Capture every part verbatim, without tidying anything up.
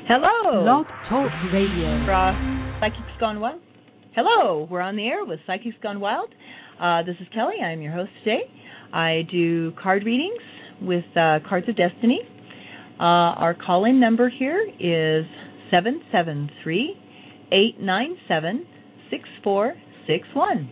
Hello. Blog Talk Radio. For Psychics Gone Wild. Hello. We're on the air with Psychics Gone Wild. Uh, this is Kelly. I'm your host today. I do card readings with uh, Cards of Destiny. Uh, our call-in number here is seven seven three, eight nine seven, six four six one.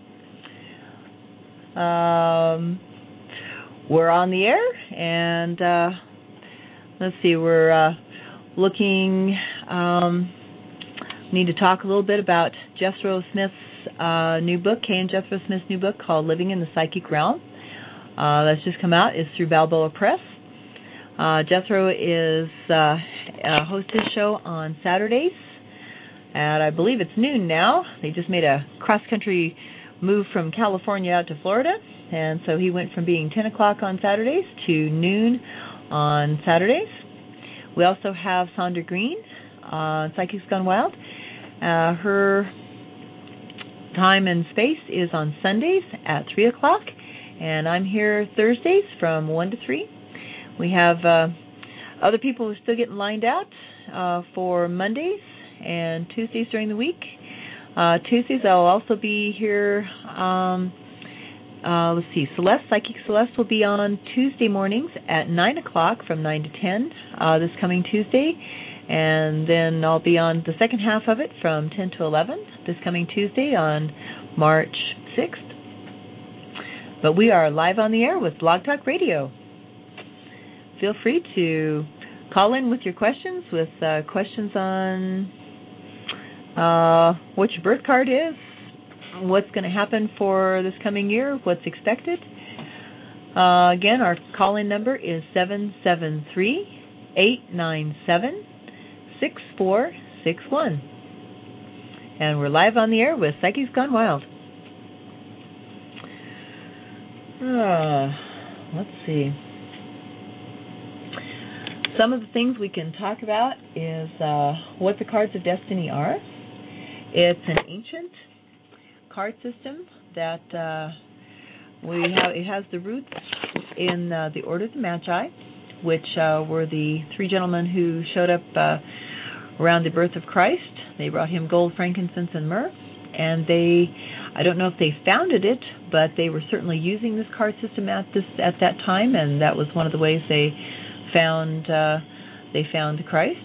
Um, we're on the air, and uh, let's see, we're uh, looking, um, need to talk a little bit about Jethro Smith's uh, new book, Kay and Jethro Smith's new book called Living in the Psychic Realm. Uh, that's just come out. It's through Balboa Press. Uh, Jethro is uh, uh, hosts his show on Saturdays at, I believe it's noon now. They just made a cross-country move from California out to Florida, and so he went from being ten o'clock on Saturdays to noon on Saturdays. We also have Sandra Green on uh, Psychics Gone Wild. Uh, her time and space is on Sundays at three o'clock, and I'm here Thursdays from one to three. We have uh, other people who are still getting lined out uh, for Mondays and Tuesdays during the week. Uh, Tuesdays I'll also be here. Um, uh, let's see, Celeste, Psychic Celeste will be on Tuesday mornings at nine o'clock from nine to ten uh, this coming Tuesday. And then I'll be on the second half of it from ten to eleven this coming Tuesday on March sixth. But we are live on the air with Blog Talk Radio. Feel free to call in with your questions, with uh, questions on uh, what your birth card is, what's going to happen for this coming year, what's expected. Uh, again, our call-in number is seven seven three, eight nine seven, six four six one. And we're live on the air with Psychics Gone Wild. Uh, let's see. Some of the things we can talk about is uh, what the Cards of Destiny are. It's an ancient card system that uh, we have. It has the roots in uh, the Order of the Magi, which uh, were the three gentlemen who showed up uh, around the birth of Christ. They brought him gold, frankincense, and myrrh, and they, I don't know if they founded it, but they were certainly using this card system at this at that time, and that was one of the ways they found uh, they found Christ.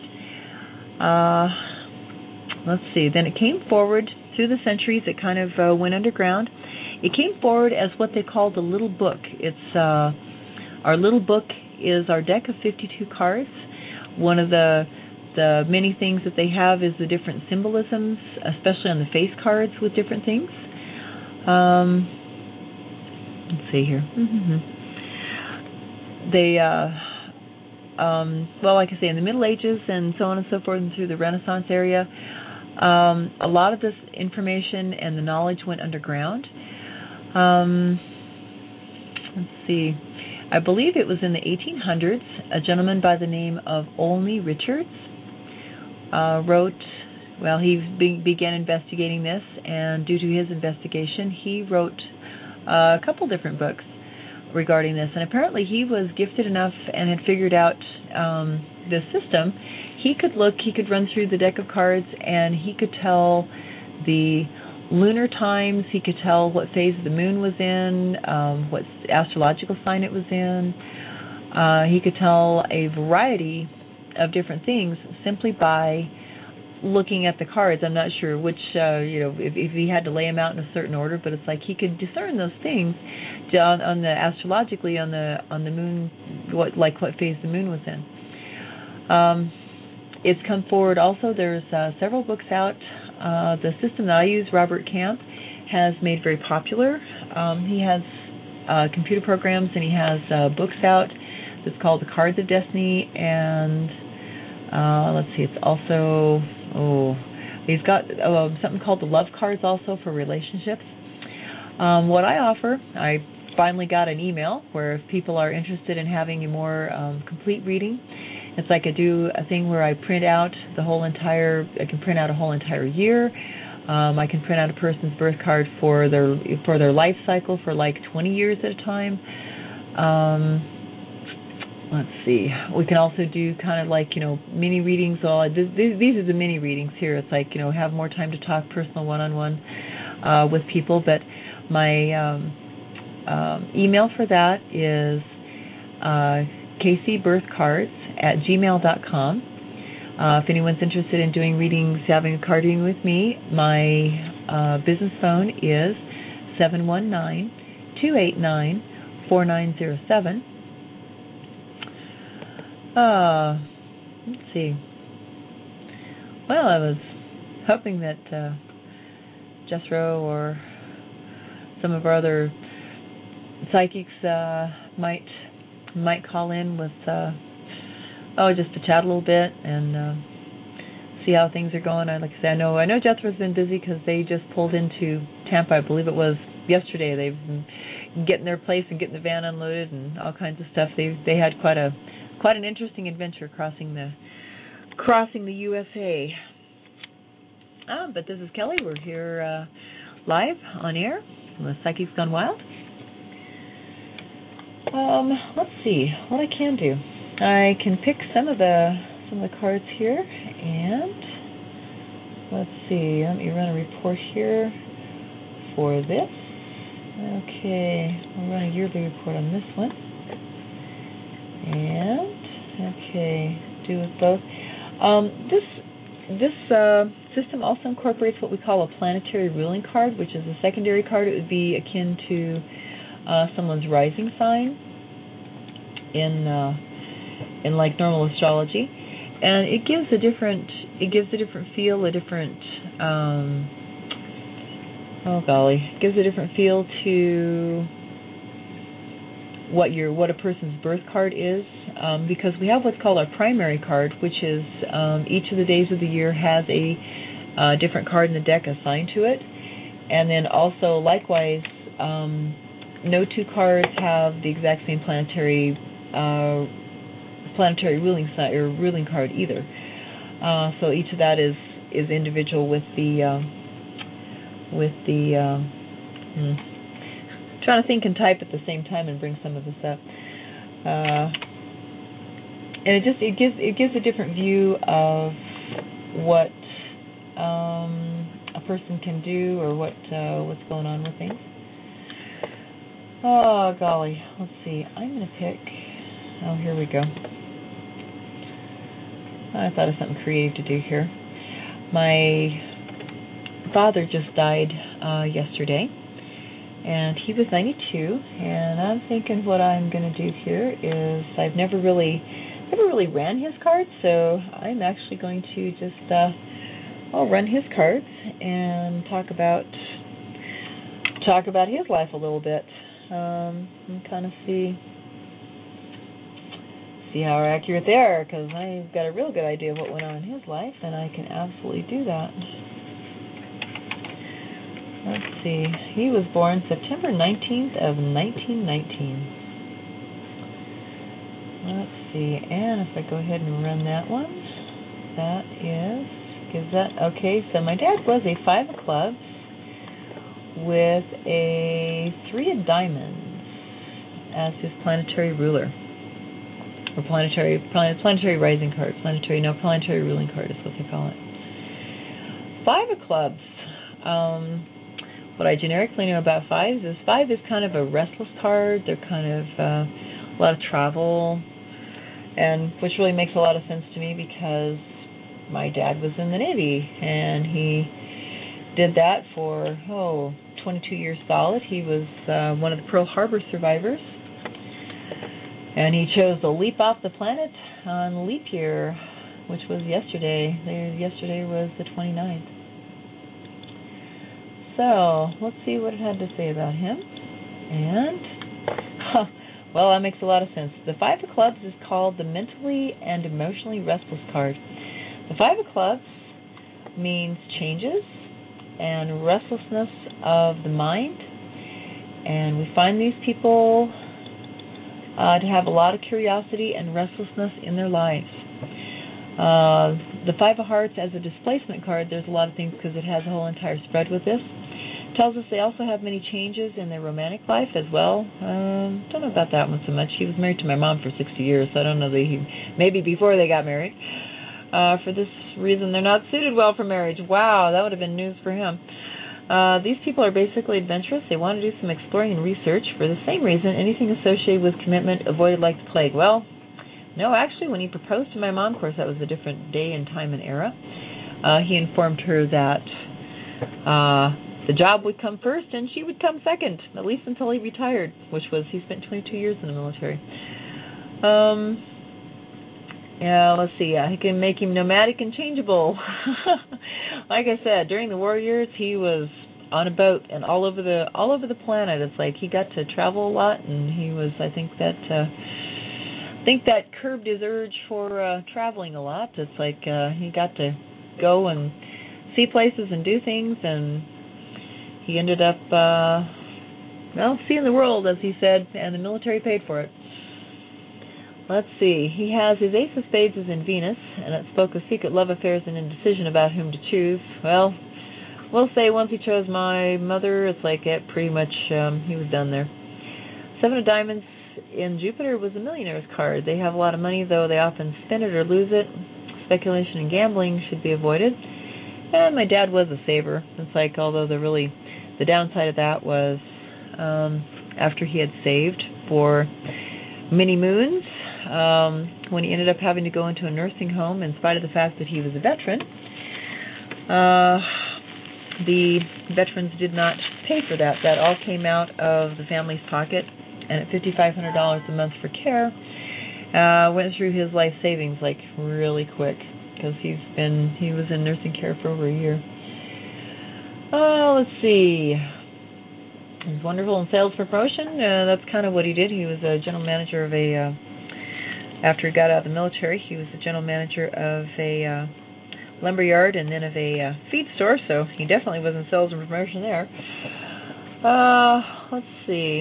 Uh, let's see. Then it came forward through the centuries. It kind of uh, went underground. It came forward as what they call the Little Book. It's uh, our Little Book is our deck of fifty-two cards. One of the the many things that they have is the different symbolisms, especially on the face cards with different things. Um, let's see here. Mm-hmm. They. Uh, Um, well, like I say, in the Middle Ages and so on and so forth, and through the Renaissance area, um, a lot of this information and the knowledge went underground. Um, let's see. I believe it was in the eighteen hundreds, a gentleman by the name of Olney Richards uh, wrote, well, he be- began investigating this, and due to his investigation, he wrote uh, a couple different books regarding this, and apparently he was gifted enough and had figured out um, this system. He could look, he could run through the deck of cards, and he could tell the lunar times, he could tell what phase the moon was in, um, what astrological sign it was in. Uh, he could tell a variety of different things simply by looking at the cards. I'm not sure which, uh, you know, if, if he had to lay them out in a certain order, but it's like he could discern those things on, on the astrologically on the on the moon, what like what phase the moon was in. Um, it's come forward also. There's uh, several books out. Uh, the system that I use, Robert Camp, has made very popular. Um, he has uh, computer programs and he has uh, books out. It's called The Cards of Destiny, and uh, let's see, it's also oh, he's got uh, something called the Love Cards also for relationships. Um, what I offer, I finally got an email where if people are interested in having a more um, complete reading, it's like I do a thing where I print out the whole entire, I can print out a whole entire year. Um, I can print out a person's birth card for their for their life cycle for like twenty years at a time. Um, let's see. We can also do kind of like, you know, mini readings. All this, these are the mini readings here. It's like, you know, have more time to talk personal one-on-one uh, with people. But my um, um, email for that is uh, kcbirthcards at gmail dot com. Uh, if anyone's interested in doing readings, having a card reading with me, my uh, business phone is seven one nine, two eight nine, four nine zero seven. Uh, let's see. Well, I was hoping that uh, Jethro or some of our other psychics uh, might might call in with, uh, oh, just to chat a little bit and uh, see how things are going. I like I say, I know I know Jethro's been busy because they just pulled into Tampa. I believe it was yesterday. They've been getting their place and getting the van unloaded and all kinds of stuff. They they had quite a quite an interesting adventure crossing the crossing the U S A. Ah, but this is Kelly. We're here uh, live on air with Psychics Gone Wild. Um, let's see what I can do. I can pick some of the some of the cards here, and let's see. Let me run a report here for this. Okay, I'll run a yearly report on this one, and okay, do with both. Um, this this uh, system also incorporates what we call a planetary ruling card, which is a secondary card. It would be akin to uh, someone's rising sign in uh, in like normal astrology, and it gives a different it gives a different feel, a different um, oh golly, it gives a different feel to what your what a person's birth card is, um, because we have what's called our primary card, which is um, each of the days of the year has a uh, different card in the deck assigned to it, and then also likewise, um, no two cards have the exact same planetary uh, planetary ruling sign or ruling card either. Uh, so each of that is is individual with the uh, with the. Uh, hmm. Trying to think and type at the same time and bring some of this up, uh, and it just it gives it gives a different view of what um, a person can do or what uh, what's going on with things. Oh golly, let's see. I'm going to pick. Oh, here we go. I thought of something creative to do here. My father just died uh, yesterday. And he was ninety-two, and I'm thinking what I'm going to do here is I've never really, never really ran his cards, so I'm actually going to just, uh, I'll run his cards and talk about, talk about his life a little bit, um, and kind of see, see how accurate they are, because I've got a real good idea of what went on in his life, and I can absolutely do that. Let's see. He was born September nineteenth of nineteen nineteen. Let's see. And if I go ahead and run that one, that is, gives that, okay, so my dad was a five of clubs with a three of diamonds as his planetary ruler. Or planetary, planetary rising card. Planetary, no, planetary ruling card is what they call it. Five of clubs. Um... What I generically know about fives is five is kind of a restless card. They're kind of uh, a lot of travel, and which really makes a lot of sense to me because my dad was in the Navy, and he did that for, oh, twenty-two years solid. He was uh, one of the Pearl Harbor survivors, and he chose to leap off the planet on leap year, which was yesterday. Yesterday was the twenty-ninth. So, let's see what it had to say about him. And, huh, well, that makes a lot of sense. The Five of Clubs is called the mentally and emotionally restless card. The Five of Clubs means changes and restlessness of the mind. And we find these people uh, to have a lot of curiosity and restlessness in their lives. Uh, the Five of Hearts as a displacement card, there's a lot of things because it has a whole entire spread with this. tells us they also have many changes in their romantic life as well. Um, don't know about that one so much. He was married to my mom for sixty years, so I don't know that he, maybe before they got married. Uh, for this reason, they're not suited well for marriage. Wow, that would have been news for him. Uh, these people are basically adventurous. They want to do some exploring and research. For the same reason, anything associated with commitment avoided like the plague. Well, no, actually, when he proposed to my mom, of course, that was a different day and time and era. Uh, he informed her that uh, the job would come first and she would come second, at least until he retired, which was he spent twenty-two years in the military. Um, yeah, let's see. Uh, he can make him nomadic and changeable. Like I said, during the war years, he was on a boat and all over the all over the planet. It's like he got to travel a lot, and he was. I think that uh, I think that curbed his urge for uh, traveling a lot. It's like uh, he got to go and see places and do things, and he ended up, uh, well, seeing the world, as he said, and the military paid for it. Let's see. He has his ace of spades is in Venus, and it spoke of secret love affairs and indecision about whom to choose. Well, we'll say once he chose my mother, it's like it pretty much, um, he was done there. Seven of Diamonds in Jupiter was a millionaire's card. They have a lot of money, though they often spend it or lose it. Speculation and gambling should be avoided. And my dad was a saver. It's like, although the really, the downside of that was um, after he had saved for many moons, um, when he ended up having to go into a nursing home, in spite of the fact that he was a veteran, uh, the veterans did not pay for that. That all came out of the family's pocket, and at five thousand five hundred dollars a month for care, uh, went through his life savings like really quick, because he's been he was in nursing care for over a year. Oh, let's see. He was wonderful in sales promotion. Uh, that's kind of what he did. He was a general manager of a. Uh, after he got out of the military, he was the general manager of a uh, lumber yard and then of a uh, feed store. So he definitely was in sales and promotion there. Uh, let's see.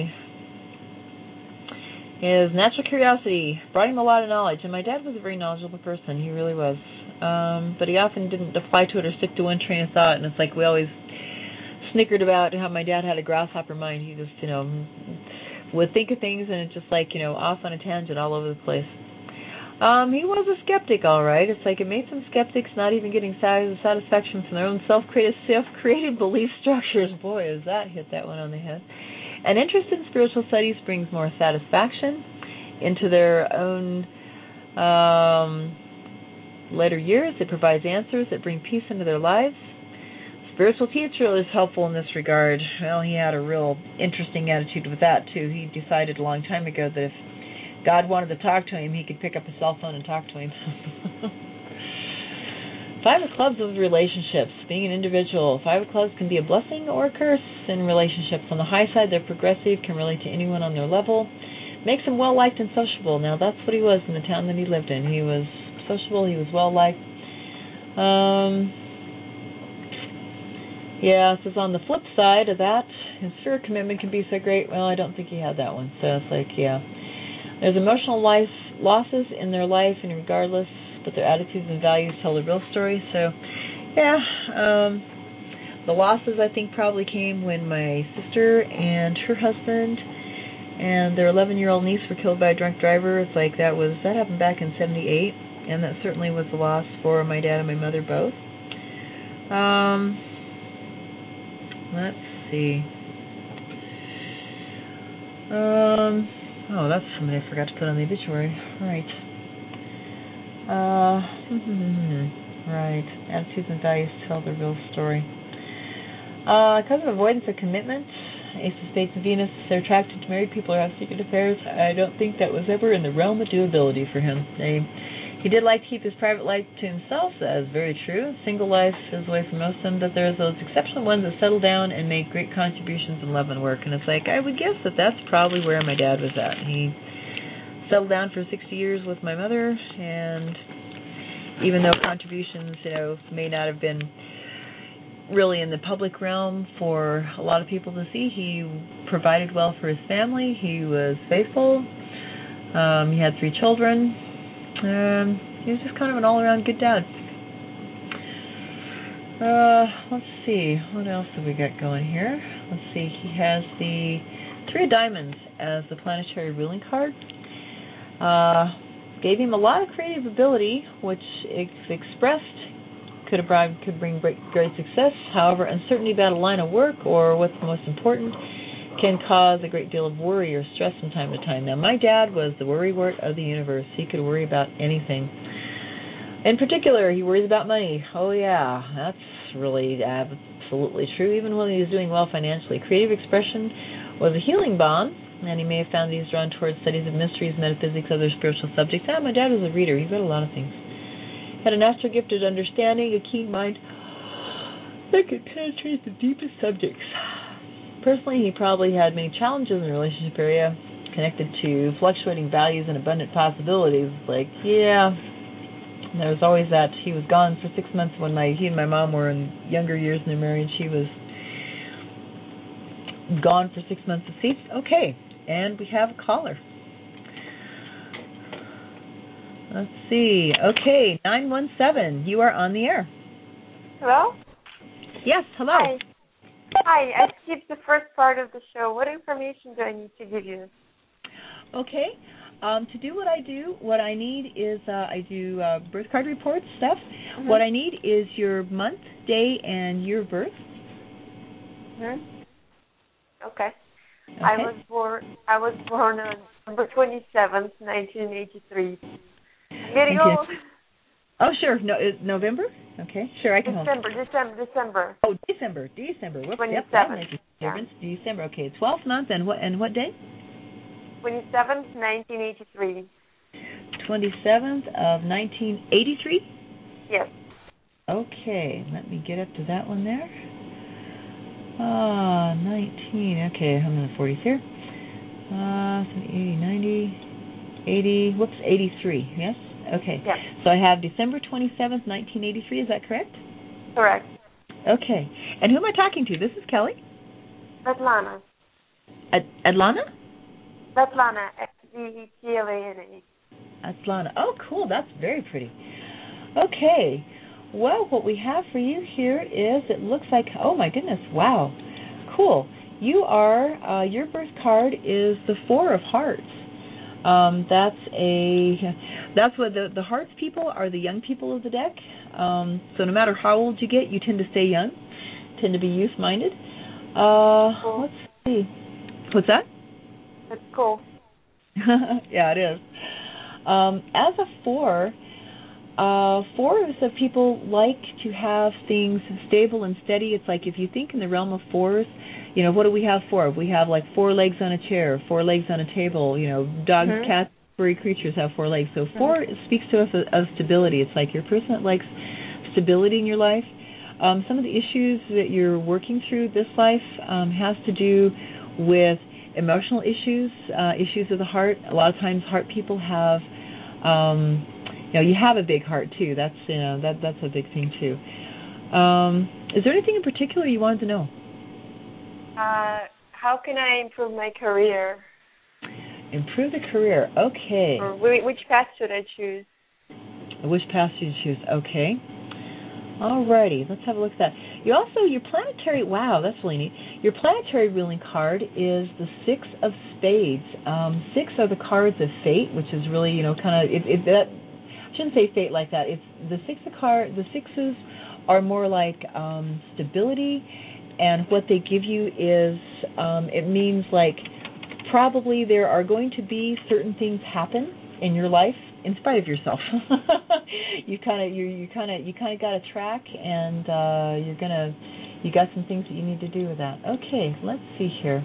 His natural curiosity brought him a lot of knowledge, and my dad was a very knowledgeable person. He really was. Um, but he often didn't apply to it or stick to one train of thought, and it's like we always snickered about how my dad had a grasshopper mind. He just, you know, would think of things and it's just like, you know, off on a tangent all over the place. Um, he was a skeptic, all right. It's like it made some skeptics not even getting satisfaction from their own self-created, self-created belief structures. Boy, does that hit that one on the head. An interest in spiritual studies brings more satisfaction into their own um, later years. It provides answers that bring peace into their lives. Spiritual teacher is helpful in this regard. Well, he had a real interesting attitude with that, too. He decided a long time ago that if God wanted to talk to him, he could pick up a cell phone and talk to him. Five of Clubs is relationships, being an individual. Five of Clubs can be a blessing or a curse in relationships. On the high side, they're progressive, can relate to anyone on their level. Makes him well-liked and sociable. Now, that's what he was in the town that he lived in. He was sociable, he was well-liked. Um, yeah, it says on the flip side of that, his fear of commitment can be so great. Well, I don't think he had that one. So it's like, yeah. There's emotional life losses in their life, and regardless, but their attitudes and values tell the real story. So, yeah, um, the losses I think probably came when my sister and her husband and their eleven-year-old niece were killed by a drunk driver. It's like that was that happened back in seventy-eight, and that certainly was a loss for my dad and my mother both. Um, let's see. Um, oh, that's somebody I forgot to put on the obituary. Right. Uh, right. Attitudes and values tell the real story. Uh, because of avoidance of commitment, Ace of Spades and Venus, they're attracted to married people or have secret affairs. I don't think that was ever in the realm of doability for him. They, he did like to keep his private life to himself. That is very true. Single life is the way for most of them, but there's those exceptional ones that settle down and make great contributions in love and work. And it's like, I would guess that that's probably where my dad was at. He settled down for sixty years with my mother, and even though contributions, you know, may not have been really in the public realm for a lot of people to see, he provided well for his family. He was faithful. Um, he had three children. Um, he was just kind of an all-around good dad. Uh, let's see. What else have we got going here? Let's see. He has the Three of Diamonds as the planetary ruling card. Uh, gave him a lot of creative ability, which, if expressed, could have brought, could bring great, great success. However, uncertainty about a line of work or what's most important can cause a great deal of worry or stress from time to time. Now, my dad was the worrywart of the universe. He could worry about anything. In particular, he worries about money. Oh, yeah, that's really absolutely true, even when he was doing well financially. Creative expression was a healing balm, and he may have found he was drawn towards studies of mysteries, metaphysics, other spiritual subjects. Ah, my dad was a reader. He read a lot of things. Had a natural gift of understanding, a keen mind that could penetrate the deepest subjects. Personally, he probably had many challenges in the relationship area connected to fluctuating values and abundant possibilities. Like, yeah, there was always that. He was gone for six months when my he and my mom were in younger years in their marriage. She was gone for six months to see. Okay, and we have a caller. Let's see. Okay, nine one seven, you are on the air. Hello? Yes, hello. Hi. Hi, I skipped the first part of the show. What information do I need to give you? Okay. Um, to do what I do, what I need is uh, I do uh, birth card reports stuff. Mm-hmm. What I need is your month, day, and year of birth. Mm-hmm. Okay. Okay. I was born. I was born on November twenty seventh, nineteen eighty three. I'm getting okay. old. Oh, sure. No, uh, November. Okay, sure. I can December. help. December. December. Oh, December. December. Whoops. twenty Yep, that seventh. makes a Yeah. difference. December. Okay, twelfth month, and what? And what day? Twenty seventh, nineteen eighty three. Twenty seventh of nineteen eighty three. Yes. Okay, let me get up to that one there. Ah, nineteen. Okay, I'm in the forties here. Uh, eighty, ninety, eighty. Whoops, eighty-three. Yes. Okay. Yes. So I have December twenty-seventh, nineteen eighty-three. Is that correct? Correct. Okay. And who am I talking to? This is Kelly. Svetlana. Ad- Adlana? Svetlana. S V E T L A N A. Adlana. Oh, cool. That's very pretty. Okay. Well, what we have for you here is, it looks like, oh my goodness, wow. Cool. You are, uh, your birth card is the Four of Hearts. Um, that's a, that's what the, the Hearts people are, the young people of the deck. Um, so no matter how old you get, you tend to stay young, tend to be youth-minded. Uh, cool. Let's see. What's that? That's cool. Yeah, it is. Um, as a four, uh, fours of people like to have things stable and steady. It's like if you think in the realm of fours, you know, what do we have four? We have like four legs on a chair, four legs on a table. You know, dogs, mm-hmm. cats, furry creatures have four legs. So four mm-hmm. speaks to us of, of stability. It's like you're a person that likes stability in your life. Um, some of the issues that you're working through this life um, has to do with emotional issues, uh, issues of the heart. A lot of times, heart people have, um, you know, you have a big heart too. That's you know that that's a big thing too. Um, is there anything in particular you wanted to know? Uh, how can I improve my career? Improve the career. Okay. Or which path should I choose? Which path should you choose? Okay. Alrighty, let's have a look at that. You also, your planetary, wow, that's really neat. Your planetary ruling card is the Six of Spades. Um, six are the cards of fate, which is really, you know, kind of, it, it, that, I shouldn't say fate like that. It's the six of card, the sixes are more like um, stability, and what they give you is, um, it means like probably there are going to be certain things happen in your life in spite of yourself. you kind of you you kind of you kind of got a track, and uh, you're gonna you got some things that you need to do with that. Okay, let's see here.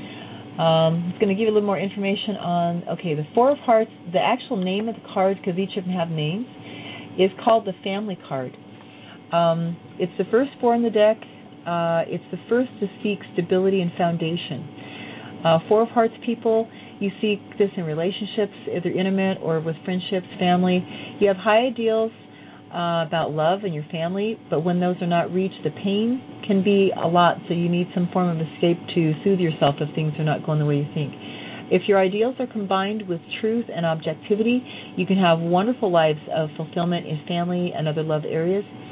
Um, I'm going to give you a little more information on. Okay, the Four of Hearts. The actual name of the cards, because each of them have names, is called the Family card. Um, it's the first four in the deck. Uh, it's the first to seek stability and foundation. Uh, Four of Hearts people, you seek this in relationships, either intimate or with friendships, family. You have high ideals uh, about love and your family, but when those are not reached, the pain can be a lot, so you need some form of escape to soothe yourself if things are not going the way you think. If your ideals are combined with truth and objectivity, you can have wonderful lives of fulfillment in family and other love areas.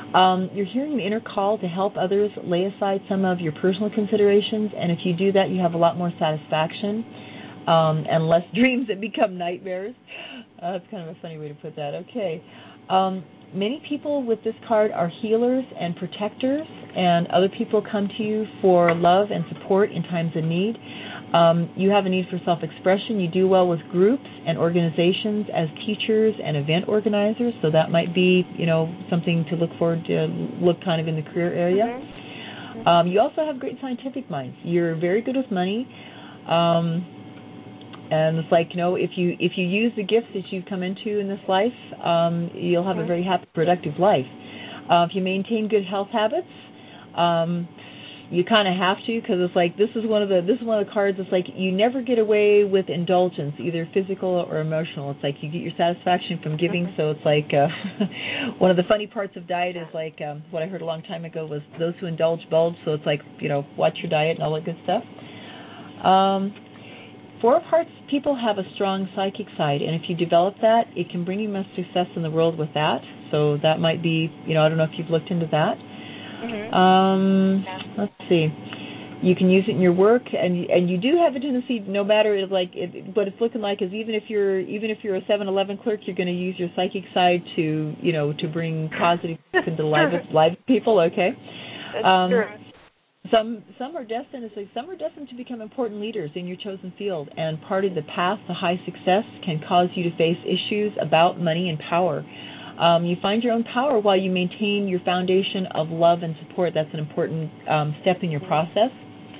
Um, you're hearing an inner call to help others lay aside some of your personal considerations, and if you do that, you have a lot more satisfaction um, and less dreams that become nightmares. Uh, that's kind of a funny way to put that. Okay. Um, many people with this card are healers and protectors, and other people come to you for love and support in times of need. Um, you have a need for self-expression. You do well with groups and organizations as teachers and event organizers, so that might be, you know, something to look forward to, look kind of in the career area. Mm-hmm. Um, you also have great scientific minds. You're very good with money, um, and it's like, you know, if you if you use the gifts that you've come into in this life, um, you'll have mm-hmm. a very happy, productive life. Uh, if you maintain good health habits, um, you kind of have to, because it's like this is one of the this is one of the cards. It's like you never get away with indulgence, either physical or emotional. It's like you get your satisfaction from giving. So it's like uh, one of the funny parts of diet is like um, what I heard a long time ago was those who indulge bulge. So it's like, you know, watch your diet and all that good stuff. Um, Four of Hearts people have a strong psychic side, and if you develop that, it can bring you much success in the world with that. So that might be, you know, I don't know if you've looked into that. Mm-hmm. Um, yeah. Let's see. You can use it in your work, and and you do have a tendency, no matter if like it, what it's looking like, is even if you're even if you're a seven eleven clerk, you're going to use your psychic side to, you know, to bring positive into the lives of live people. Okay. That's um, true. Some some are destined it's like some are destined to become important leaders in your chosen field, and part of the path to high success can cause you to face issues about money and power. Um, you find your own power while you maintain your foundation of love and support. That's an important um, step in your process.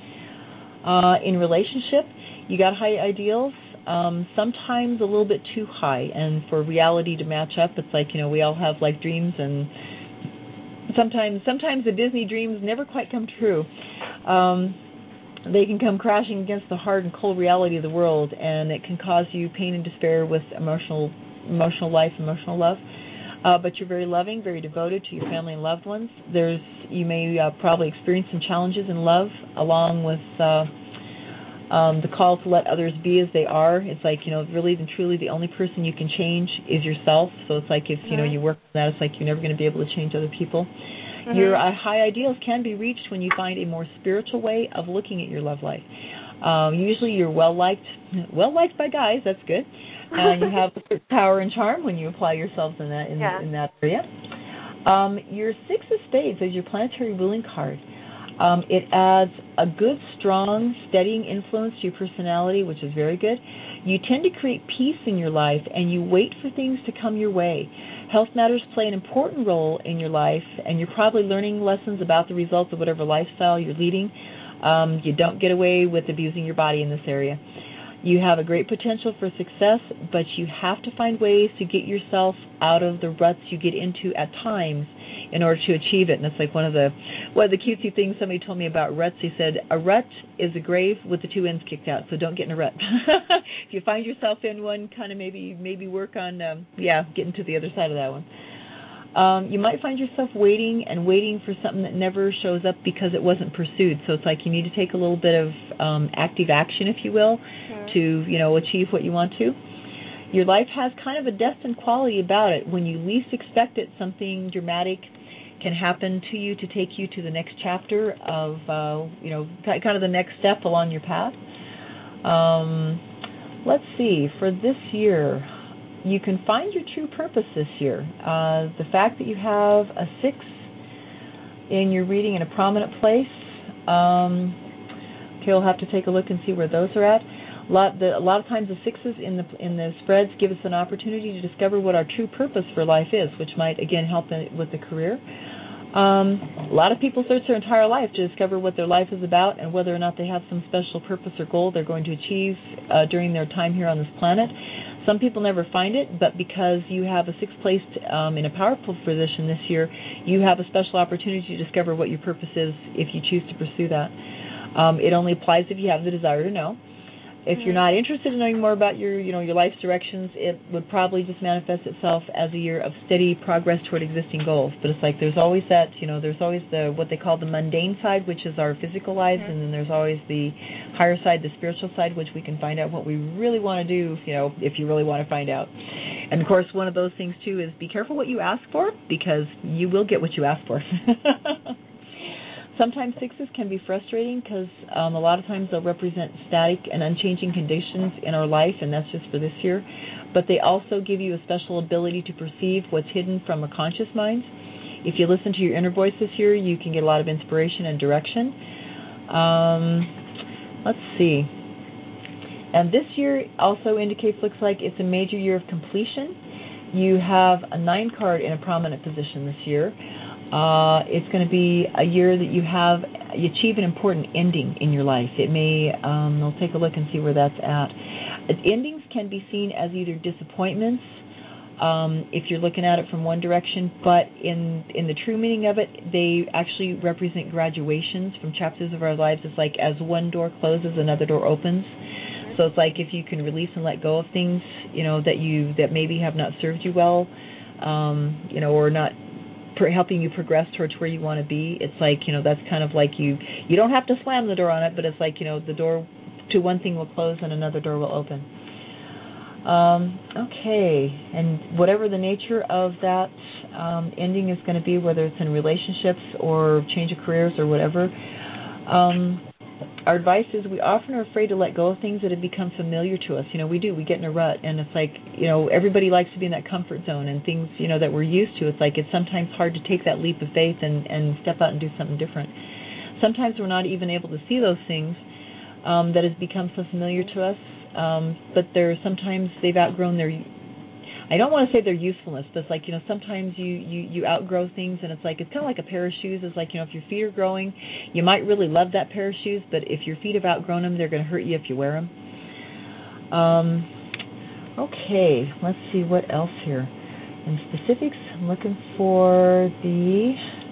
Uh, in relationship, you got high ideals, um, sometimes a little bit too high, and for reality to match up, it's like, you know, we all have like dreams, and sometimes sometimes the Disney dreams never quite come true. Um, they can come crashing against the hard and cold reality of the world, and it can cause you pain and despair with emotional emotional life, emotional love. Uh, but you're very loving, very devoted to your family and loved ones. There's you may uh, probably experience some challenges in love, along with uh, um, the call to let others be as they are. It's like, you know, really and truly the only person you can change is yourself. So it's like if, you know, you work on that, it's like you're never going to be able to change other people. Mm-hmm. Your uh, high ideals can be reached when you find a more spiritual way of looking at your love life. Um, usually you're well-liked, well-liked by guys, that's good. And you have power and charm when you apply yourselves in that in, yeah. in that area. Um, your Six of Spades is your planetary ruling card. Um, it adds a good, strong, steadying influence to your personality, which is very good. You tend to create peace in your life, and you wait for things to come your way. Health matters play an important role in your life, and you're probably learning lessons about the results of whatever lifestyle you're leading. Um, you don't get away with abusing your body in this area. You have a great potential for success, but you have to find ways to get yourself out of the ruts you get into at times in order to achieve it. And it's like one of the one of the cutesy things somebody told me about ruts. He said, a rut is a grave with the two ends kicked out, so don't get in a rut. If you find yourself in one, kind of maybe maybe work on, um, yeah, getting to the other side of that one. Um, you might find yourself waiting and waiting for something that never shows up because it wasn't pursued. So it's like you need to take a little bit of um, active action, if you will, mm-hmm. to, you know, achieve what you want to. Your life has kind of a destined quality about it. When you least expect it, something dramatic can happen to you to take you to the next chapter of, uh, you know, kind of the next step along your path. Um, let's see, for this year, you can find your true purpose this year. Uh, the fact that you have a six in your reading in a prominent place, um, okay, we'll have to take a look and see where those are at. A lot, the, a lot of times the sixes in the in the spreads give us an opportunity to discover what our true purpose for life is, which might, again, help in, with the career. Um, a lot of people search their entire life to discover what their life is about and whether or not they have some special purpose or goal they're going to achieve uh, during their time here on this planet. Some people never find it, but because you have a sixth place um, in a powerful position this year, you have a special opportunity to discover what your purpose is if you choose to pursue that. Um, it only applies if you have the desire to know. If you're not interested in knowing more about your, you know, your life's directions, it would probably just manifest itself as a year of steady progress toward existing goals. But it's like there's always that, you know, there's always the what they call the mundane side, which is our physical lives, mm-hmm. and then there's always the higher side, the spiritual side, which we can find out what we really want to do, you know, if you really want to find out. And, of course, one of those things, too, is be careful what you ask for, because you will get what you ask for. Sometimes sixes can be frustrating because um, a lot of times they'll represent static and unchanging conditions in our life, and that's just for this year. But they also give you a special ability to perceive what's hidden from a conscious mind. If you listen to your inner voice this year, you can get a lot of inspiration and direction. Um, let's see. And this year also indicates, looks like it's a major year of completion. You have a nine card in a prominent position this year. Uh, it's going to be a year that you have, you achieve an important ending in your life. It may, um, I'll take a look and see where that's at. Endings can be seen as either disappointments, um, if you're looking at it from one direction, but in in the true meaning of it, they actually represent graduations from chapters of our lives. It's like as one door closes, another door opens. So it's like if you can release and let go of things, you know, that you that maybe have not served you well, um, you know, or not helping you progress towards where you want to be. It's like, you know, that's kind of like you, you don't have to slam the door on it, but it's like, you know, the door to one thing will close and another door will open. Um, okay, and whatever the nature of that um, ending is going to be, whether it's in relationships or change of careers or whatever, um, our advice is we often are afraid to let go of things that have become familiar to us. You know, we do. We get in a rut, and it's like, you know, everybody likes to be in that comfort zone, and things, you know, that we're used to. It's like it's sometimes hard to take that leap of faith and, and step out and do something different. Sometimes we're not even able to see those things um, that has become so familiar to us, um, but they're sometimes they've outgrown their, I don't want to say their usefulness, but it's like, you know, sometimes you, you, you outgrow things, and it's like, it's kind of like a pair of shoes. It's like, you know, if your feet are growing, you might really love that pair of shoes, but if your feet have outgrown them, they're going to hurt you if you wear them. Um, okay, let's see what else here. In specifics, I'm looking for the,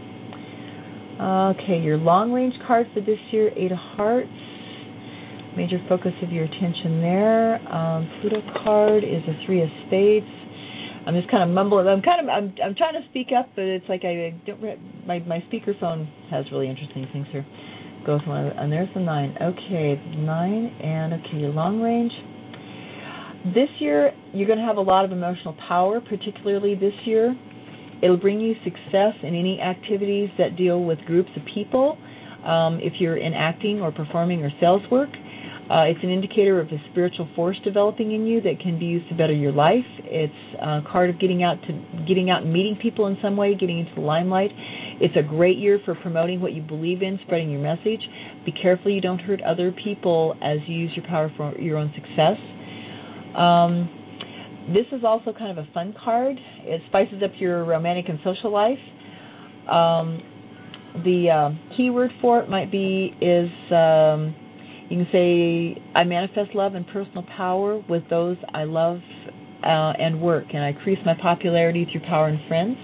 okay, your long-range card for this year, Eight of Hearts. Major focus of your attention there. Um, Pluto card is a Three of Spades. I'm just kind of mumbling. I'm kind of I'm I'm trying to speak up, but it's like I don't. My my speakerphone has really interesting things here. Goes one, and there's the nine. Okay, nine, and okay, your long range. This year you're going to have a lot of emotional power, particularly this year. It'll bring you success in any activities that deal with groups of people. Um, if you're in acting or performing or sales work. Uh, it's an indicator of a spiritual force developing in you that can be used to better your life. It's a card of getting out to getting out and meeting people in some way, getting into the limelight. It's a great year for promoting what you believe in, spreading your message. Be careful you don't hurt other people as you use your power for your own success. Um, this is also kind of a fun card. It spices up your romantic and social life. Um, the uh, key word for it might be is... Um, You can say, I manifest love and personal power with those I love uh, and work, and I increase my popularity through power and friends.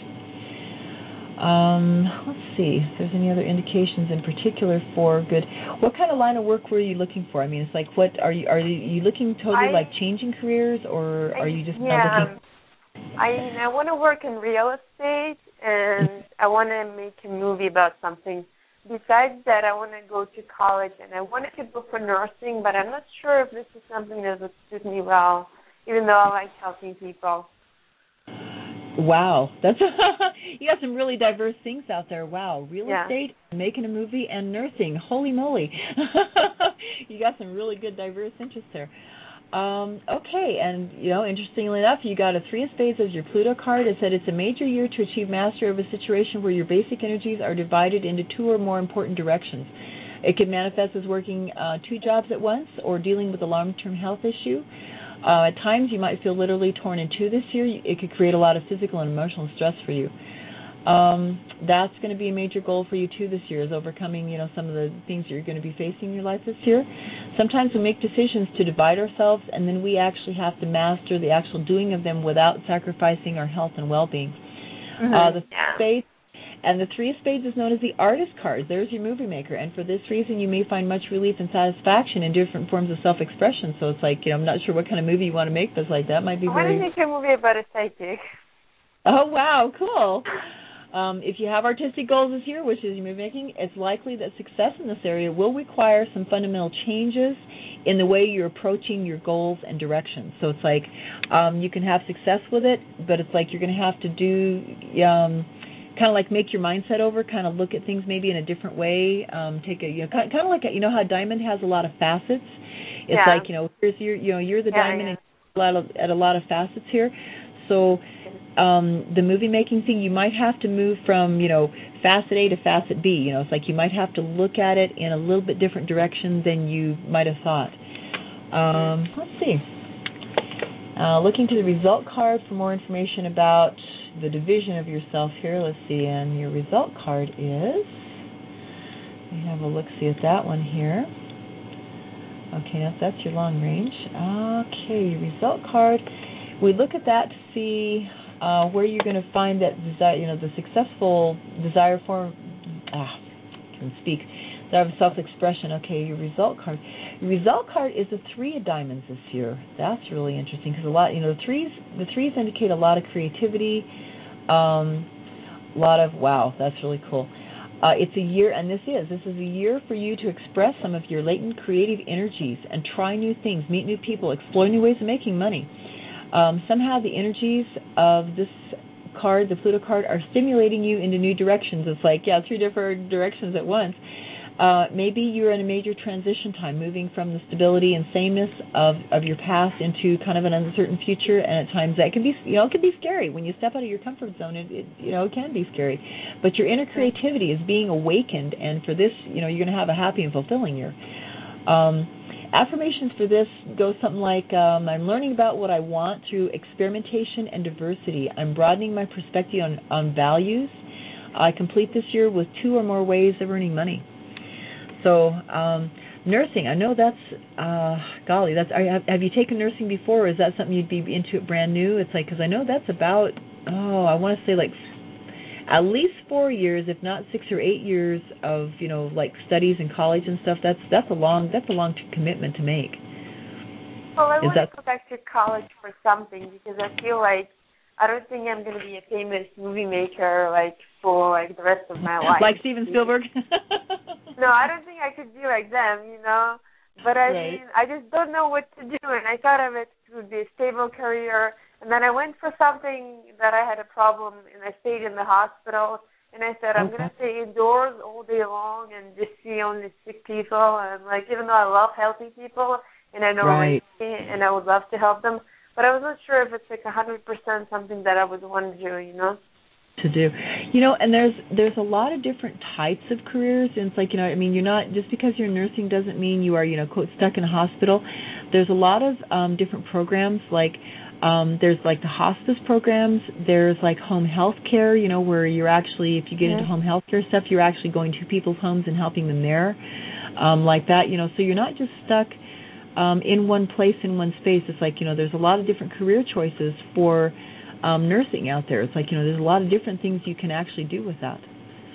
Um, let's see if there's any other indications in particular for good. What kind of line of work were you looking for? I mean, it's like, what are you are you looking totally I, like changing careers, or I, are you just yeah, not looking? I I want to work in real estate, and I want to make a movie about something. Besides that, I want to go to college, and I wanted to go for nursing, but I'm not sure if this is something that would suit me well, even though I like helping people. Wow, that's you got some really diverse things out there. Wow, real yeah. estate, making a movie, and nursing. Holy moly, you got some really good diverse interests there. Um, okay, and, you know, interestingly enough, you got a Three of Spades as your Pluto card. It said it's a major year to achieve mastery of a situation where your basic energies are divided into two or more important directions. It could manifest as working uh, two jobs at once or dealing with a long-term health issue. Uh, at times, you might feel literally torn in two this year. It could create a lot of physical and emotional stress for you. Um, that's going to be a major goal for you, too, this year, is overcoming, you know, some of the things you're going to be facing in your life this year. Sometimes we make decisions to divide ourselves, and then we actually have to master the actual doing of them without sacrificing our health and well-being. Mm-hmm. Uh, the yeah. Spades, And the Three of Spades is known as the artist card. There's your movie maker. And for this reason, you may find much relief and satisfaction in different forms of self-expression. So it's like, you know, I'm not sure what kind of movie you want to make, but it's like that might be I very... want to make a movie about a psychic. Oh, wow, cool. Um, if you have artistic goals this year, which is movie making, it's likely that success in this area will require some fundamental changes in the way you're approaching your goals and directions. So it's like um, you can have success with it, but it's like you're going to have to do um, kind of like make your mindset over, kind of look at things maybe in a different way. Um, take a you know kind of like a, you know how diamond has a lot of facets. It's yeah. like you know here's your you know you're the yeah, diamond yeah. and a lot of, at a lot of facets here. So. Um, the movie making thing, you might have to move from, you know, facet A to facet B. You know, it's like you might have to look at it in a little bit different direction than you might have thought. Um, let's see. Uh, looking to the result card for more information about the division of yourself here. Let's see, and your result card is, let me have a look-see at that one here. Okay, now that's your long range. Okay, your result card. We look at that to see uh, where you're going to find that desire, you know, the successful desire for, ah, I can speak, desire of self-expression. Okay, your result card. Your result card is the three of diamonds this year. That's really interesting because a lot, you know, the threes, the threes indicate a lot of creativity, um, a lot of wow. That's really cool. Uh, it's a year, and this is this is a year for you to express some of your latent creative energies and try new things, meet new people, explore new ways of making money. Um, somehow the energies of this card, the Pluto card, are stimulating you into new directions. It's like, yeah, three different directions at once. Uh, maybe you're in a major transition time, moving from the stability and sameness of, of your past into kind of an uncertain future, and at times that can be, you know, it can be scary. When you step out of your comfort zone, it, it you know, it can be scary. But your inner creativity is being awakened, and for this, you know, you're going to have a happy and fulfilling year. Um, Affirmations for this go something like, um, I'm learning about what I want through experimentation and diversity. I'm broadening my perspective on, on values. I complete this year with two or more ways of earning money. So um, nursing, I know that's, uh, golly, that's. Have, have you taken nursing before, or is that something you'd be into it brand new? It's like, because I know that's about, oh, I want to say like at least four years, if not six or eight years of, you know, like studies in college and stuff. That's that's a long that's a long commitment to make. Well, I Is want that... to go back to college for something because I feel like I don't think I'm going to be a famous movie maker like for like the rest of my life. Like Steven Spielberg? No, I don't think I could be like them, you know. But I right. mean, I just don't know what to do, and I thought of it would be a stable career. And then I went for something that I had a problem, and I stayed in the hospital. And I said, I'm okay. going to stay indoors all day long and just see only sick people. And, like, even though I love healthy people, and I know right. and I would love to help them, but I was not sure if it's, like, one hundred percent something that I would want to do, you know? To do. You know, and there's there's a lot of different types of careers. And it's like, you know, I mean, you're not, just because you're nursing doesn't mean you are, you know, quote, stuck in a hospital. There's a lot of um, different programs, like, Um, there's like the hospice programs. There's like home health care, you know, where you're actually, if you get yeah. into home health care stuff, you're actually going to people's homes and helping them there, um, like that, you know. So you're not just stuck um, in one place, in one space. It's like, you know, there's a lot of different career choices for um, nursing out there. It's like, you know, there's a lot of different things you can actually do with that.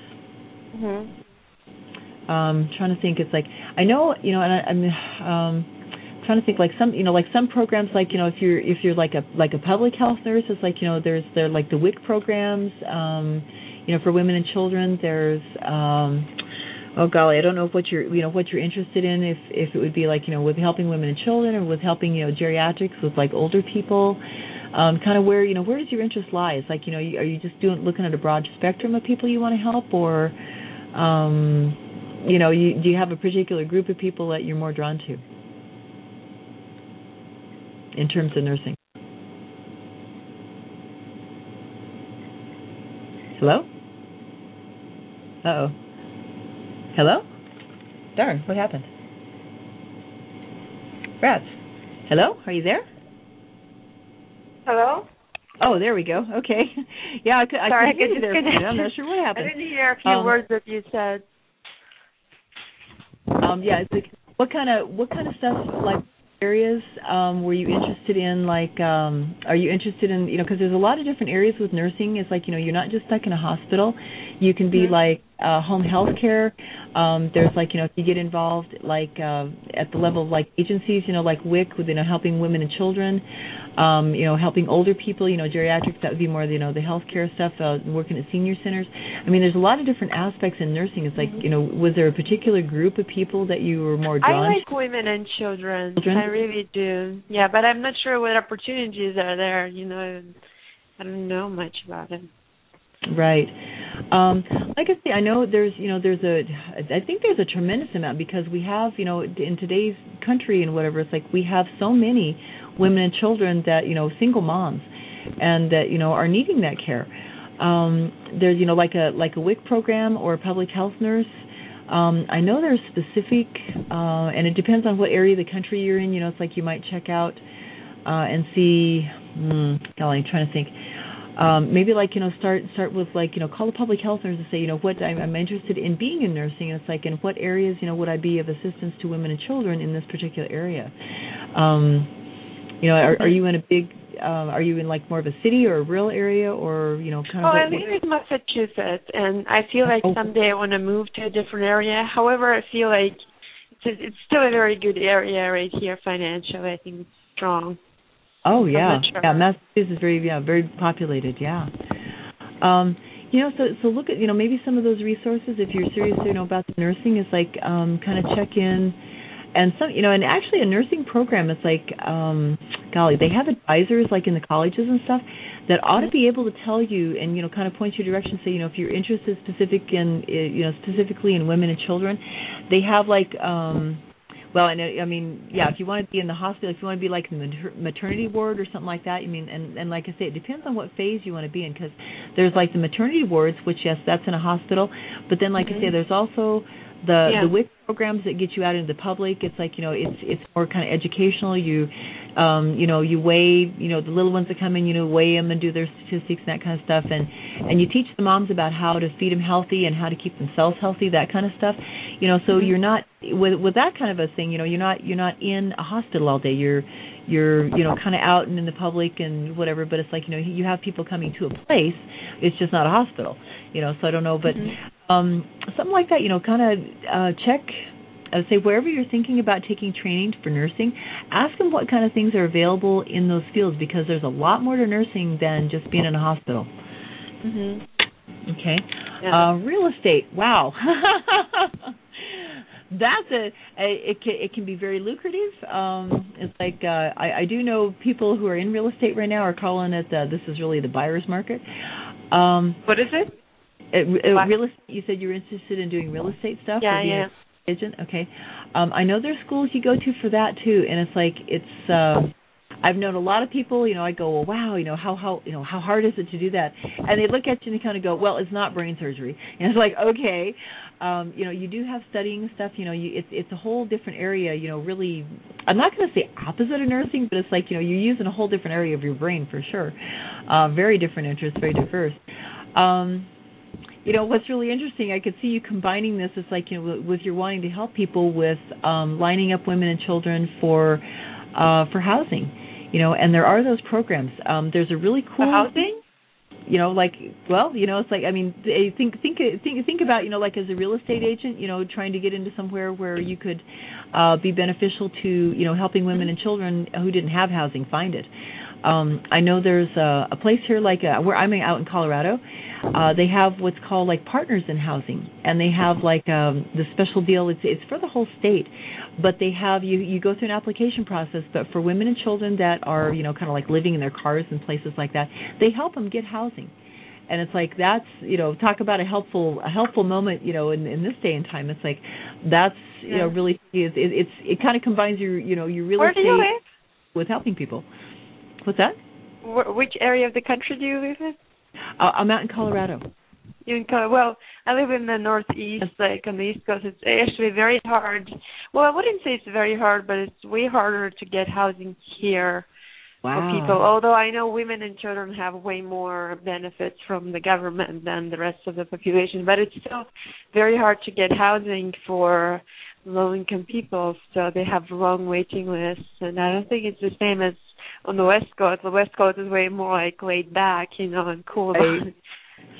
Mm-hmm. Um, trying to think, it's like, I know, you know, and I, I'm... Um, trying to think like some you know like some programs, like, you know, if you're if you're like a like a public health nurse, it's like, you know, there's there like the W I C programs, um you know, for women and children. There's um oh golly, I don't know what you're you know what you're interested in, if if it would be like, you know, with helping women and children, or with helping, you know, geriatrics with like older people, um kind of where, you know, where does your interest lie? It's like, you know, are you just doing looking at a broad spectrum of people you want to help, or um you know, you do you have a particular group of people that you're more drawn to in terms of nursing? Hello? Uh-oh. Hello? Darn, what happened? Rats. Hello? Are you there? Hello? Oh, there we go. Okay. Yeah, I could, I Sorry, could hear you there. I'm not sure what happened. I didn't hear a few um, words that you said. Um, yeah, it's like, what kind of what kind of stuff, like, areas um, were you interested in? Like, um, are you interested in, you know, because there's a lot of different areas with nursing. It's like, you know, you're not just stuck in a hospital. You can be Mm-hmm. like uh, home health care. Um, there's like, you know, if you get involved like uh, at the level of like agencies, you know, like W I C, with, you know, helping women and children, um, you know, helping older people, you know, geriatrics, that would be more, you know, the healthcare stuff, uh, working at senior centers. I mean, there's a lot of different aspects in nursing. It's like, you know, was there a particular group of people that you were more drawn I like women and children. Children? I really do. Yeah, but I'm not sure what opportunities are there. You know, I don't know much about it. Right. Um, like I say, I know there's, you know, there's a, I think there's a tremendous amount, because we have, you know, in today's country and whatever, it's like we have so many women and children that, you know, single moms, and that, you know, are needing that care. Um, there's, you know, like a like a W I C program or a public health nurse. Um, I know there's specific, uh, and it depends on what area of the country you're in. You know, it's like you might check out uh, and see. Hmm, golly, I'm trying to think. Um, maybe like, you know, start start with like, you know, call a public health nurse and say, you know, what I'm, I'm interested in being in nursing. And it's like, in what areas, you know, would I be of assistance to women and children in this particular area? Um, you know, are, are you in a big, um, are you in like more of a city or a rural area, or, you know, kind of? Oh, what, I live in Massachusetts, and I feel like oh. someday I want to move to a different area. However, I feel like it's, it's still a very good area right here financially. I think it's strong. Oh yeah, Sure. yeah. Massachusetts is very, yeah, very populated. Yeah. Um, you know, so so look at, you know, maybe some of those resources, if you're serious, you know, about the nursing, is like um, kind of check in, and some, you know, and actually a nursing program, it's like, um, golly, they have advisors like in the colleges and stuff that ought to be able to tell you and, you know, kind of point you direction. Say, you know, if you're interested specific in, you know, specifically in women and children, they have like. Um, Well, and I mean, yeah, if you want to be in the hospital, if you want to be like in the maternity ward or something like that, I mean, and, and like I say, it depends on what phase you want to be in, because there's like the maternity wards, which, yes, that's in a hospital, but then, like mm-hmm. I say, there's also the yeah. the W I C programs that get you out into the public. It's like, you know, it's it's more kind of educational. You, um, you know, you weigh, you know, the little ones that come in, you know, weigh them and do their statistics and that kind of stuff, and and you teach the moms about how to feed them healthy and how to keep themselves healthy, that kind of stuff. You know, so mm-hmm. you're not with with that kind of a thing. You know, you're not you're not in a hospital all day. You're you're you know kind of out and in the public and whatever. But it's like, you know, you have people coming to a place. It's just not a hospital. You know, so I don't know, but mm-hmm. um, something like that. You know, kind of uh, check. I would say wherever you're thinking about taking training for nursing, ask them what kind of things are available in those fields, because there's a lot more to nursing than just being in a hospital. Mm-hmm. Okay. Yeah. Uh, real estate. Wow. That's a, a it can it can be very lucrative. Um, it's like uh, I, I do know people who are in real estate right now are calling it uh, this is really the buyer's market. Um, what is it? it, it real estate. You said you were interested in doing real estate stuff. Yeah, yeah. Agent. Okay. Um, I know there's schools you go to for that too, and it's like it's. Uh, I've known a lot of people. You know, I go, well, wow, you know, how how you know how hard is it to do that? And they look at you and they kind of go, well, it's not brain surgery. And it's like, okay, um, you know, you do have studying stuff. You know, you it's it's a whole different area. You know, really, I'm not going to say opposite of nursing, but it's like, you know, you're using a whole different area of your brain for sure. Uh, very different interests, very diverse. Um, You know, what's really interesting, I could see you combining this. It's like, you know, with your wanting to help people with um, lining up women and children for uh, for housing, you know, and there are those programs. Um, there's a really cool for housing. You know, like, well, you know, it's like, I mean, think think think think about, you know, like as a real estate agent, you know, trying to get into somewhere where you could uh, be beneficial to, you know, helping women and children who didn't have housing find it. Um, I know there's a, a place here, like uh, where I'm out in Colorado. Uh, they have what's called like partners in housing, and they have like um, the special deal. It's it's for the whole state, but they have you you go through an application process. But for women and children that are, you know, kind of like living in their cars and places like that, they help them get housing. And it's like, that's, you know, talk about a helpful a helpful moment, you know, in, in this day and time. It's like that's you yeah. know really it, it, it's it kind of combines your you know your real Where estate do you live? with helping people. What's that? Wh- which area of the country do you live in? Uh, I'm out in Colorado. You in Colorado? Well, I live in the Northeast, like on the East Coast. It's actually very hard. Well, I wouldn't say it's very hard, but it's way harder to get housing here wow. for people. Although I know women and children have way more benefits from the government than the rest of the population, but it's still very hard to get housing for low-income people. So they have long waiting lists, and I don't think it's the same as on the West Coast. The West Coast is way more like laid back, you know, and cool. Right.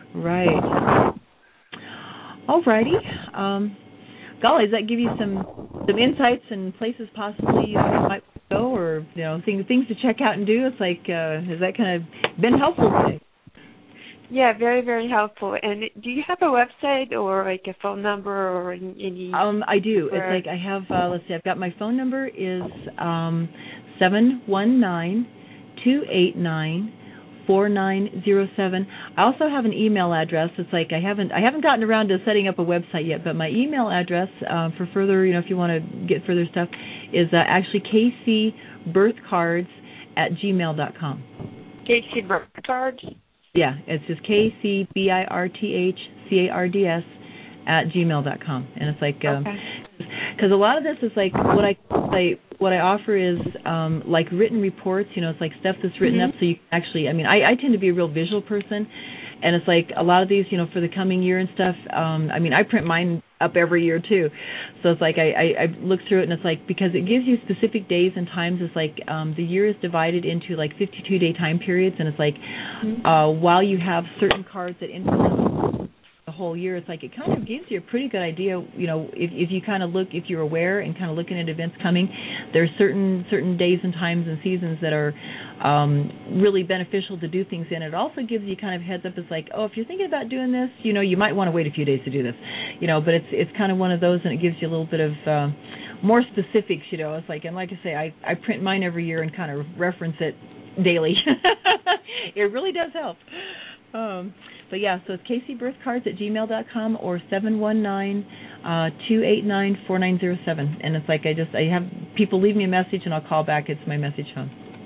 Right. All righty. Um, golly, does that give you some some insights and places possibly you, know, you might go, or you know things things to check out and do? It's like uh, has that kind of been helpful today? Yeah, very, very helpful. And do you have a website or like a phone number or any? Um, I do. It's like I have. Uh, let's see. I've got my phone number is um, seven one nine two eight nine four nine zero seven. I also have an email address. It's like I haven't I haven't gotten around to setting up a website yet, but my email address uh, for further, you know, if you want to get further stuff, is uh, actually k c birth cards at gmail dot com. K C Birth Cards. Yeah, it's just K C B I R T H C A R D S at gmail dot com. And it's like, because um, a lot of this is like what I like, what I offer is um, like written reports, you know, it's like stuff that's written mm-hmm. up so you can actually, I mean, I, I tend to be a real visual person. And it's like a lot of these, you know, for the coming year and stuff, um, I mean, I print mine up every year too. So it's like I, I, I look through it and it's like, because it gives you specific days and times, it's like um, the year is divided into like fifty-two day time periods. And it's like mm-hmm. uh, while you have certain cards that influence the whole year, it's like it kind of gives you a pretty good idea, you know, if, if you kind of look, if you're aware and kind of looking at events coming, there's certain certain days and times and seasons that are um, really beneficial to do things in. It also gives you kind of heads up. It's like, oh, if you're thinking about doing this, you know, you might want to wait a few days to do this, you know, but it's it's kind of one of those, and it gives you a little bit of uh, more specifics, you know. It's like, and like I say, I, I print mine every year and kind of reference it daily. It really does help. Um, but yeah, so it's k c birth cards at gmail dot com or seven one nine two eight nine four nine zero seven. And it's like I just, I have people leave me a message and I'll call back. It's my message phone.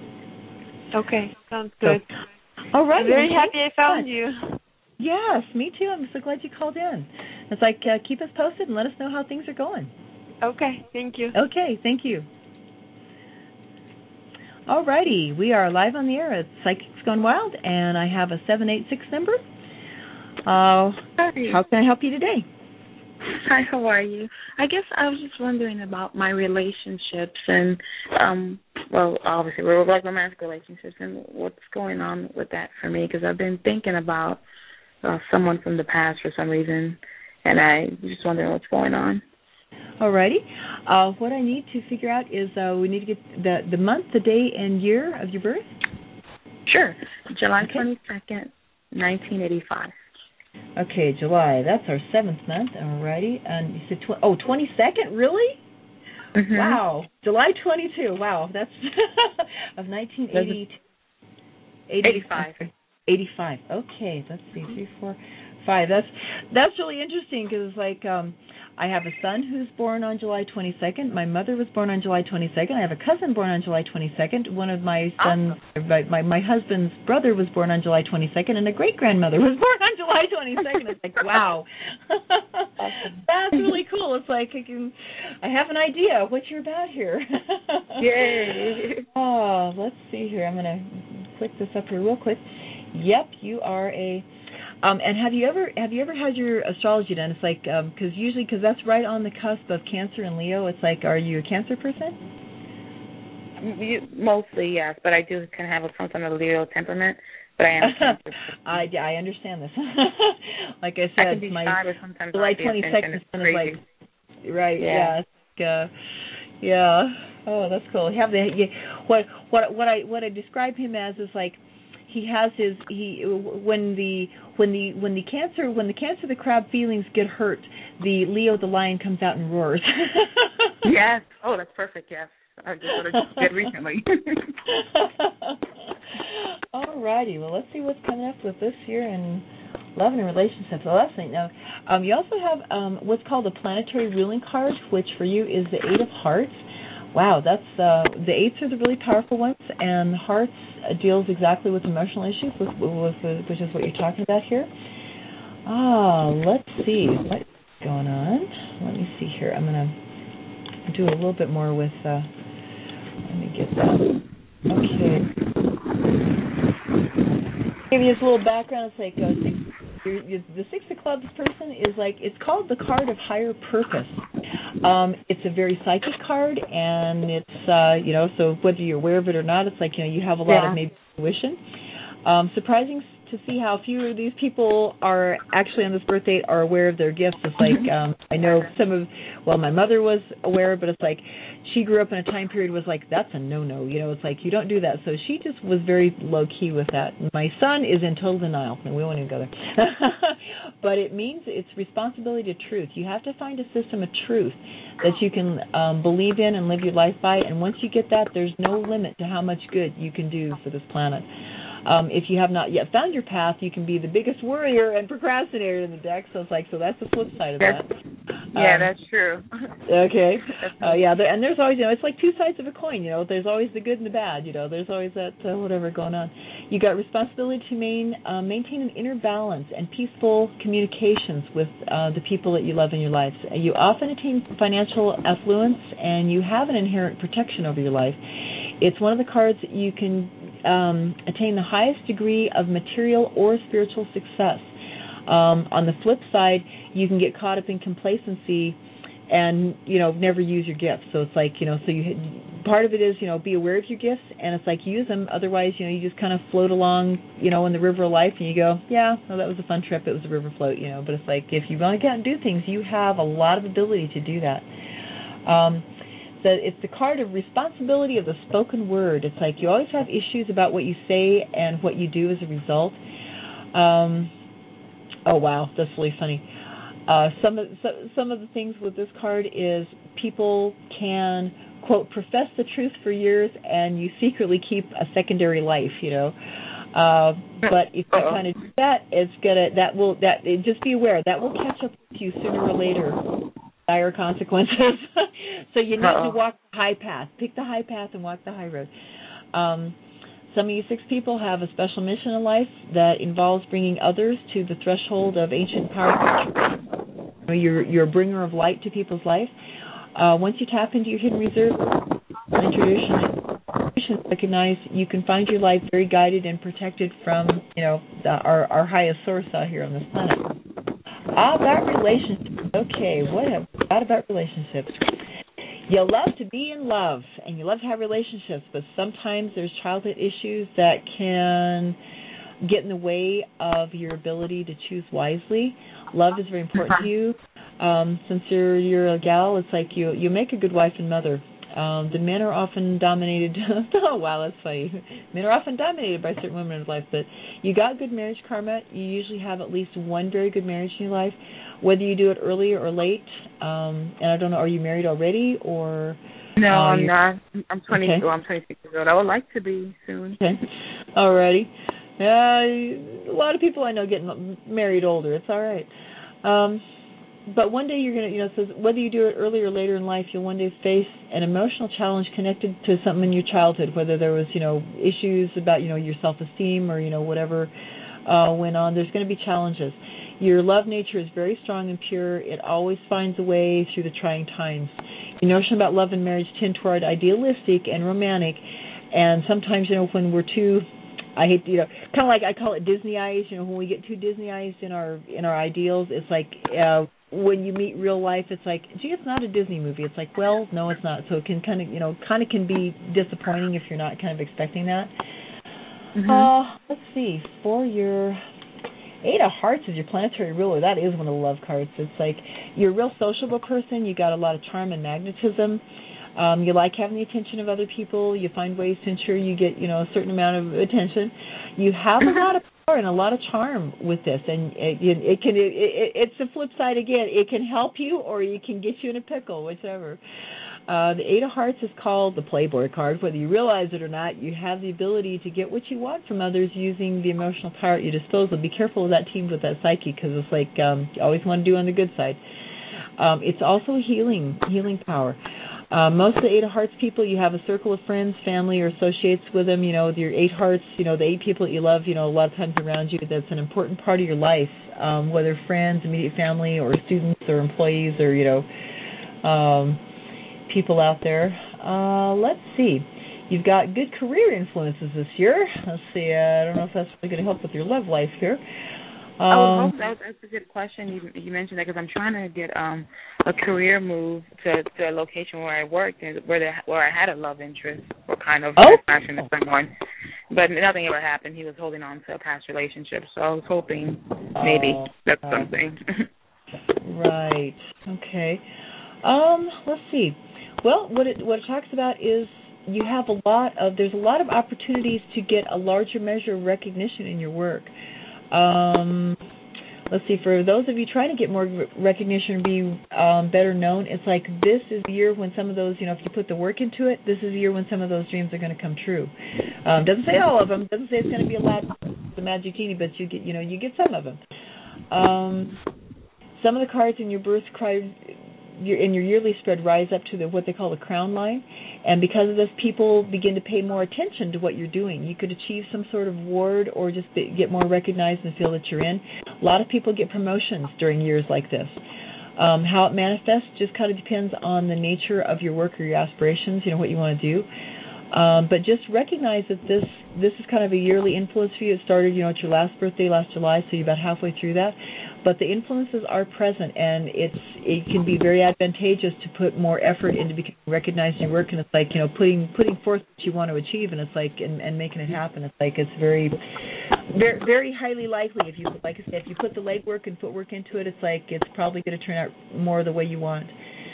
Okay, sounds good. So, all right. I'm very happy I found you. Yes, me too. I'm so glad you called in. It's like uh, keep us posted and let us know how things are going. Okay, thank you. Okay, thank you. All righty, we are live on the air at Psychics Gone Wild, and I have a seven eight six number. Uh, Hi. How can I help you today? Hi, how are you? I guess I was just wondering about my relationships and, um, well, obviously, we're like romantic relationships, and what's going on with that for me, because I've been thinking about uh, someone from the past for some reason, and I'm just wondering what's going on. Alrighty. Uh, what I need to figure out is uh, we need to get the, the month, the day, and year of your birth. Sure. July okay. twenty-second, nineteen eighty-five. Okay, July. That's our seventh month. Alrighty. And you said, tw- oh, twenty-second? Really? Mm-hmm. Wow. July twenty-second. Wow. That's of nineteen eighty. eighty-five. eighty-five. Okay. Let's see. Three, four, five. That's that's really interesting because it's like um, I have a son who's born on July twenty-second. My mother was born on July twenty-second. I have a cousin born on July twenty-second. One of my sons, awesome. my, my my husband's brother was born on July twenty-second, and a great grandmother was born on July twenty-second. It's like, wow, that's really cool. It's like I can, I have an idea what you're about here. Yay! Oh, let's see here. I'm gonna click this up here real quick. Yep, you are a. Um, and have you ever have you ever had your astrology done? It's like because um, usually because that's right on the cusp of Cancer and Leo. It's like, are you a Cancer person? You, mostly yes, but I do kind of have some kind of Leo temperament. But I am. A Cancer person. I I understand this. Like I said, I can be my shy, but sometimes July twenty-second is like right. Yeah. Yeah. Uh, yeah. Oh, that's cool. You have the you, what what what I what I describe him as is like. He has his he when the when the when the cancer when the cancer the crab feelings get hurt, the Leo the lion comes out and roars. Yes. Oh, that's perfect. Yes, I just what I just did recently. All righty. Well, let's see what's coming up with this year in love and relationships. Well, that's neat. Now, um, you also have um, what's called a planetary ruling card, which for you is the Eight of Hearts. Wow, that's uh, the eights are the really powerful ones, and hearts uh, deals exactly with emotional issues, with, with, with, which is what you're talking about here. Ah, let's see what's going on. Let me see here. I'm going to do a little bit more with. Uh, let me get that. Okay. Give you this little background. It's like uh, six, you're, you're, the Six of Clubs person is like it's called the card of higher purpose. Um, it's a very psychic card, and it's, uh, you know, so whether you're aware of it or not, it's like, you know, you have a lot yeah. of maybe intuition. Um, surprising to to see how few of these people are actually on this birth date are aware of their gifts. It's like um, I know some of, well, my mother was aware, but it's like she grew up in a time period was like, that's a no-no. You know, it's like you don't do that. So she just was very low-key with that. My son is in total denial, and we won't even go there. But it means it's responsibility to truth. You have to find a system of truth that you can um, believe in and live your life by. And once you get that, there's no limit to how much good you can do for this planet. Um, if you have not yet found your path, you can be the biggest worrier and procrastinator in the deck. So it's like, so that's the flip side of that. Yeah, um, that's true. Okay. Uh, yeah, there, and there's always, you know, it's like two sides of a coin. You know, there's always the good and the bad. You know, there's always that uh, whatever going on. You got responsibility to main, uh, maintain an inner balance and peaceful communications with uh, the people that you love in your lives. You often attain financial affluence, and you have an inherent protection over your life. It's one of the cards that you can um, attain the highest degree of material or spiritual success. Um, on the flip side, you can get caught up in complacency and, you know, never use your gifts. So it's like, you know, so you part of it is, you know, be aware of your gifts, and it's like use them. Otherwise, you know, you just kind of float along, you know, in the river of life, and you go, yeah, well, that was a fun trip. It was a river float, you know. But it's like if you want to get out and do things, you have a lot of ability to do that. Um, so it's the card of responsibility of the spoken word. It's like you always have issues about what you say and what you do as a result. Um, oh, wow, that's really funny. Uh, some of so, some of the things with this card is people can, quote, profess the truth for years, and you secretly keep a secondary life, you know. Uh, but if you kind of do that, it's gonna that will that just be aware that will catch up with you sooner or later. Dire consequences. So you need Uh-oh. to walk the high path. Pick the high path and walk the high road. Um, some of you six people have a special mission in life that involves bringing others to the threshold of ancient power. You're, you're a bringer of light to people's life. Uh, once you tap into your hidden reserve, intuition, recognize you can find your life very guided and protected from, you know, the, our, our highest source out here on this planet. Ah, about relationships. Okay, what have we got about relationships? You love to be in love, and you love to have relationships, but sometimes there's childhood issues that can get in the way of your ability to choose wisely. Love is very important to you. Um, since you're you're a gal, it's like you you make a good wife and mother. Um, the men are often dominated. Oh, wow, that's funny. Men are often dominated by certain women in life, but you got good marriage karma. You usually have at least one very good marriage in your life, whether you do it early or late. Um, and I don't know, are you married already or? No, uh, I'm not. I'm twenty. Okay. Well, I'm twenty-six years old. I would like to be soon. Okay, alrighty. Uh, a lot of people I know get married older. It's all right. Um, But one day you're going to, you know, so whether you do it early or later in life, you'll one day face an emotional challenge connected to something in your childhood, whether there was, you know, issues about, you know, your self-esteem or, you know, whatever uh, went on. There's going to be challenges. Your love nature is very strong and pure. It always finds a way through the trying times. Your notion about love and marriage tend toward idealistic and romantic, and sometimes, you know, when we're too, I hate, you know, kind of like I call it Disney-ized, you know, when we get too Disney-ized in our in our ideals, it's like, uh, when you meet real life, it's like, gee, it's not a Disney movie. It's like, well, no, it's not. So it can kind of, you know, kind of can be disappointing if you're not kind of expecting that. Mm-hmm. Uh, let's see. For your Eight of Hearts is your planetary ruler. That is one of the love cards. It's like you're a real sociable person. You got a lot of charm and magnetism. Um, you like having the attention of other people. You find ways to ensure you get, you know, a certain amount of attention. You have a lot of power and a lot of charm with this, and it, it can. It, it, it's the flip side again. It can help you, or it can get you in a pickle, whichever. Uh, the Eight of Hearts is called the Playboy card. Whether you realize it or not, you have the ability to get what you want from others using the emotional power at your disposal. Be careful with that teamed with that psyche, because it's like um, you always want to do on the good side. Um, it's also healing, healing power. Uh, most of the Eight of Hearts people, you have a circle of friends, family, or associates with them. You know, your Eight Hearts, you know, the eight people that you love, you know, a lot of times around you, that's an important part of your life, um, whether friends, immediate family, or students, or employees, or, you know, um, people out there. Uh, let's see. You've got good career influences this year. Let's see. Uh, I don't know if that's really going to help with your love life here. Um, oh, that, that's a good question. You, you mentioned that because I'm trying to get um, a career move to, to a location where I worked and where the, where I had a love interest or kind of oh. passion to someone. but nothing ever happened. He was holding on to a past relationship, so I was hoping maybe oh, that's uh, something. Right. Okay. Um, let's see. Well, what it what it talks about is you have a lot of there's a lot of opportunities to get a larger measure of recognition in your work. Um, let's see. For those of you trying to get more recognition, be um, better known, it's like this is the year when some of those, you know, if you put the work into it, this is the year when some of those dreams are going to come true. Um, doesn't say all of them. Doesn't say it's going to be a lot, the magic genie, but you get, you know, you get some of them. Um, some of the cards in your birth card, your, in your yearly spread, rise up to the what they call the crown line, and because of this, people begin to pay more attention to what you're doing. You could achieve some sort of award or just be, get more recognized in the field that you're in. A lot of people get promotions during years like this. Um, how it manifests just kind of depends on the nature of your work or your aspirations, you know, what you want to do. Um, but just recognize that this this is kind of a yearly influence for you. It started, you know, at your last birthday, last July, so you're about halfway through that. But the influences are present, and it's it can be very advantageous to put more effort into becoming recognized in your work. And it's like, you know, putting putting forth what you want to achieve, and it's like and, and making it happen. It's like it's very, very very highly likely if you like I said if you put the legwork and footwork into it, it's like it's probably going to turn out more the way you want.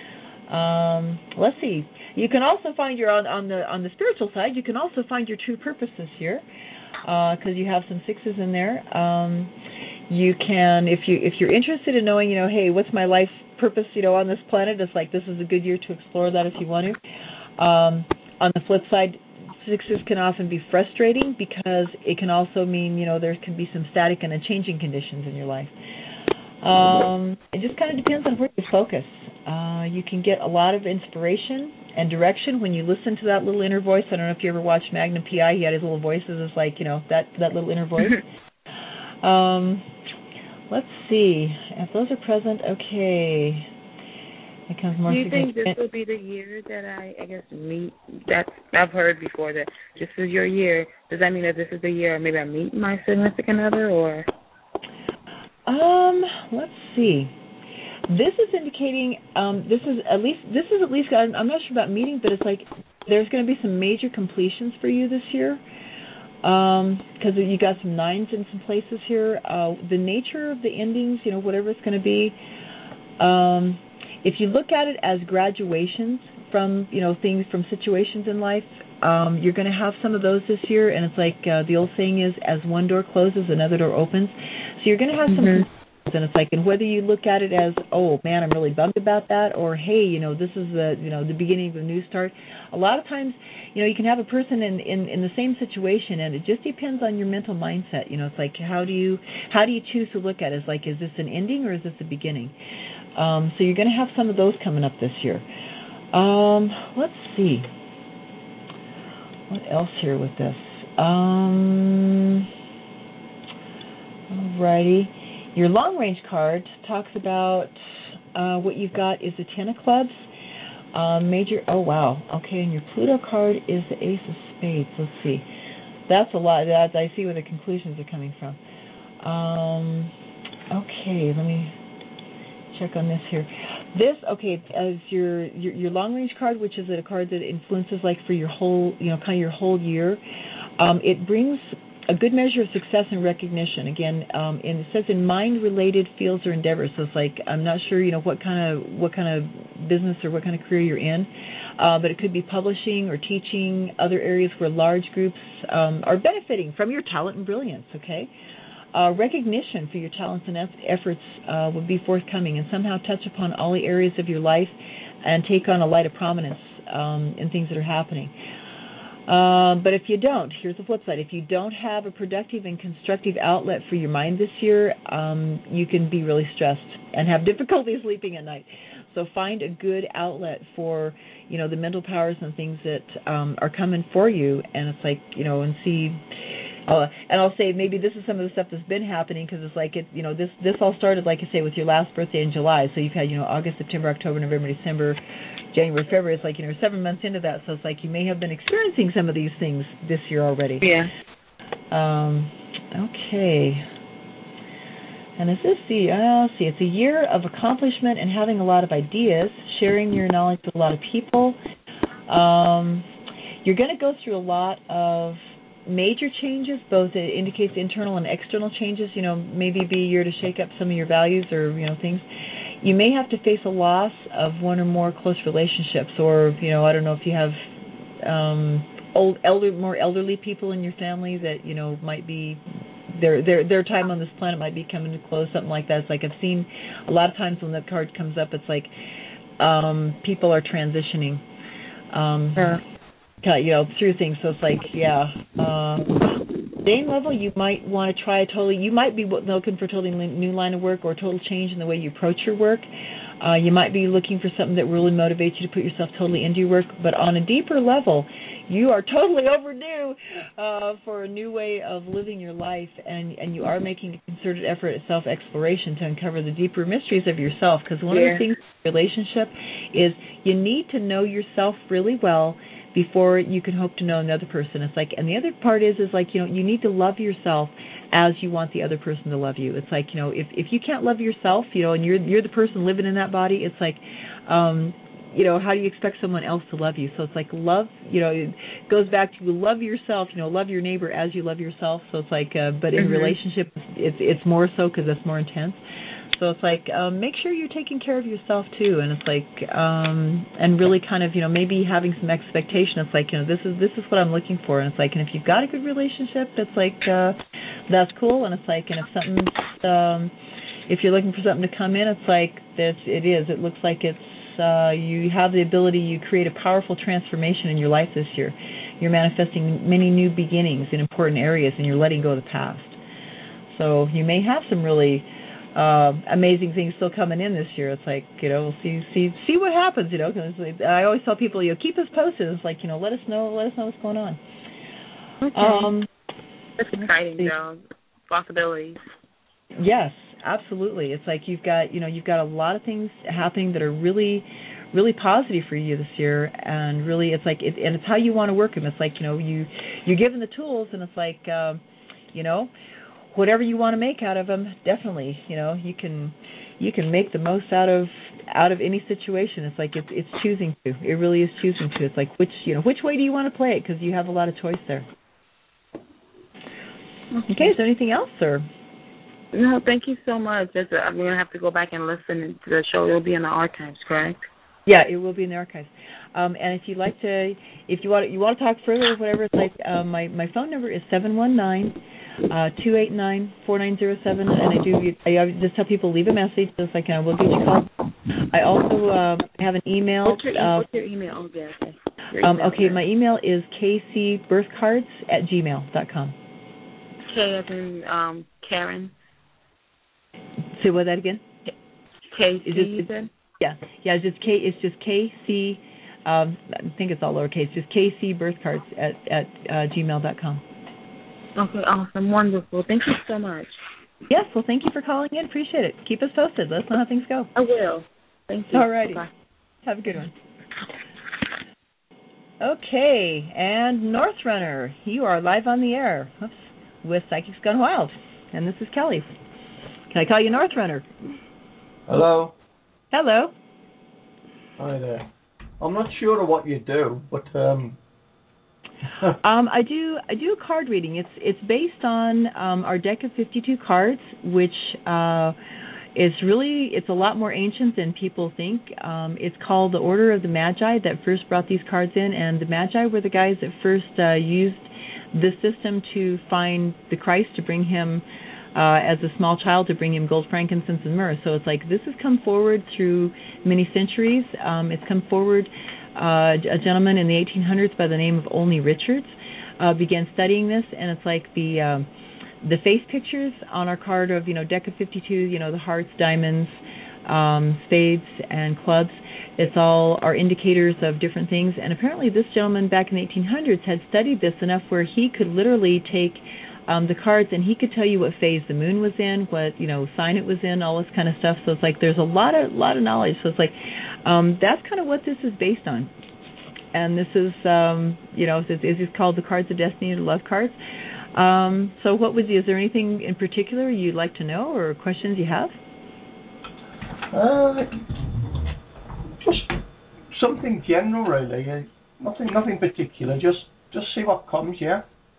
Um, let's see. You can also find your on, on the on the spiritual side. You can also find your true purpose this year because uh, you have some sixes in there. Um, you can, if you if you're interested in knowing, you know, hey, what's my life purpose, you know, on this planet? It's like this is a good year to explore that if you want to. Um, on the flip side, sixes can often be frustrating because it can also mean, you know, there can be some static and changing conditions in your life. Um, it just kind of depends on where you focus. Uh, you can get a lot of inspiration and direction when you listen to that little inner voice. I don't know if you ever watched Magnum P I. He had his little voices. It's like, you know, that, that little inner voice. um, let's see. If those are present, okay. It comes more. Do you think this will be the year that I, I guess, meet? That's I've heard before that this is your year. Does that mean that this is the year maybe I meet my significant other, or? Um, let's see. This is indicating um, this is at least this is at least I'm not sure about meeting, but it's like there's going to be some major completions for you this year because um, you got some nines in some places here. Uh, the nature of the endings, you know, whatever it's going to be. Um, if you look at it as graduations from you know things from situations in life, um, you're going to have some of those this year. And it's like uh, the old saying is, as one door closes, another door opens. So you're going to have some. Mm-hmm. And it's like, and whether you look at it as, oh man, I'm really bummed about that, or hey, you know, this is the, you know, the beginning of a new start. A lot of times, you know, you can have a person in, in, in the same situation, and it just depends on your mental mindset. You know, it's like, how do you how do you choose to look at it? It's like, is this an ending or is this a beginning? Um, so you're going to have some of those coming up this year. Um, let's see, what else here with this? Um, alrighty. Your long-range card talks about uh, what you've got is the Ten of Clubs, uh, major, oh, wow, okay, and your Pluto card is the Ace of Spades. Let's see. That's a lot. That, I see where the conclusions are coming from. Um, okay, let me check on this here. This, okay, as your, your, your long-range card, which is a card that influences, like, for your whole, you know, kind of your whole year, um, it brings a good measure of success and recognition. Again, um, and it says in mind-related fields or endeavors. So it's like I'm not sure, you know, what kind of what kind of business or what kind of career you're in, uh, but it could be publishing or teaching, other areas where large groups um, are benefiting from your talent and brilliance. Okay, uh, recognition for your talents and efforts uh, would be forthcoming, and somehow touch upon all the areas of your life and take on a light of prominence um, in things that are happening. Uh, but if you don't, here's the flip side. If you don't have a productive and constructive outlet for your mind this year, um, you can be really stressed and have difficulty sleeping at night. So find a good outlet for, you know, the mental powers and things that um, are coming for you. And it's like, you know, and see, uh, and I'll say maybe this is some of the stuff that's been happening because it's like, it, you know, this this all started, like I say, with your last birthday in July. So you've had, you know, August, September, October, November, December, January, February. It's like, you know, seven months into that. So it's like you may have been experiencing some of these things this year already. Yeah. Um, okay. And is this the, uh, let's see, it's a year of accomplishment and having a lot of ideas, sharing your knowledge with a lot of people. Um, you're going to go through a lot of major changes, both it indicates internal and external changes. You know, maybe be a year to shake up some of your values or you know things. You may have to face a loss of one or more close relationships, or you know, I don't know if you have um, old, elder, more elderly people in your family that you know might be their their their time on this planet might be coming to close, something like that. It's like I've seen a lot of times when that card comes up, it's like um, people are transitioning. Um, sure. You know, through things. So it's like, yeah. Uh, Dane level, you might want to try a totally, you might be looking for a totally new line of work or a total change in the way you approach your work. Uh, you might be looking for something that really motivates you to put yourself totally into your work. But on a deeper level, you are totally overdue uh, for a new way of living your life, and, and you are making a concerted effort at self-exploration to uncover the deeper mysteries of yourself. Because one yeah. of the things in a relationship is you need to know yourself really well before you can hope to know another person. It's like, and the other part is, is like, you know, you need to love yourself as you want the other person to love you. It's like, you know, if if you can't love yourself, you know, and you're you're the person living in that body, it's like, um, you know, how do you expect someone else to love you? So it's like love, you know, it goes back to love yourself, you know, love your neighbor as you love yourself. So it's like, uh, but in mm-hmm. relationship, it's it's more so because it's more intense. So it's like, um, make sure you're taking care of yourself too, and it's like, um, and really kind of, you know, maybe having some expectation. It's like, you know, this is this is what I'm looking for, and it's like, and if you've got a good relationship, it's like, uh, that's cool, and it's like, and if something, um, if you're looking for something to come in, it's like, this, it is. It looks like it's, uh, you have the ability, you create a powerful transformation in your life this year. You're manifesting many new beginnings in important areas, and you're letting go of the past. So you may have some really Uh, amazing things still coming in this year. It's like, you know, we'll see see see what happens, you know, because I always tell people, you know, keep us posted. It's like, you know, let us know, let us know what's going on. Okay. Um, That's exciting, though. Possibilities. Yes, absolutely. It's like you've got, you know, you've got a lot of things happening that are really, really positive for you this year, and really, it's like, it, and it's how you want to work them. It's like, you know, you you're given the tools, and it's like, um, you know, whatever you want to make out of them, definitely, you know, you can you can make the most out of out of any situation. It's like it's it's choosing to. It really is choosing to. It's like which you know which way do you want to play it, because you have a lot of choice there. Okay, is there anything else, or? No, thank you so much. That's, I'm going to have to go back and listen to the show. It'll be in the archives, correct? Yeah, it will be in the archives. Um, and if you'd like to, if you want you want to talk further or whatever, it's like uh, my my phone number is seven one nine. Uh, two eight nine, four nine zero seven, and I do I just tell people leave a message, just like I will get you called. I also uh, have an email. What's your, uh, what's your email? Oh, yeah, okay. Your Um, email okay, address. my email is k c birthcards at gmail dot com. K as in um, Karen. Say what that again? K C, is it, you said? Yeah, yeah. It's just K. It's just K C. Um, I think it's all lowercase. Just K C birthcards at at uh, gmail dot com. Okay, awesome, wonderful. Thank you so much. Yes, well, thank you for calling in. Appreciate it. Keep us posted. Let us know how things go. I will. Thank you. All righty. Bye. Have a good one. Okay, and North Runner, you are live on the air. Oops, with Psychics Gone Wild, and this is Kelly. Can I call you North Runner? Hello. Hello. Hi there. I'm not sure of what you do, but um. um, I do I do a card reading. It's it's based on um, our deck of fifty-two cards, which uh, is really it's a lot more ancient than people think. Um, it's called the Order of the Magi that first brought these cards in, and the Magi were the guys that first uh, used this system to find the Christ, to bring him uh, as a small child, to bring him gold, frankincense, and myrrh. So it's like this has come forward through many centuries. Um, it's come forward. Uh, a gentleman in the eighteen hundreds by the name of Olney Richards uh, began studying this, and it's like the um, the face pictures on our card of, you know, deck of fifty-two, you know, the hearts, diamonds, um, spades, and clubs. It's all are indicators of different things, and apparently this gentleman back in the eighteen hundreds had studied this enough where he could literally take um, the cards and he could tell you what phase the moon was in, what, you know, sign it was in, all this kind of stuff. So it's like there's a lot of lot of knowledge. So it's like um, that's kind of what this is based on. And this is, um, you know, this is called the Cards of Destiny, the Love Cards. Um, so what would you, is there anything in particular you'd like to know or questions you have? Uh, just something general, really. Uh, nothing, nothing particular. Just, just see what comes. Yeah.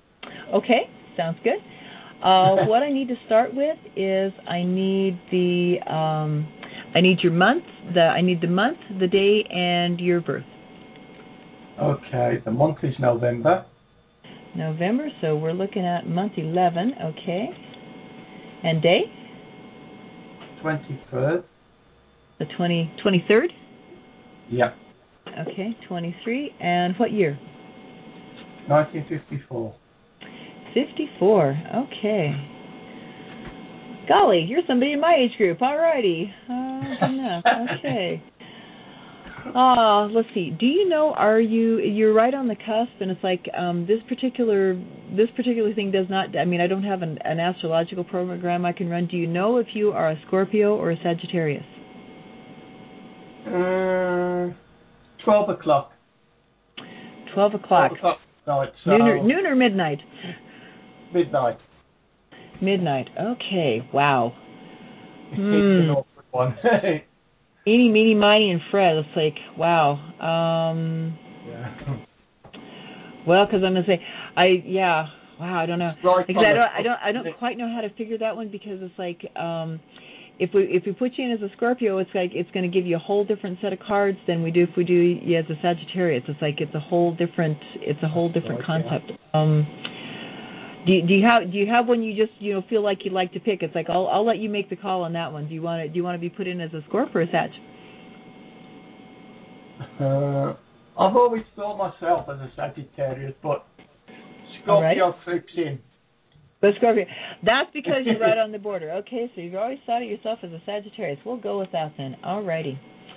Okay, sounds good. Uh, what I need to start with is I need the um, I need your month, the I need the month, the day, and your birth. Okay, the month is November. November, so we're looking at month eleven. Okay, and day? twenty-third. The twenty twenty-third. Yeah. Okay, twenty-three, and what year? nineteen fifty-four. fifty-four. Okay. Golly, you're somebody in my age group. Alrighty. Uh, good enough. Okay. Uh, let's see. Do you know? Are you? You're right on the cusp, and it's like um, this particular this particular thing does not. I mean, I don't have an, an astrological program I can run. Do you know if you are a Scorpio or a Sagittarius? Uh, twelve o'clock. Twelve o'clock. Twelve o'clock. No, it's noon, or, uh, noon or midnight. Midnight. Midnight. Okay. Wow. It's Hmm. an awkward one. Eeny, meeny, miny, and Fred. It's like, wow. Um, yeah. Well, because I'm gonna say, I yeah. Wow. I don't know. Right Because I on don't, the- I don't, I don't quite know how to figure that one because it's like, um, if we if we put you in as a Scorpio, it's like it's going to give you a whole different set of cards than we do if we do you as a Sagittarius. It's like it's a whole different, it's a whole different Right, concept. Yeah. Um, do you, do you have do you have one you just you know feel like you'd like to pick? It's like I'll I'll let you make the call on that one. Do you want to do you want to be put in as a Scorp or a Sag? Uh, I've always thought myself as a Sagittarius, but Scorpio fits in. But Scorpio, that's because you're right on the border. Okay, so you've always thought of yourself as a Sagittarius. We'll go with that then. Alrighty.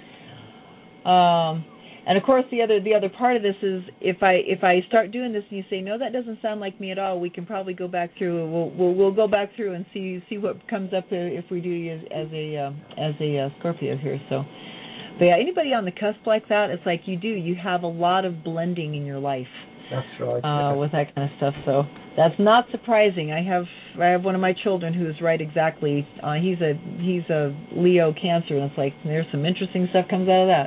Um, and of course, the other the other part of this is if I if I start doing this and you say no, that doesn't sound like me at all. We can probably go back through. We'll we'll, we'll go back through and see see what comes up if we do you as, as a um, as a uh, Scorpio here. So, but yeah, anybody on the cusp like that, it's like you do. You have a lot of blending in your life. That's right. Uh, yeah. with that kind of stuff, so that's not surprising. I have I have one of my children who's right exactly. Uh, he's a he's a Leo Cancer, and it's like there's some interesting stuff comes out of that.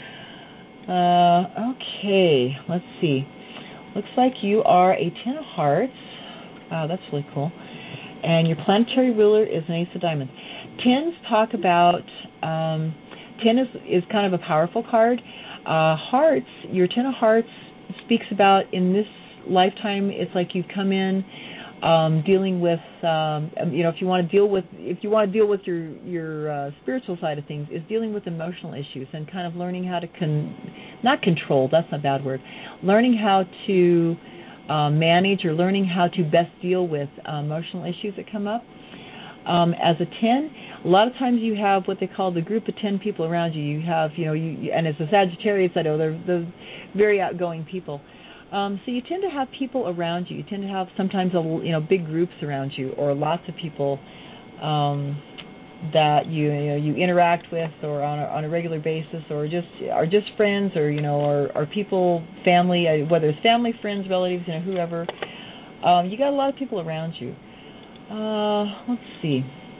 Uh, okay, let's see. Looks like you are a Ten of Hearts. Wow, that's really cool. And your planetary ruler is an Ace of Diamonds. Tens talk about um, ten is is kind of a powerful card. Uh, hearts, your Ten of Hearts speaks about in this lifetime. It's like you've come in um, dealing with, um, you know, if you want to deal with, if you want to deal with your your uh, spiritual side of things, is dealing with emotional issues and kind of learning how to con, not control. That's not a bad word. Learning how to uh, manage or learning how to best deal with uh, emotional issues that come up. Um, as a ten, a lot of times you have what they call the group of ten people around you. You have, you know, you and as a Sagittarius, I know they're, they're very outgoing people. Um, so you tend to have people around you. You tend to have sometimes, a, you know, big groups around you or lots of people um, that you, you know you interact with or on a, on a regular basis or just are just friends or you know or, or people, family, whether it's family, friends, relatives, you know, whoever. Um, you got a lot of people around you. Uh, let's see.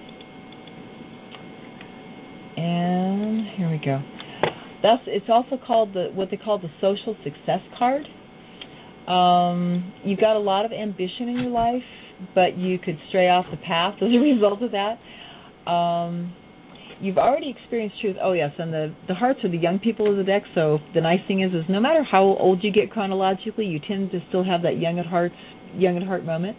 And here we go. That's it's also called the what they call the social success card. Um, you've got a lot of ambition in your life, but you could stray off the path as a result of that. Um, you've already experienced truth. Oh yes, and the the hearts are the young people of the deck. So the nice thing is, is no matter how old you get chronologically, you tend to still have that young at hearts, young at heart moment.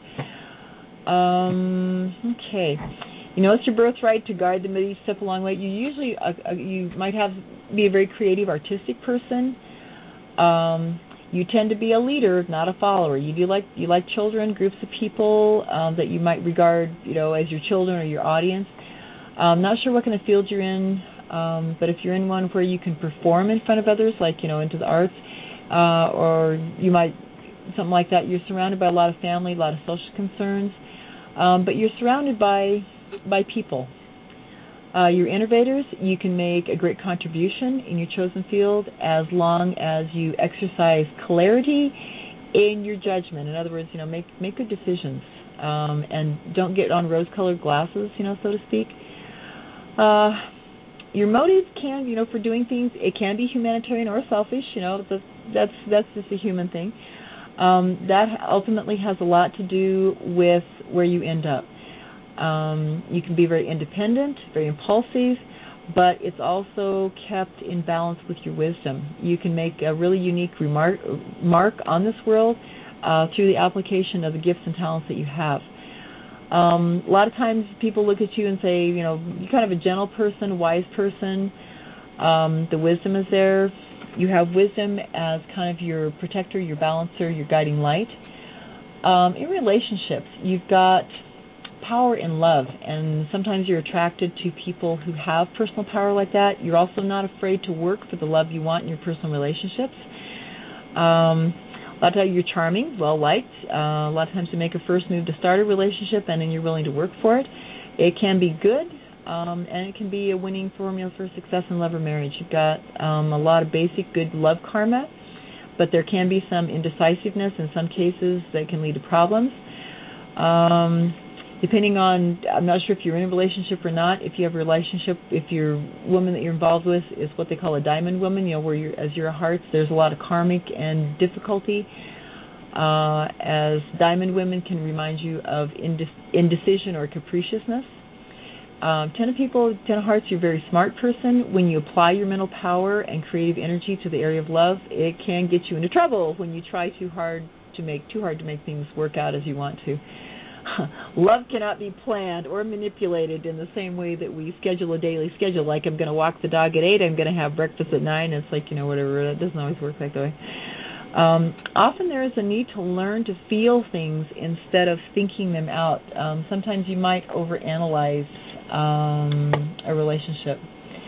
Um, okay. You know, it's your birthright to guide the Mideast step along the way. You usually, uh, uh, you might have be a very creative, artistic person. Um, you tend to be a leader, not a follower. You do like you like children, groups of people um, that you might regard, you know, as your children or your audience. I'm not sure what kind of field you're in, um, but if you're in one where you can perform in front of others, like you know, into the arts, uh, or you might something like that. You're surrounded by a lot of family, a lot of social concerns, um, but you're surrounded by by people. Uh, you're innovators. You can make a great contribution in your chosen field as long as you exercise clarity in your judgment. In other words, you know, make make good decisions um, and don't get on rose-colored glasses, you know, so to speak. Uh, your motives can, you know, for doing things, it can be humanitarian or selfish. You know, that's that's, that's just a human thing. Um, that ultimately has a lot to do with where you end up. Um, you can be very independent, very impulsive, but it's also kept in balance with your wisdom. You can make a really unique remark, mark on this world uh, through the application of the gifts and talents that you have. Um, a lot of times people look at you and say, you know, you're kind of a gentle person, wise person. Um, the wisdom is there. You have wisdom as kind of your protector, your balancer, your guiding light. Um, in relationships, you've got power in love, and sometimes you're attracted to people who have personal power like that. You're also not afraid to work for the love you want in your personal relationships. Um, a lot of times you're charming, well-liked. Uh, a lot of times you make a first move to start a relationship, and then you're willing to work for it. It can be good, um, and it can be a winning formula for success in love or marriage. You've got um, a lot of basic good love karma, but there can be some indecisiveness in some cases that can lead to problems. Um, Depending on, I'm not sure if you're in a relationship or not. If you have a relationship, if your woman that you're involved with is what they call a diamond woman, you know, where you're, as your hearts, there's a lot of karmic and difficulty. Uh, as diamond women can remind you of indec- indecision or capriciousness. Um, ten of people, ten of hearts, you're a very smart person. When you apply your mental power and creative energy to the area of love, it can get you into trouble when you try too hard to make too hard to make things work out as you want to. Love cannot be planned or manipulated in the same way that we schedule a daily schedule. Like, I'm going to walk the dog at eight, I'm going to have breakfast at nine. It's like, you know, whatever. It doesn't always work that way. Um, often there is a need to learn to feel things instead of thinking them out. Um, sometimes you might overanalyze um, a relationship.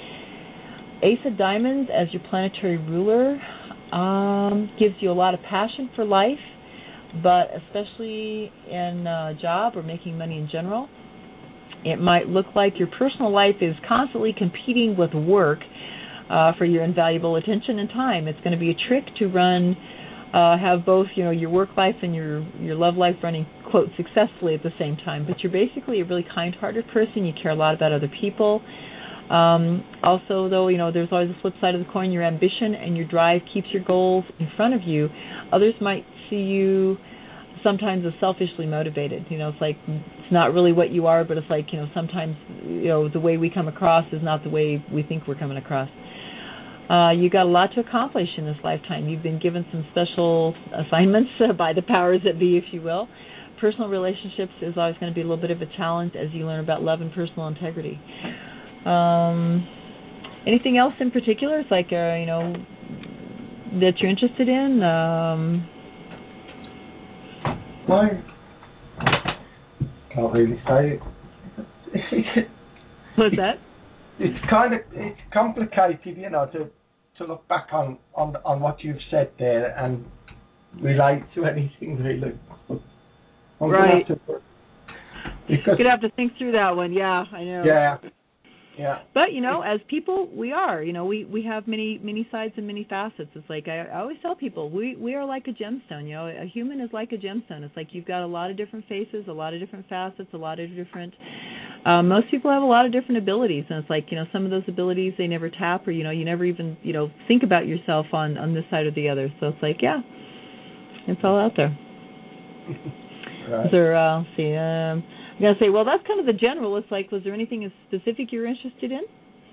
Ace of Diamonds as your planetary ruler um, gives you a lot of passion for life, but especially in a job or making money in general. It might look like your personal life is constantly competing with work uh, for your invaluable attention and time. It's going to be a trick to run, uh, have both, you know, your work life and your, your love life running, quote, successfully at the same time. But you're basically a really kind-hearted person. You care a lot about other people. Um, also, though, you know, there's always a flip side of the coin. Your ambition and your drive keeps your goals in front of you. Others might see you sometimes as selfishly motivated. You know, it's like it's not really what you are, but it's like, you know, sometimes, you know, the way we come across is not the way we think we're coming across. Uh, you got a lot to accomplish in this lifetime. You've been given some special assignments uh, by the powers that be, if you will. Personal relationships is always going to be a little bit of a challenge as you learn about love and personal integrity. Um, anything else in particular? It's like, uh, you know, that you're interested in? Um, Well, can't really say it. What's that? It's kind of it's complicated, you know, to to look back on on on what you've said there and relate to anything really. I'm right. Gonna have to, because you're gonna have to think through that one. Yeah, I know. Yeah. Yeah. But, you know, as people, we are, you know, we, we have many, many sides and many facets. It's like I, I always tell people, we, we are like a gemstone, you know. A human is like a gemstone. It's like you've got a lot of different faces, a lot of different facets, a lot of different, um, most people have a lot of different abilities. And it's like, you know, some of those abilities they never tap or, you know, you never even, you know, think about yourself on, on this side or the other. So it's like, yeah, it's all out there. Right. Is there, uh, let's see, um, I'm going to say, well, that's kind of the general. It's like, was there anything specific you're interested in?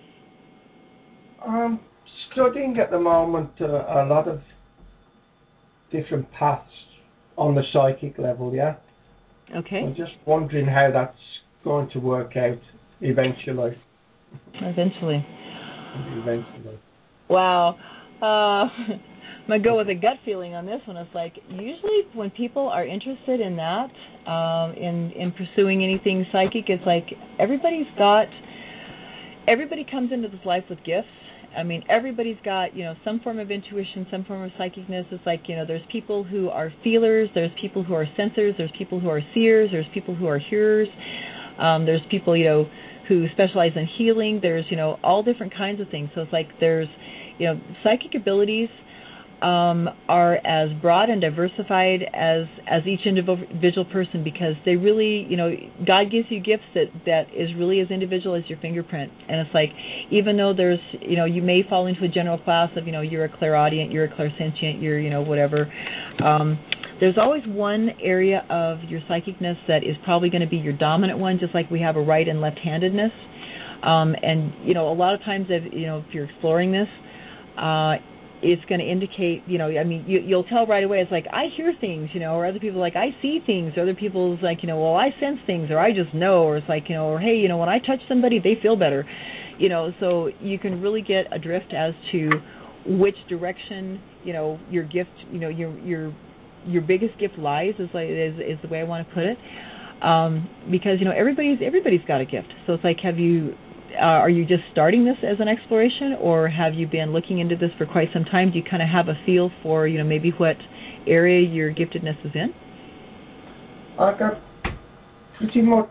I'm studying at the moment uh, a lot of different paths on the psychic level, yeah? Okay. I'm just wondering how that's going to work out eventually. Eventually. Eventually. Wow. Uh, I'm going to go with a gut feeling on this one. It's like, usually when people are interested in that, um, in, in pursuing anything psychic, it's like everybody's got, everybody comes into this life with gifts. I mean, everybody's got, you know, some form of intuition, some form of psychicness. It's like, you know, there's people who are feelers, there's people who are sensors, there's people who are seers, there's people who are hearers, um, there's people, you know, who specialize in healing. There's, you know, all different kinds of things. So it's like there's, you know, psychic abilities Um, are as broad and diversified as as each individual person, because they really, you know, God gives you gifts that, that is really as individual as your fingerprint. And it's like, even though there's, you know, you may fall into a general class of, you know, you're a clairaudient, you're a clairsentient, you're, you know, whatever. Um, there's always one area of your psychicness that is probably going to be your dominant one, just like we have a right and left-handedness. Um, and, you know, a lot of times, if, you know, if you're exploring this, uh, it's going to indicate, you know, I mean, you, you'll tell right away. It's like, I hear things, you know, or other people are like, I see things. Or other people's like, you know, well, I sense things, or I just know, or it's like, you know, or hey, you know, when I touch somebody, they feel better, you know. So you can really get a drift as to which direction, you know, your gift, you know, your your your biggest gift lies is like is is the way I want to put it, um, because you know everybody's everybody's got a gift. So it's like, have you? Uh, are you just starting this as an exploration, or have you been looking into this for quite some time? Do you kind of have a feel for, you know, maybe what area your giftedness is in? I got pretty much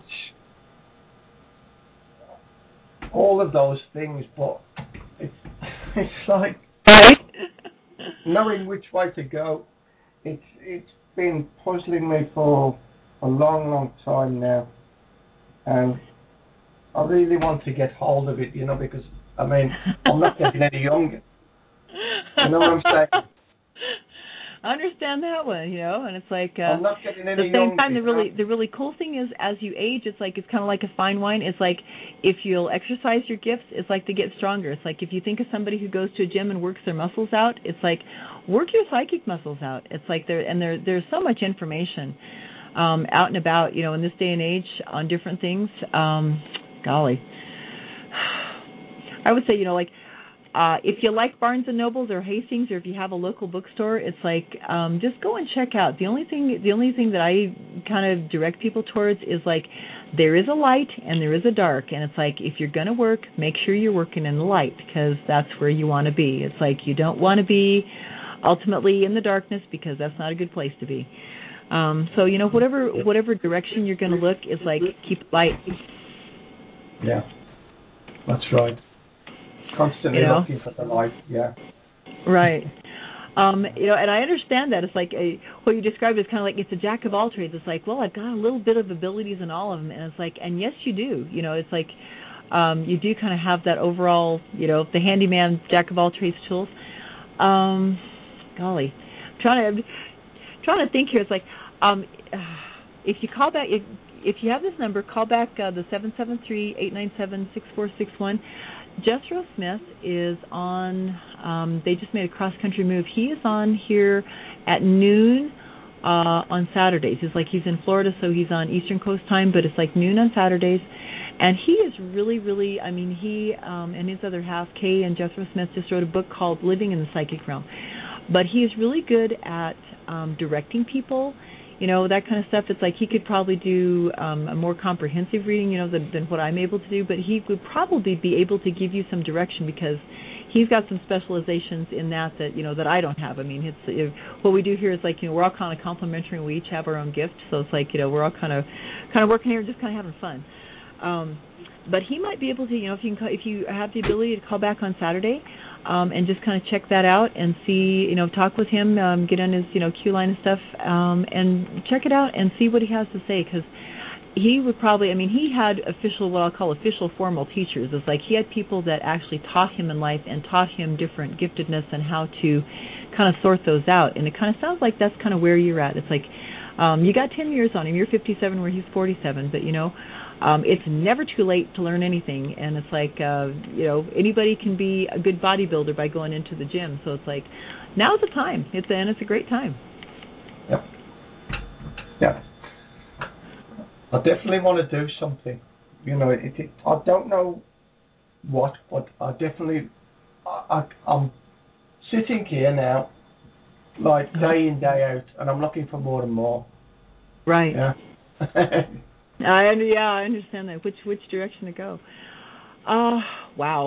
all of those things, but it's it's like right. knowing which way to go. It's it's been puzzling me for a long, long time now, and I really want to get hold of it, you know, because, I mean, I'm not getting any younger. You know what I'm saying? I understand that one, you know, and it's like, uh, I'm not getting any at the same time, the younger, really, the really cool thing is, as you age, it's like, it's kind of like a fine wine. It's like, if you'll exercise your gifts, it's like they get stronger. It's like, if you think of somebody who goes to a gym and works their muscles out, it's like, work your psychic muscles out. It's like, there, and there, there's so much information um, out and about, you know, in this day and age on different things. Um, golly. I would say, you know, like, uh, if you like Barnes and Nobles or Hastings, or if you have a local bookstore, it's like, um, just go and check out. The only thing, the only thing that I kind of direct people towards is like, there is a light and there is a dark, and it's like, if you're going to work, make sure you're working in the light, because that's where you want to be. It's like, you don't want to be ultimately in the darkness, because that's not a good place to be. Um, so, you know, whatever whatever direction you're going to look is like, keep it light. Yeah, that's right. Constantly you know? looking for the light, yeah. Right. Um, you know, and I understand that. It's like, a, what you described is kind of like, it's a jack of all trades. It's like, well, I've got a little bit of abilities in all of them. And it's like, and yes, you do. You know, it's like, um, you do kind of have that overall, you know, the handyman, jack of all trades tools. Um, golly. I'm trying to, trying to think here. It's like, um, if you call back, if, If you have this number, call back uh, the seven seven three, eight nine seven, six four six one. Jethro Smith is on, um, they just made a cross-country move. He is on here at noon uh, on Saturdays. It's like he's in Florida, so he's on Eastern Coast time, but it's like noon on Saturdays. And he is really, really, I mean, he um, and his other half, Kay and Jethro Smith, just wrote a book called Living in the Psychic Realm. But he is really good at um, directing people, you know, that kind of stuff. It's like he could probably do um, a more comprehensive reading, you know, than, than what I'm able to do. But he would probably be able to give you some direction, because he's got some specializations in that that, you know, that I don't have. I mean, it's it, what we do here is like, you know, we're all kind of complementary, and we each have our own gifts. So it's like, you know, we're all kind of kind of working here and just kind of having fun. Um, but he might be able to, you know, if you can, if you have the ability to call back on Saturday, um, and just kind of check that out and see, you know, talk with him, um, get on his, you know, queue line and stuff, um, and check it out and see what he has to say, because he would probably, I mean, he had official, what I'll call official formal teachers. It's like he had people that actually taught him in life and taught him different giftedness and how to kind of sort those out. And it kind of sounds like that's kind of where you're at. It's like, um, you got ten years on him. You're fifty-seven where he's forty-seven, but, you know, Um, it's never too late to learn anything, and it's like, uh, you know, anybody can be a good bodybuilder by going into the gym. So it's like, now's the time. It's and it's a great time. Yeah. Yeah. I definitely want to do something. You know, it, it, I don't know what, but I definitely, I, I, I'm sitting here now, like day in, day out, and I'm looking for more and more. Right. Yeah. I yeah, I understand that. Which which direction to go? Uh wow.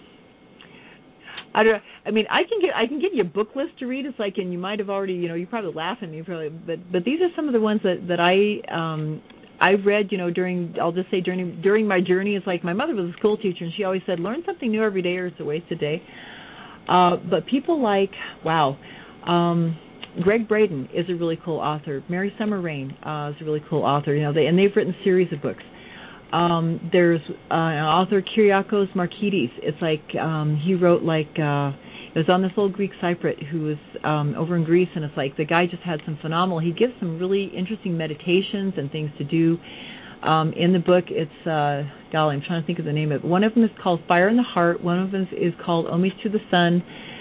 I don't. I mean, I can get I can give you a book list to read. It's like, and you might have already, you know, you probably laugh at me, probably, but but these are some of the ones that that I um I've read, you know, during I'll just say during during my journey. It's like my mother was a school teacher, and she always said, learn something new every day, or it's a waste of day. Uh, but people like wow. Um, Greg Braden is a really cool author. Mary Summer Rain uh, is a really cool author. You know, they, and they've written a series of books. Um, there's uh, an author, Kyriakos Markides. It's like um, he wrote like uh, It was on this old Greek Cypriot who was um, over in Greece, and it's like the guy just had some phenomenal. He gives some really interesting meditations and things to do. Um, in the book, it's uh, golly, I'm trying to think of the name of it. One of them is called Fire in the Heart. One of them is, is called Homage to the Sun.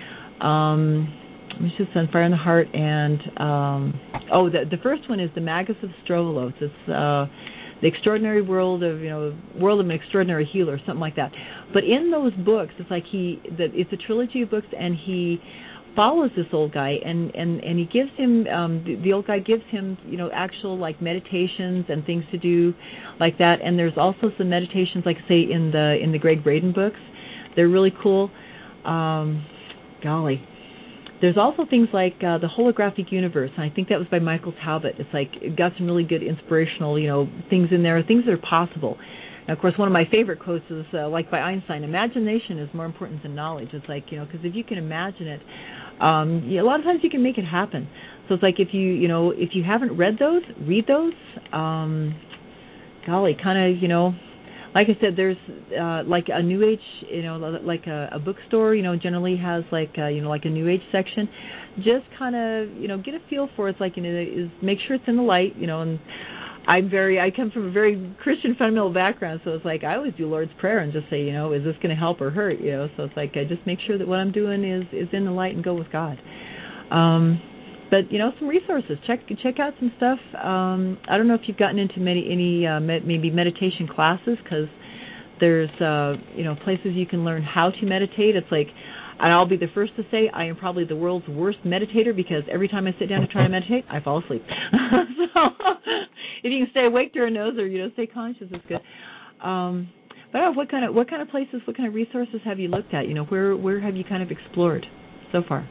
Um, Homage to the Sun, Fire in the Heart, and um, oh, the the first one is the Magus of Strovolos. It's uh, the extraordinary world of you know world of an extraordinary healer, something like that. But in those books, it's like he that it's a trilogy of books, and he follows this old guy, and and and he gives him um the, the old guy gives him you know actual like meditations and things to do like that. And there's also some meditations, like say in the in the Greg Braden books. They're really cool. Um, golly. There's also things like uh, the Holographic Universe, and I think that was by Michael Talbot. It's like it got some really good inspirational, you know, things in there, things that are possible. And of course, one of my favorite quotes is uh, like by Einstein: "Imagination is more important than knowledge." It's like you know, because if you can imagine it, um, you know, a lot of times you can make it happen. So it's like if you you know if you haven't read those, read those. Um, golly, kind of you know. Like I said, there's uh, like a New Age, you know, like a, a bookstore, you know, generally has like a, you know, like a New Age section. Just kind of, you know, get a feel for it. It's like, you know, is make sure it's in the light, you know. And I'm very, I come from a very Christian fundamental background, so it's like I always do Lord's Prayer and just say, you know, is this going to help or hurt, you know? So it's like I just make sure that what I'm doing is is in the light and go with God. Um, But you know, some resources. Check check out some stuff. Um, I don't know if you've gotten into many any uh, med, maybe meditation classes, because there's uh, you know places you can learn how to meditate. It's like, and I'll be the first to say I am probably the world's worst meditator, because every time I sit down to try to meditate, I fall asleep. So if you can stay awake during those, or you know stay conscious, it's good. Um, but I don't know, what kind of what kind of places, what kind of resources have you looked at? You know, where where have you kind of explored so far?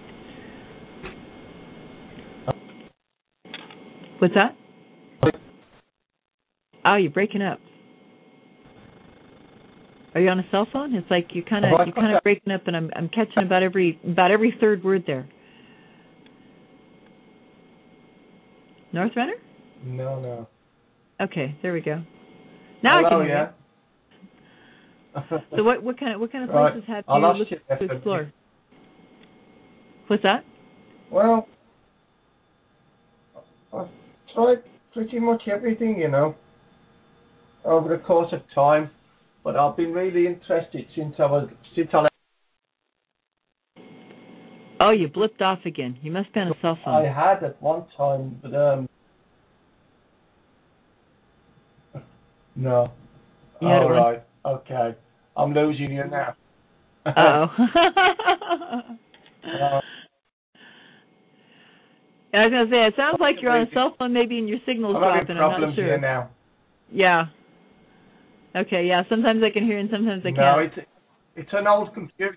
What's that? Oh, you're breaking up. Are you on a cell phone? It's like you're kind of you're kind of breaking up, and I'm I'm catching about every about every third word there. North Runner? No, no. Okay, there we go. Now Hello, I can hear yeah. you. So what what kind of what kind of places right. have I you lost looked you to explore? What's that? Well, I've tried pretty much everything, you know, over the course of time. But I've been really interested since I was since I. Oh, you blipped off again. You must be on a cell phone. I had at one time, but um. No. You had All it right. Okay. I'm losing you now. Uh-oh. uh, I was going to say, it sounds like you're on a cell phone maybe and your signal's I'm dropping. having I'm problems not sure. here now. Yeah. Okay, yeah. Sometimes I can hear and sometimes I can't. No, it's it's an old computer.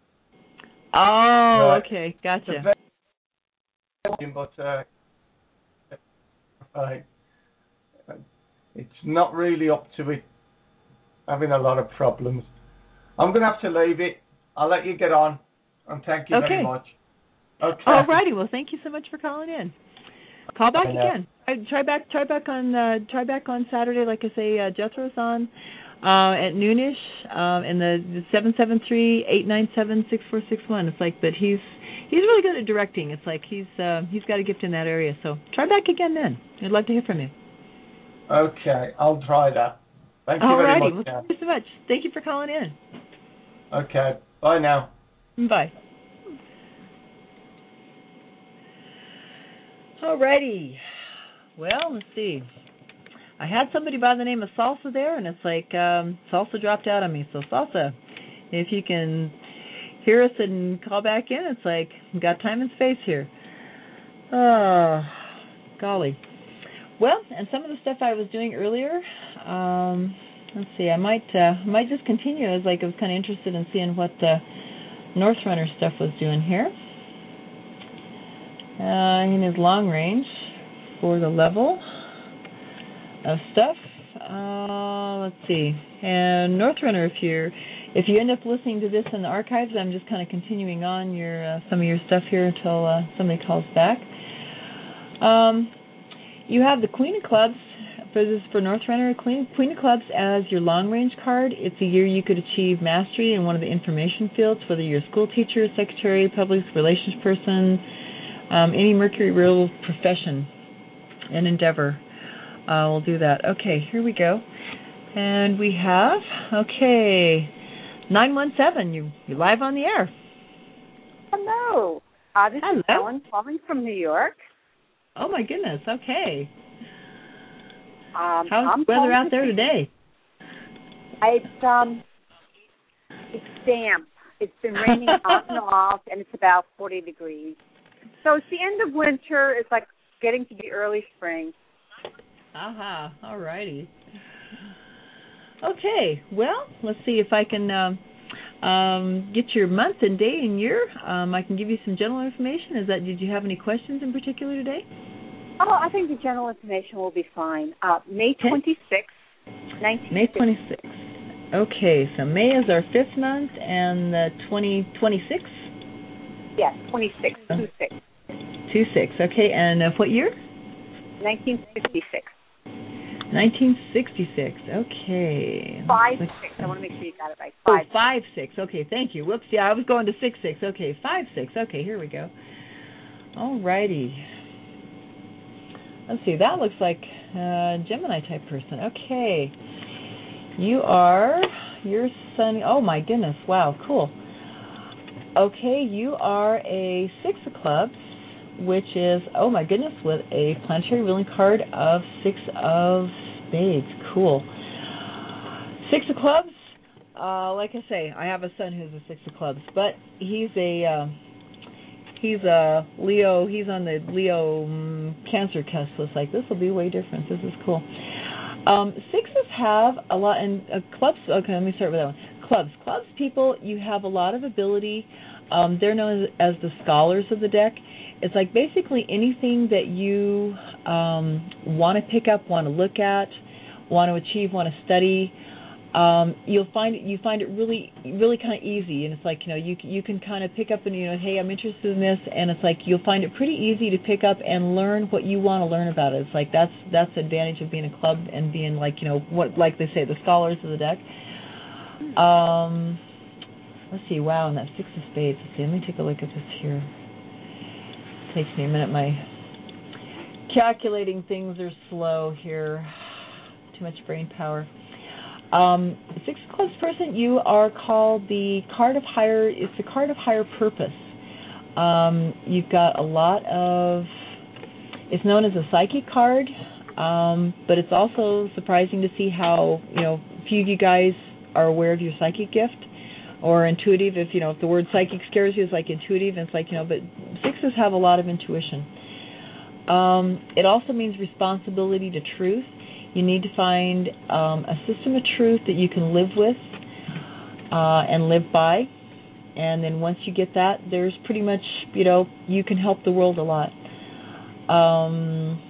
Oh, right. okay. Gotcha. It's a very, but uh, right. It's not really up to it. Having a lot of problems. I'm going to have to leave it. I'll let you get on. And thank you okay. very much. Okay. All righty. Well, thank you so much for calling in. Call back again. Try back. Try back on. Uh, try back on Saturday. Like I say, uh, Jethro's on uh, at noonish, um, and the seven seven three eight nine seven six four six one. It's like, but he's he's really good at directing. It's like he's uh, he's got a gift in that area. So try back again then. I'd love to hear from you. Okay, I'll try that. Thank you All very righty. much. Well, thank you so much. Thank you for calling in. Okay. Bye now. Bye. All righty. Well, let's see. I had somebody by the name of Salsa there, and it's like um, Salsa dropped out on me. So Salsa, if you can hear us and call back in, it's like we've got time and space here. Oh, golly. Well, and some of the stuff I was doing earlier, um, let's see, I might uh, might just continue, as like I was kind of interested in seeing what the North Runner stuff was doing here. Uh, in his long range for the level of stuff. Uh, let's see. And North Runner, if you're if you end up listening to this in the archives, I'm just kind of continuing on your uh, some of your stuff here until uh, somebody calls back. Um, you have the Queen of Clubs for this for North Runner, Queen, Queen of Clubs as your long range card. It's a year you could achieve mastery in one of the information fields, whether you're a school teacher, secretary, public relations person, um, any Mercury ruled profession and endeavor. Uh, we'll do that. Okay, here we go. And we have, okay, nine one seven, you, you're live on the air. Hello. Uh, this Hello. is Ellen calling from New York. Oh, my goodness, okay. Um, How's I'm the weather out there to today? It's, um, it's damp. It's been raining off and off, and it's about forty degrees. So it's the end of winter. It's like getting to be early spring. Aha, all righty. Okay, well, let's see if I can um, um, get your month and day and year. Um, I can give you some general information. Is that? Did you have any questions in particular today? Oh, I think the general information will be fine. Uh, May twenty-sixth, nineteen. May twenty-sixth. Okay, so May is our fifth month, and the twenty twenty-six. Yes, twenty-six, Oh. two six. Two six. Okay, and uh, what year? Nineteen sixty-six. Nineteen sixty-six. Okay. Five six. I want to make sure you got it right. Oh, Five. five six. Okay, thank you. Whoops, yeah, I was going to six six. Okay, five six. Okay, here we go. All righty. Let's see. That looks like a Gemini type person. Okay. You are your sun. Oh my goodness! Wow, cool. Okay, you are a six of clubs, which is, oh my goodness, with a planetary ruling card of six of spades. Cool. Six of clubs, uh, like I say, I have a son who's a six of clubs, but he's a uh, he's a Leo. He's on the Leo um, Cancer cusp. So it's like, this will be way different. This is cool. Um, sixes have a lot, and uh, clubs. Okay, let me start with that one. Clubs, clubs people, you have a lot of ability. Um, they're known as, as the scholars of the deck. It's like basically anything that you um, want to pick up, want to look at, want to achieve, want to study. Um, you'll find it, you find it really, really kind of easy, and it's like, you know, you you can kind of pick up and, you know, hey, I'm interested in this, and it's like you'll find it pretty easy to pick up and learn what you want to learn about it. It's like that's that's the advantage of being a club and being like, you know, what like they say, the scholars of the deck. Um, let's see, wow, and that six of spades. Let's see, let me take a look at this here. It takes me a minute. My calculating things are slow here. Too much brain power. Um, six of clubs person, you are called the card of higher, it's the card of higher purpose. Um, you've got a lot of, it's known as a psychic card, um, but it's also surprising to see how, you know, few of you guys are aware of your psychic gift or intuitive. If, you know, if the word psychic scares you, it's like intuitive, and it's like, you know, but sixes have a lot of intuition. Um, it also means responsibility to truth. You need to find um, a system of truth that you can live with uh, and live by. And then once you get that, there's pretty much, you know, you can help the world a lot. Um,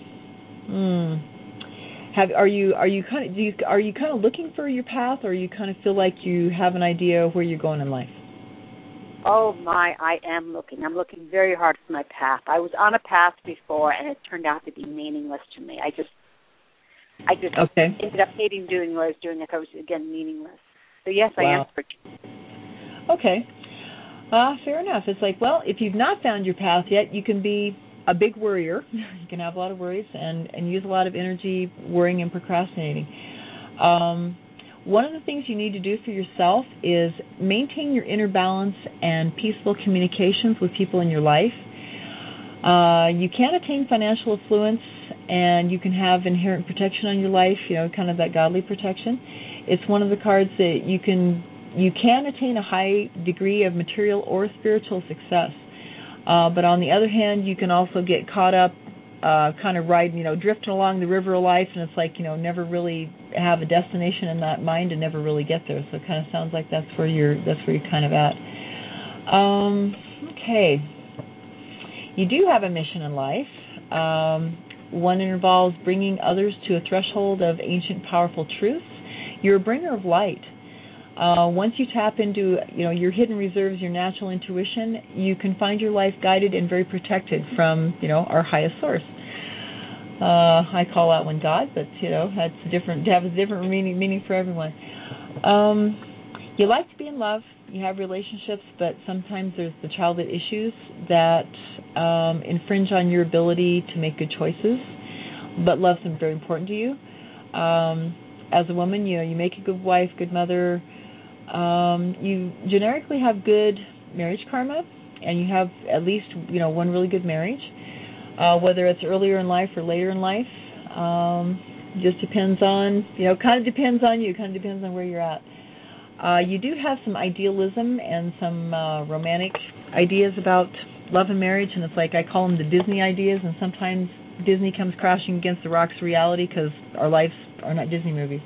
hmm. Have are you are you kind of do you, are you kind of looking for your path, or you kind of feel like you have an idea of where you're going in life? Oh my, I am looking. I'm looking very hard for my path. I was on a path before, and it turned out to be meaningless to me. I just I just okay. ended up hating doing what I was doing. Like I was, again, meaningless. So, yes, Wow. I am searching. Okay. Uh, fair enough. It's like, well, if you've not found your path yet, you can be a big worrier. You can have a lot of worries and, and use a lot of energy worrying and procrastinating. Um, one of the things you need to do for yourself is maintain your inner balance and peaceful communications with people in your life. Uh, you can attain financial affluence, and you can have inherent protection on your life, you know, kind of that godly protection. It's one of the cards that you can you can attain a high degree of material or spiritual success. Uh, but on the other hand, you can also get caught up, uh, kind of riding, you know, drifting along the river of life, and it's like, you know, never really have a destination in that mind and never really get there. So it kind of sounds like that's where you're that's where you're kind of at. Um, okay. You do have a mission in life. Um, one involves bringing others to a threshold of ancient, powerful truths. You're a bringer of light. Uh, once you tap into, you know, your hidden reserves, your natural intuition, you can find your life guided and very protected from, you know, our highest source. Uh, I call that one God, but you know, that's a different have a different meaning meaning for everyone. Um, you like to be in love. You have relationships, but sometimes there's the childhood issues that um, infringe on your ability to make good choices. But love's very important to you. Um, as a woman, you know, you make a good wife, good mother. Um, you generically have good marriage karma, and you have at least, you know, one really good marriage. Uh, whether it's earlier in life or later in life, um, just depends on, you know, kind of depends on you, kind of depends on where you're at. Uh, you do have some idealism and some uh, romantic ideas about love and marriage, and it's like I call them the Disney ideas, and sometimes Disney comes crashing against the rocks of reality because our lives are not Disney movies.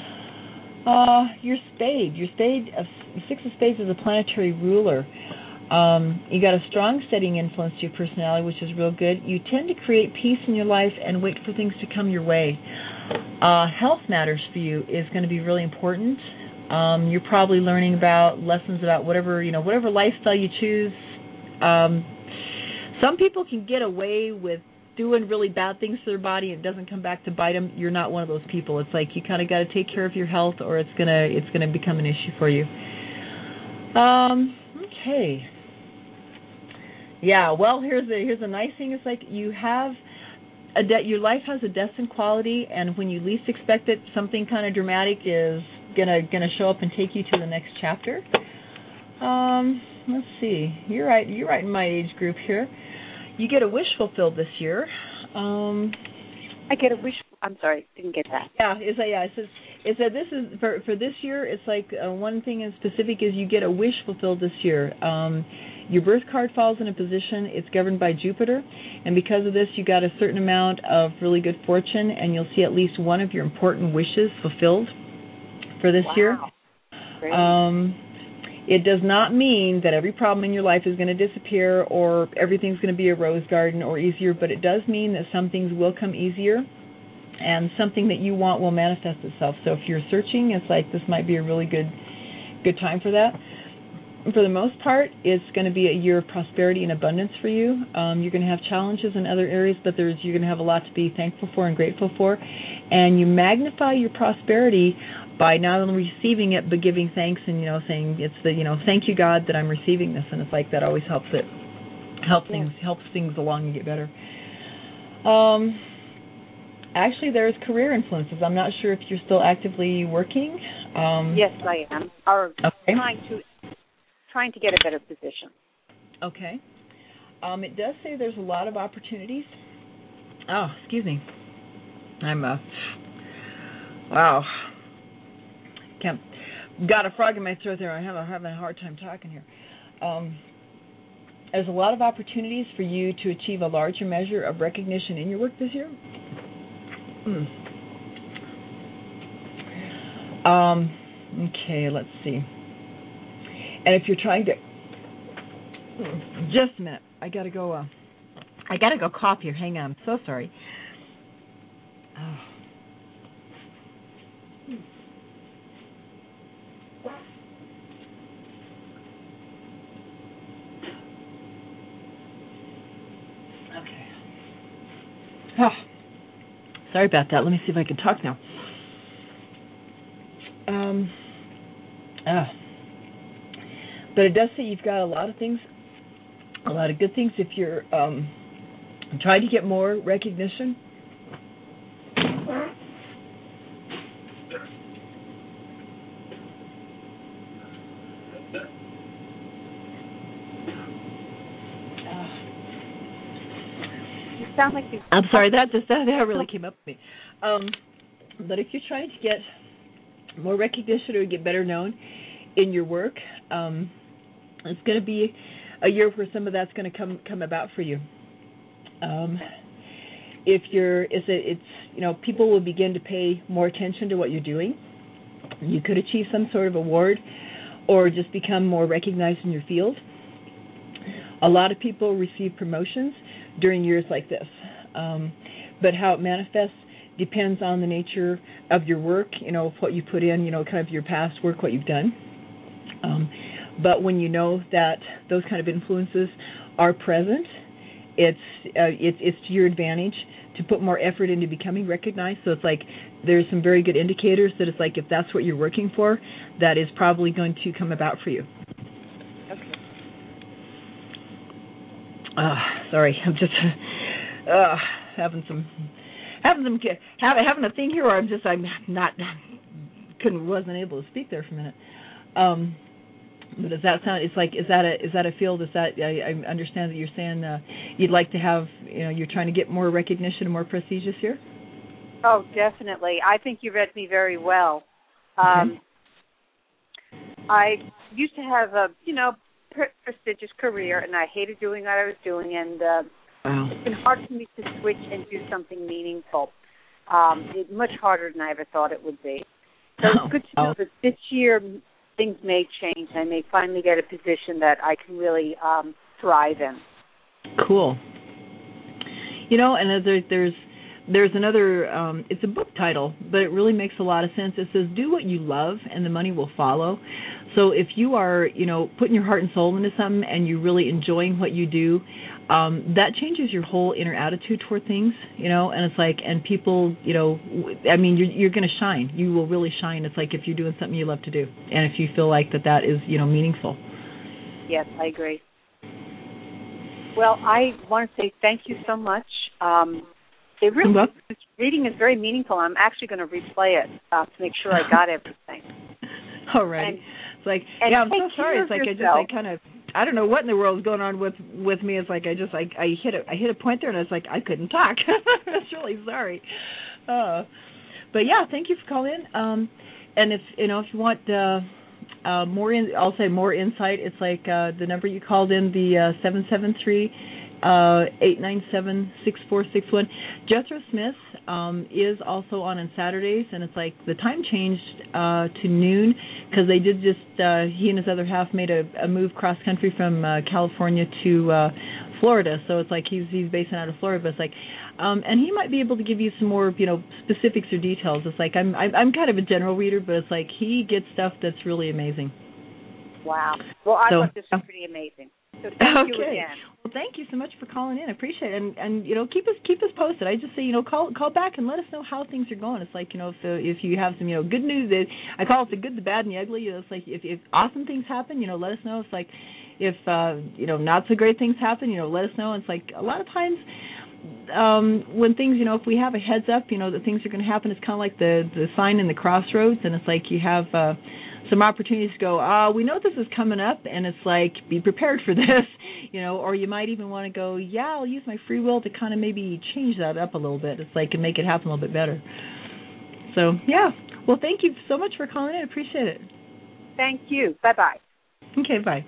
Uh, your spade, your spade, of, six of spades is a planetary ruler. Um, you got a strong steadying influence to your personality, which is real good. You tend to create peace in your life and wait for things to come your way. Uh, health matters for you is going to be really important. Um, you're probably learning about lessons about whatever, you know, whatever lifestyle you choose. Um, some people can get away with doing really bad things to their body and it doesn't come back to bite them. You're not one of those people. It's like you kind of got to take care of your health, or it's gonna it's gonna become an issue for you. Um, okay. Yeah. Well, here's a here's a nice thing. It's like you have a de- your life has a destined quality, and when you least expect it, something kind of dramatic is gonna gonna show up and take you to the next chapter. Um, let's see. You're right. You're right in my age group here. You get a wish fulfilled this year. Um, I get a wish. I'm sorry, didn't get that. Yeah, it's a, yeah. It says it said this is for for this year. It's like uh, one thing in specific is you get a wish fulfilled this year. Um, your birth card falls in a position. It's governed by Jupiter, and because of this, you got a certain amount of really good fortune, and you'll see at least one of your important wishes fulfilled for this Wow. year. Great. Um, It does not mean that every problem in your life is going to disappear or everything's going to be a rose garden or easier, but it does mean that some things will come easier and something that you want will manifest itself. So if you're searching, it's like this might be a really good good time for that. For the most part, it's going to be a year of prosperity and abundance for you. Um, you're going to have challenges in other areas, but there's you're going to have a lot to be thankful for and grateful for. And you magnify your prosperity by not only receiving it, but giving thanks and, you know, saying it's the, you know, thank you, God, that I'm receiving this. And it's like that always helps it, helps yeah. things, helps things along and get better. Um, actually, there's career influences. I'm not sure if you're still actively working. Um, yes, I am. Or okay. trying to trying to get a better position. Okay. Um, it does say there's a lot of opportunities. Oh, excuse me. I'm uh, wow. Can't, got a frog in my throat there. I have a, having a hard time talking here. Um, there's a lot of opportunities for you to achieve a larger measure of recognition in your work this year. Mm. Um, okay, let's see. And if you're trying to, just a minute. I gotta go. Uh, I gotta go cough here. Hang on. I'm so sorry. Oh. Okay. Oh, sorry about that. Let me see if I can talk now. Um. Ah. But it does say you've got a lot of things, a lot of good things if you're um, trying to get more recognition. Sound like you. I'm sorry, that just that, that really came up with me. Um, but if you're trying to get more recognition or get better known in your work, um, it's going to be a year where some of that's going to come come about for you. Um, if you're, it's, a, it's you know, people will begin to pay more attention to what you're doing. You could achieve some sort of award, or just become more recognized in your field. A lot of people receive promotions during years like this, um, but how it manifests depends on the nature of your work, you know, what you put in, you know, kind of your past work, what you've done. Um, but when you know that those kind of influences are present, it's uh, it's it's to your advantage to put more effort into becoming recognized. So it's like there's some very good indicators that it's like if that's what you're working for, that is probably going to come about for you. Okay. Uh, sorry, I'm just uh, having some having some having having a thing here where I'm just I'm not couldn't wasn't able to speak there for a minute. Um, but does that sound? It's like is that a is that a field? Is that I, I understand that you're saying uh, you'd like to have you know you're trying to get more recognition and more prestigious here. Oh, definitely. I think you read me very well. Um, okay. I used to have a you know pre- prestigious career, and I hated doing what I was doing, and uh, wow. it's been hard for me to switch and do something meaningful. Um, it's much harder than I ever thought it would be. So oh. it's good to know oh. that this year things may change. I may finally get a position that I can really um, thrive in. Cool. You know, and there, there's there's another. Um, it's a book title, but it really makes a lot of sense. It says, "Do what you love, and the money will follow." So if you are, you know, putting your heart and soul into something, and you're really enjoying what you do, um, that changes your whole inner attitude toward things. You know, and it's like, and people, you know, I mean, you're you're going to shine. You will really shine. It's like if you're doing something you love to do, and if you feel like that that is, you know, meaningful. Yes, I agree. Well, I want to say thank you so much. Um, it really, this reading is very meaningful. I'm actually going to replay it uh, to make sure I got everything. All right. And, it's like, and yeah, I'm take so sorry. care It's like of I just, yourself. I kind of, I don't know what in the world is going on with with me. It's like I just, I, I hit a, I hit a point there, and I was like, I couldn't talk. I was really sorry. Uh, but yeah, thank you for calling in. Um, and if you know, if you want uh, uh, more, in, I'll say more insight. It's like uh, the number you called in, the uh, seven seven three. Uh, eight nine seven, six four six one. Jethro Smith um, is also on on Saturdays, and it's like the time changed uh, to noon because they did just, uh, he and his other half made a, a move cross-country from uh, California to uh, Florida, so it's like he's he's based out of Florida, but it's like, um, and he might be able to give you some more, you know, specifics or details. It's like, I'm, I'm, I'm kind of a general reader, but it's like he gets stuff that's really amazing. Wow. Well, I so, thought this was pretty amazing. So thank okay. you again. Well, thank you so much for calling in. I appreciate it, and and you know keep us keep us posted. I just say you know call call back and let us know how things are going. It's like you know if uh, if you have some you know good news, that I call it the good, the bad, and the ugly. You know, it's like if if awesome things happen, you know let us know. It's like if uh, you know not so great things happen, you know let us know. It's like a lot of times um, when things you know if we have a heads up, you know that things are going to happen. It's kind of like the the sign in the crossroads, and it's like you have. Uh, some opportunities to go, ah, uh, we know this is coming up, and it's like, be prepared for this, you know, or you might even want to go, yeah, I'll use my free will to kind of maybe change that up a little bit. It's like, and make it happen a little bit better. So, yeah. Well, thank you so much for calling in. I appreciate it. Thank you. Bye-bye. Okay, bye.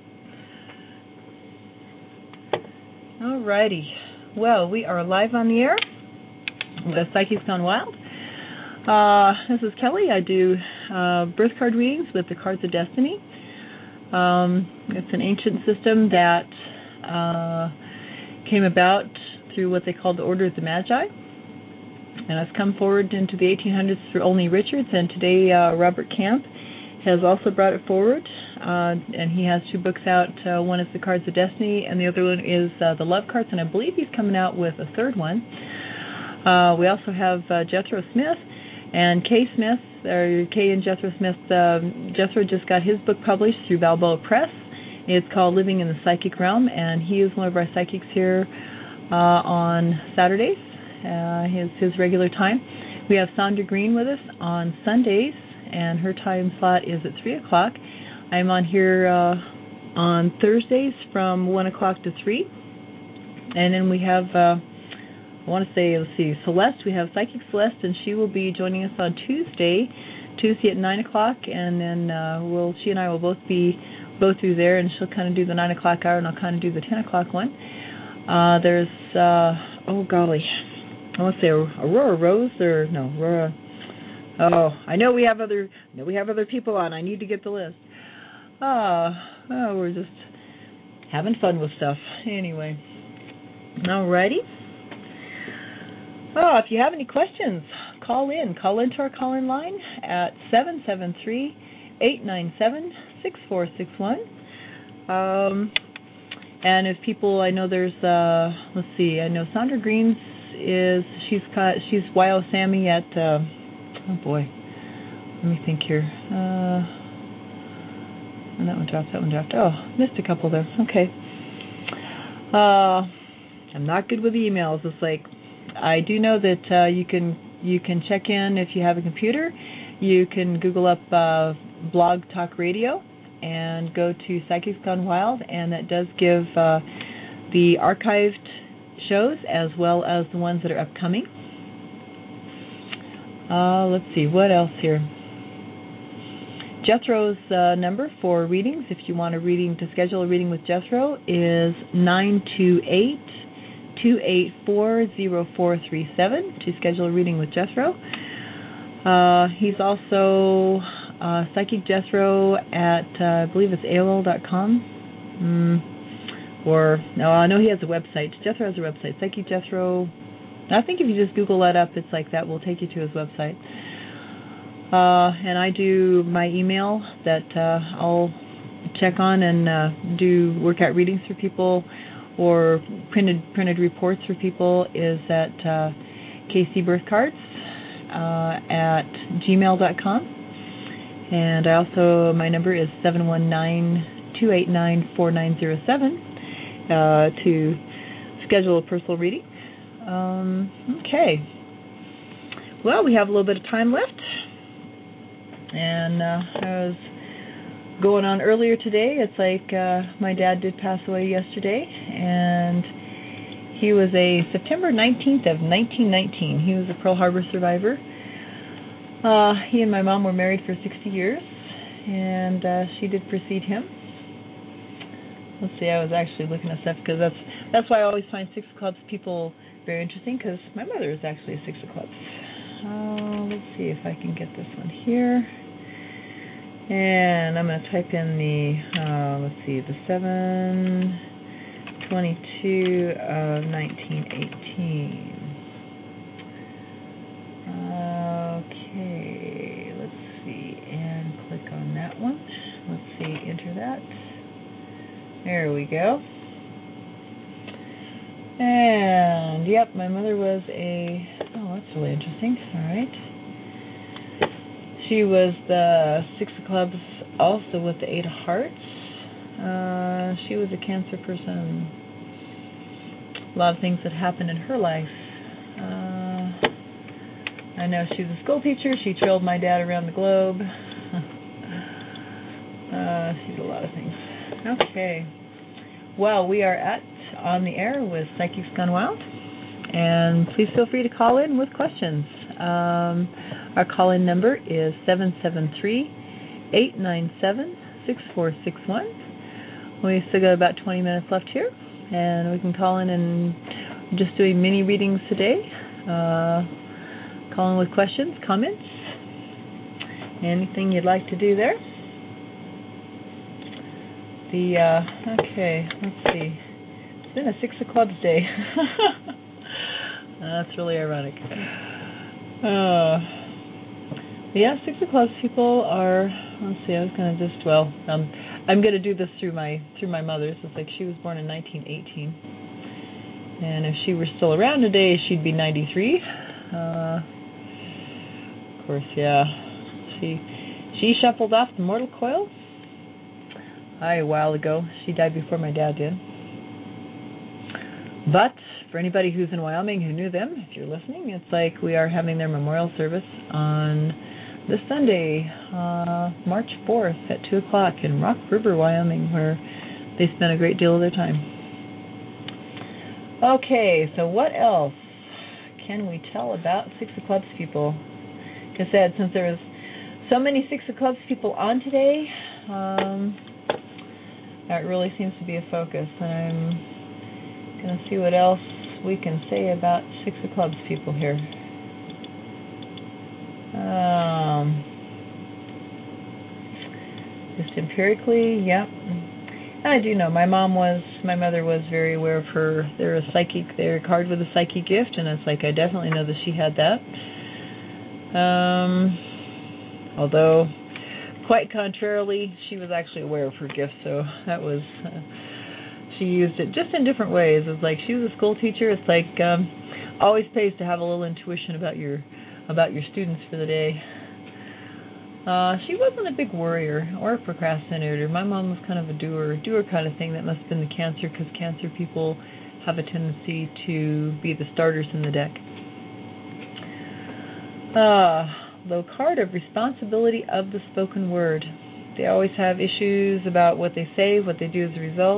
All righty. Well, we are live on the air. The Psychics Gone Wild. Uh, this is Kelly. I do uh, birth card readings with the Cards of Destiny. Um, it's an ancient system that uh, came about through what they called the Order of the Magi, and has come forward into the eighteen hundreds through Olney Richards, and today uh, Robert Camp has also brought it forward, uh, and he has two books out. Uh, one is the Cards of Destiny, and the other one is uh, the Love Cards, and I believe he's coming out with a third one. Uh, we also have uh, Jethro Smith. And Kay Smith, or Kay and Jethro Smith, um, Jethro just got his book published through Balboa Press. It's called Living in the Psychic Realm, and he is one of our psychics here uh, on Saturdays, uh, his, his regular time. We have Sandra Green with us on Sundays, and her time slot is at three o'clock. I'm on here uh, on Thursdays from one o'clock to three. And then we have... Uh, I want to say, let's see, Celeste. We have Psychic Celeste, and she will be joining us on Tuesday, Tuesday at nine o'clock, and then uh, we'll, she and I will both be both through there, and she'll kind of do the nine o'clock hour, and I'll kind of do the ten o'clock one. Uh, there's, uh, oh golly, I want to say Aurora Rose, or no, Aurora. Oh, I know we have other, I know we have other people on. I need to get the list. Oh, oh we're just having fun with stuff. Anyway, alrighty. Oh, if you have any questions, call in. Call into our call-in line at seven seven three, eight nine seven, six four six one. Um, and if people, I know there's, uh, let's see, I know Sandra Green's is she's got she's Y O Sammy at uh, oh boy, let me think here. Uh, and that one dropped. That one dropped. Oh, missed a couple there. Okay. Uh, I'm not good with emails. It's like I do know that uh, you can you can check in if you have a computer. You can Google up uh, Blog Talk Radio and go to Psychics Gone Wild, and that does give uh, the archived shows as well as the ones that are upcoming. Uh, let's see, what else here? Jethro's uh, number for readings, if you want a reading to schedule a reading with Jethro, is nine two eight, two eight four, zero four three seven to schedule a reading with Jethro. Uh, he's also uh, Psychic Jethro at, uh, I believe it's A O L dot com. Mm, or, no, I know he has a website. Jethro has a website, Psychic Jethro. I think if you just Google that up, it's like that will take you to his website. Uh, and I do my email that uh, I'll check on and uh, do workout readings for people or printed printed reports for people is at uh, K C Birth Cards uh, at gmail dot com. And I also, my number is seven one nine, two eight nine, four nine zero seven uh, to schedule a personal reading. Um, okay. Well, we have a little bit of time left. And uh, I was going on earlier today. It's like uh, my dad did pass away yesterday, and he was a September nineteenth of nineteen nineteen. He was a Pearl Harbor survivor. Uh, he and my mom were married for sixty years, and uh, she did precede him. Let's see, I was actually looking this up because that's that's why I always find Six of Clubs people very interesting, because my mother is actually a Six of Clubs. Uh, let's see if I can get this one here. And I'm going to type in the, uh, let's see, the seven twenty-two of nineteen eighteen. Okay, let's see, and click on that one. Let's see, enter that. There we go. And, yep, my mother was a, oh, that's really interesting. All right. She was the Six of Clubs, also with the Eight of Hearts. Uh, she was a Cancer person. A lot of things that happened in her life. Uh, I know she was a school teacher. She trailed my dad around the globe. uh, she did a lot of things. Okay. Well, we are at On the Air with Psychics Gone Wild. And please feel free to call in with questions. Um, our call-in number is seven seven three, eight nine seven, six four six one. We still got about twenty minutes left here, and we can call in and just doing mini readings today. Uh, call in with questions, comments, anything you'd like to do there. The uh, okay, let's see. It's been a Six of Clubs day. That's really ironic. Uh, yeah, Six of Clubs people are. Let's see. I was going to just well. Um, I'm going to do this through my through my mother's. It's like she was born in nineteen eighteen, and if she were still around today, she'd be ninety-three. Uh, of course, yeah. She she shuffled off the mortal coil a while ago. She died before my dad did. But for anybody who's in Wyoming who knew them, if you're listening, it's like we are having their memorial service on this Sunday, uh, March fourth at two o'clock in Rock River, Wyoming, where they spent a great deal of their time. Okay, so what else can we tell about Six of Clubs people? Like I said, since there was so many Six of Clubs people on today, um, that really seems to be a focus. And I'm going to see what else we can say about Six of Clubs people here. Um, just empirically, yep. I do know my mom was, my mother was very aware of her. They're a psychic, they're a card with a psychic gift, and it's like I definitely know that she had that. Um, although, quite contrarily, she was actually aware of her gift, so that was. Uh, She used it just in different ways. It's like she was a school teacher. It's like um, always pays to have a little intuition about your about your students for the day. Uh, she wasn't a big worrier or a procrastinator. My mom was kind of a doer, doer kind of thing. That must have been the Cancer, because Cancer people have a tendency to be the starters in the deck. Uh, low card of responsibility of the spoken word. They always have issues about what they say, what they do as a result.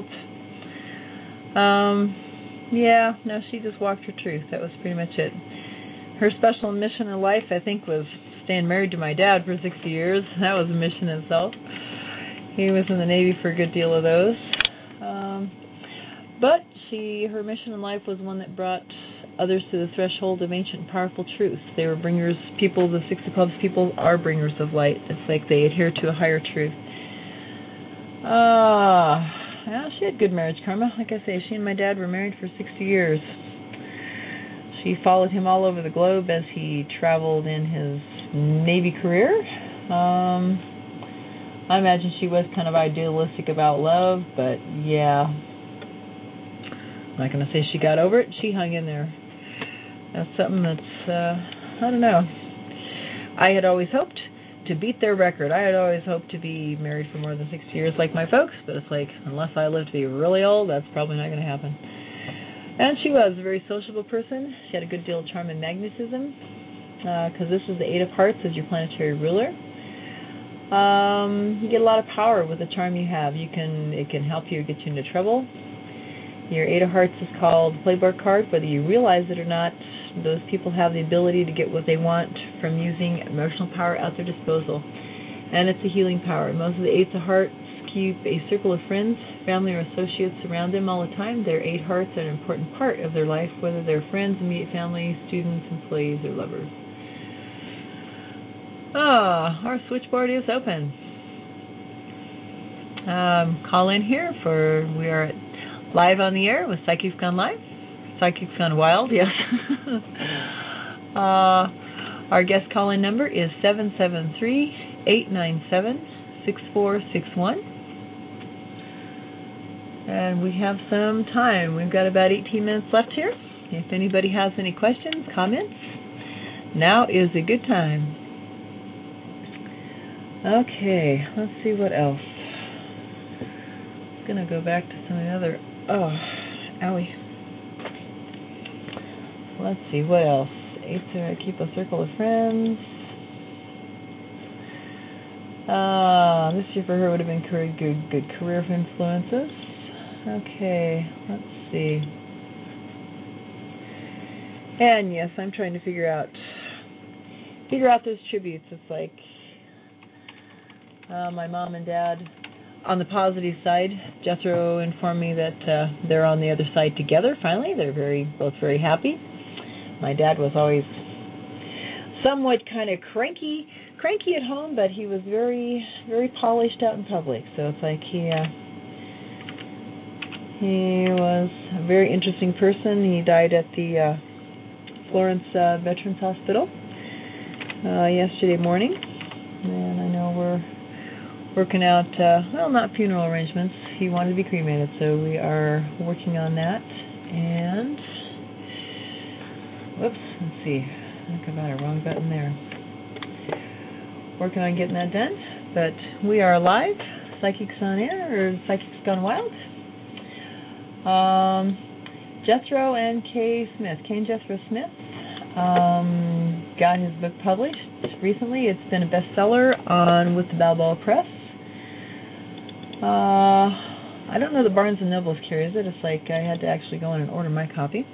Um, yeah, no, she just walked her truth. That was pretty much it. Her special mission in life, I think, was staying married to my dad for sixty years. That was a mission in itself. He was in the Navy for a good deal of those. Um, but she, her mission in life was one that brought others to the threshold of ancient powerful truths. They were bringers, people, the Six of Clubs people are bringers of light. It's like they adhere to a higher truth. Ah, uh, well, she had good marriage karma. Like I say, she and my dad were married for sixty years. She followed him all over the globe as he traveled in his Navy career. Um, I imagine she was kind of idealistic about love, but yeah. I'm not going to say she got over it. She hung in there. That's something that's, uh, I don't know. I had always hoped to beat their record. I had always hoped to be married for more than sixty years like my folks, but it's like, unless I live to be really old, that's probably not going to happen. And she was a very sociable person. She had a good deal of charm and magnetism, because uh, this is the Eight of Hearts as your planetary ruler. Um, you get a lot of power with the charm you have. You can It can help you get you into trouble. Your Eight of Hearts is called the Playboy card. Whether you realize it or not, those people have the ability to get what they want from using emotional power at their disposal. And it's a healing power. Most of the Eights of Hearts keep a circle of friends, family, or associates around them all the time. Their Eight Hearts are an important part of their life, whether they're friends, immediate family, students, employees, or lovers. Ah, our switchboard is open. Um, call in here for, we are live on the air with Psychics Gone Live. Psychics Gone Wild, yes. uh, our guest call-in number is seven seven three, eight nine seven, six four six one. And we have some time. We've got about eighteen minutes left here. If anybody has any questions, comments, now is a good time. Okay, let's see what else. I'm going to go back to some of the other... Oh, owie. Let's see, what else? Eights are keep a circle of friends. Uh, this year for her would have been good, good, good career influences. Okay, let's see. And yes, I'm trying to figure out figure out those tributes. It's like uh, my mom and dad. On the positive side, Jethro informed me that uh, they're on the other side together. Finally, they're very both very happy. My dad was always somewhat kind of cranky, cranky at home, but he was very, very polished out in public. So it's like he, uh, he was a very interesting person. He died at the uh, Florence uh, Veterans Hospital uh, yesterday morning, and I know we're working out, uh, well, not funeral arrangements. He wanted to be cremated, so we are working on that. And whoops, let's see. I think I got a wrong button there. Working on getting that done. But we are live, Psychics on Air, or Psychics Gone Wild. Um, Jethro and Kay Smith, Kay and Jethro Smith, um, got his book published recently. It's been a bestseller on with the Balboa Press. Uh, I don't know that Barnes and Noble carries it. It's like I had to actually go in and order my copy.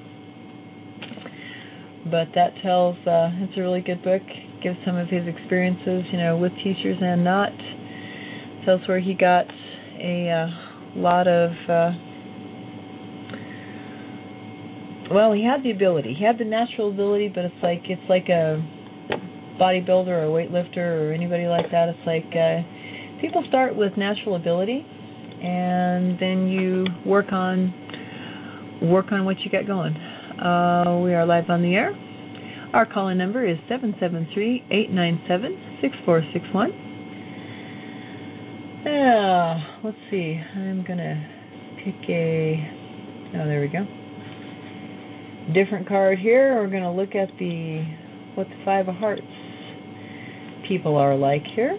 But that tells, uh, it's a really good book. Gives some of his experiences, you know, with teachers and not. Tells where he got a uh, lot of, uh, well, he had the ability. He had the natural ability, but it's like it's like a bodybuilder or a weightlifter or anybody like that. It's like uh, people start with natural ability, and then you work on work on what you got going. Uh, we are live on the air. Our call-in number is seven seven three, eight nine seven, six four six one. Uh, let's see. I'm going to pick a... Oh, there we go. different card here. We're going to look at the what the Five of Hearts people are like here.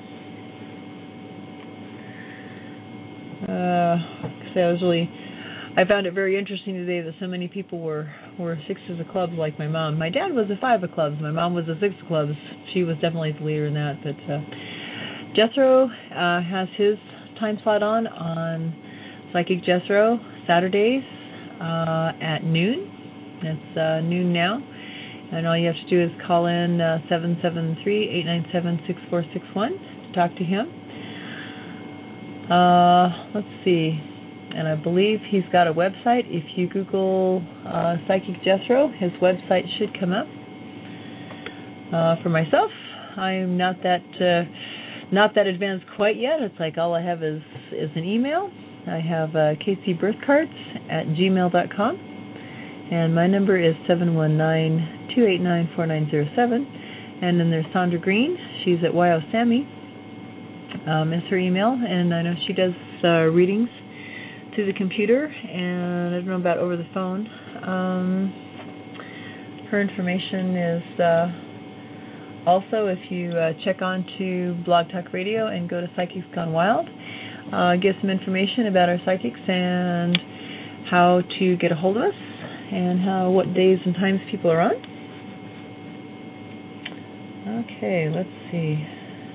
Uh, so I was really, I found it very interesting today that so many people were were sixes of clubs like my mom. My dad was a five of clubs. My mom was a six of clubs. She was definitely the leader in that. But uh, Jethro uh, has his time slot on on Psychic Jethro Saturdays uh, at noon. It's uh, noon now. And all you have to do is call in uh, seven seven three, eight nine seven, six four six one to talk to him. Uh, let's see. And I believe he's got a website. If you Google uh, Psychic Jethro, his website should come up. Uh, for myself, I'm not that uh, not that advanced quite yet. It's like all I have is, is an email. I have uh, k c birth cards at gmail dot com. And my number is seven one nine, two eight nine, four nine zero seven. And then there's Sandra Green. She's at Y O Sammy. Um, is her email. And I know she does uh, readings through the computer. And I don't know about over the phone. Um, her information is uh, also, if you uh, check on to Blog Talk Radio and go to Psychics Gone Wild, uh, get some information about our psychics and how to get a hold of us. And how what days and times people are on. Okay, let's see.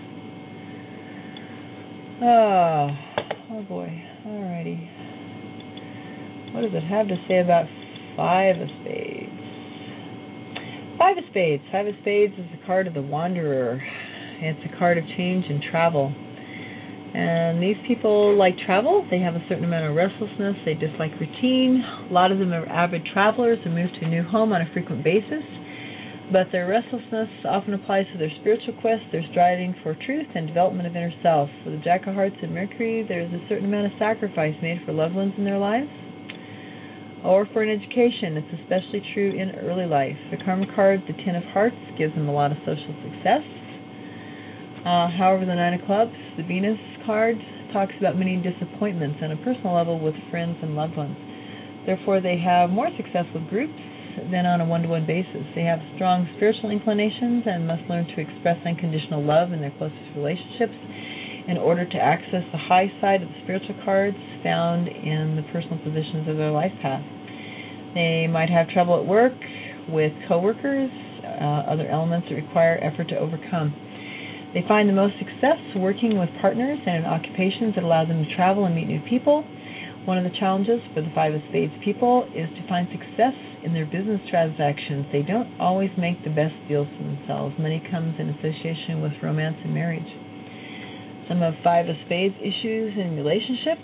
Oh, oh boy. Alrighty. What does it have to say about Five of Spades? Five of Spades. Five of Spades is the card of the Wanderer. It's a card of change and travel. And these people like travel. They have a certain amount of restlessness. They dislike routine. A lot of them are avid travelers and move to a new home on a frequent basis. But their restlessness often applies to their spiritual quest, their striving for truth and development of inner self. For the Jack of Hearts and Mercury, there is a certain amount of sacrifice made for loved ones in their lives or for an education. It's especially true in early life. The Karma card, the Ten of Hearts, gives them a lot of social success. Uh, however, the Nine of Clubs, the Venus card, talks about many disappointments on a personal level with friends and loved ones. Therefore, they have more success with groups than on a one-to-one basis. They have strong spiritual inclinations and must learn to express unconditional love in their closest relationships in order to access the high side of the spiritual cards found in the personal positions of their life path. They might have trouble at work, with coworkers, uh, other elements that require effort to overcome. They find the most success working with partners and in occupations that allow them to travel and meet new people. One of the challenges for the Five of Spades people is to find success in their business transactions. They don't always make the best deals for themselves. Money comes in association with romance and marriage. Some of Five of Spades issues in relationships.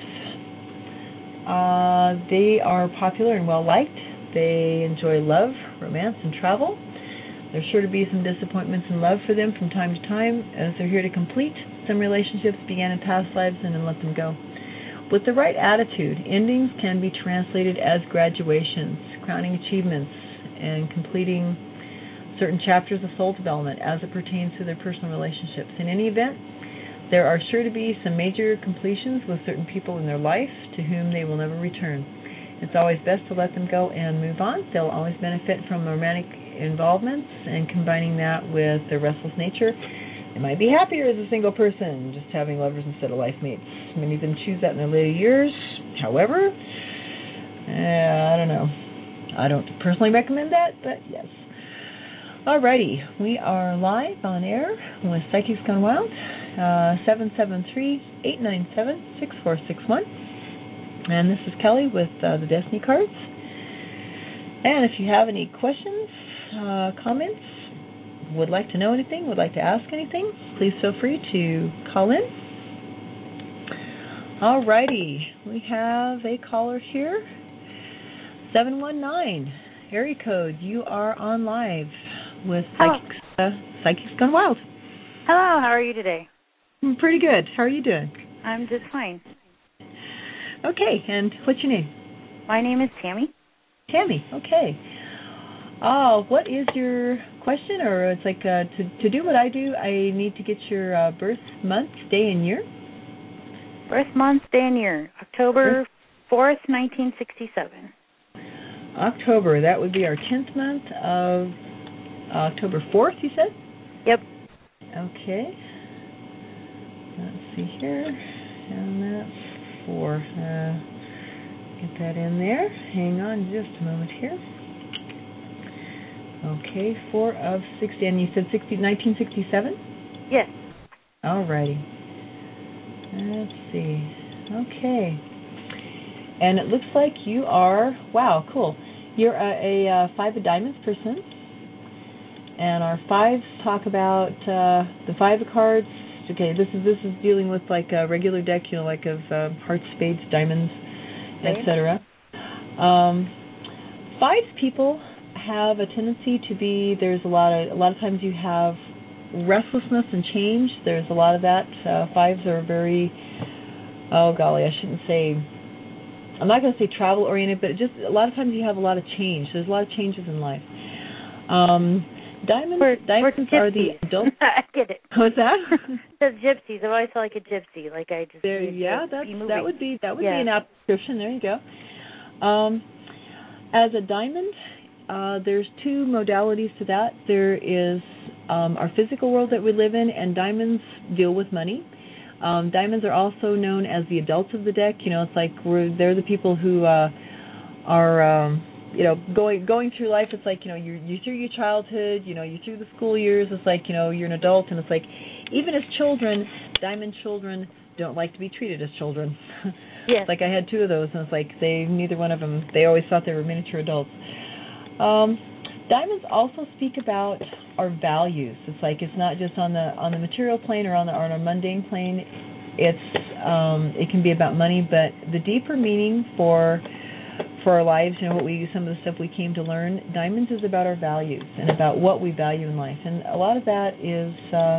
Uh, they are popular and well-liked. They enjoy love, romance, and travel. There's sure to be some disappointments in love for them from time to time, as they're here to complete. Some relationships began in past lives and then let them go. With the right attitude, endings can be translated as graduations, crowning achievements, and completing certain chapters of soul development as it pertains to their personal relationships. In any event, there are sure to be some major completions with certain people in their life to whom they will never return. It's always best to let them go and move on. They'll always benefit from romantic involvements, and combining that with their restless nature, they might be happier as a single person, just having lovers instead of life mates. Many of them choose that in their later years. However, uh, I don't know. I don't personally recommend that, but yes. Alrighty, we are live on air with Psychics Gone Wild, uh, seven seven three, eight nine seven, six four six one. And this is Kelly with uh, the Destiny Cards. And if you have any questions, uh, comments, would like to know anything, would like to ask anything, please feel free to call in. Alrighty, we have a caller here, seven one nine, area code. You are on live with Psychics, uh, Psychics Gone Wild. Hello, how are you today? I'm pretty good. How are you doing? I'm just fine. Okay, and what's your name? My name is Tammy. Tammy, okay. Oh, what is your question? Or it's like uh, to to do what I do, I need to get your uh, birth month, day, and year. Birth month, day, and year. October fourth, nineteen sixty-seven. October, that would be our tenth month of October fourth, you said? Yep. Okay. Let's see here. And that's four. Uh, get that in there. Hang on just a moment here. Okay, four of sixty. And you said sixty, nineteen sixty-seven? Yes. All righty. Let's see. Okay. And it looks like you are, wow, cool. You're a, a, a five of diamonds person. And our fives talk about uh, the five of cards. Okay, this is this is dealing with like a regular deck, you know, like of uh, hearts, spades, diamonds, okay. et cetera. Um, fives people have a tendency to be. There's a lot of a lot of times you have restlessness and change. There's a lot of that. Uh, fives are very, oh golly, I shouldn't say. I'm not going to say travel oriented, but just a lot of times you have a lot of change. There's a lot of changes in life. Um, Diamonds, we're, diamonds we're are the adults. I get it. What's that? The gypsies. I've always felt like a gypsy. Like I just. There, yeah, that's, that would be that would yeah. be an apt description. There you go. Um, as a diamond, uh, there's two modalities to that. There is um, our physical world that we live in, and diamonds deal with money. Um, diamonds are also known as the adults of the deck. You know, it's like we're they're the people who uh, are. Um, You know, going going through life, it's like, you know, you're, you're through your childhood, you know, you're through the school years, it's like, you know, you're an adult, and it's like, even as children, diamond children don't like to be treated as children. Yes. Like I had two of those, and it's like, they, neither one of them, they always thought they were miniature adults. Um, diamonds also speak about our values. It's like, it's not just on the on the material plane or on the, on a mundane plane. It's, um, it can be about money, but the deeper meaning for for our lives, you know, what we, some of the stuff we came to learn, diamonds is about our values and about what we value in life. And a lot of that is uh,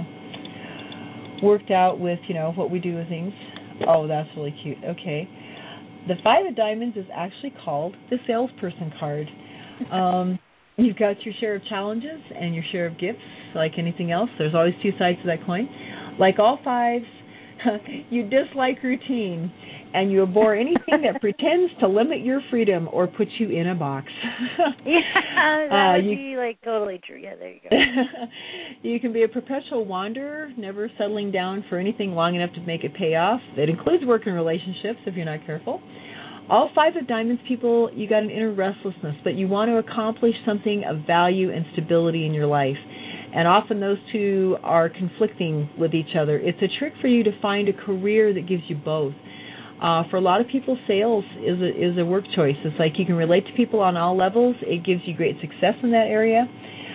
worked out with, you know, what we do with things. Oh, that's really cute. Okay. The five of diamonds is actually called the salesperson card. Um, you've got your share of challenges and your share of gifts. Like anything else, there's always two sides to that coin. Like all fives, you dislike routine, and you abhor anything that pretends to limit your freedom or put you in a box. Yeah, that uh, would you, be like totally true. Yeah, there you go. You can be a perpetual wanderer, never settling down for anything long enough to make it pay off. It includes work and relationships if you're not careful. All five of diamonds people, you got an inner restlessness, but you want to accomplish something of value and stability in your life. And often those two are conflicting with each other. It's a trick for you to find a career that gives you both. Uh, for a lot of people, sales is a, is a work choice. It's like you can relate to people on all levels. It gives you great success in that area.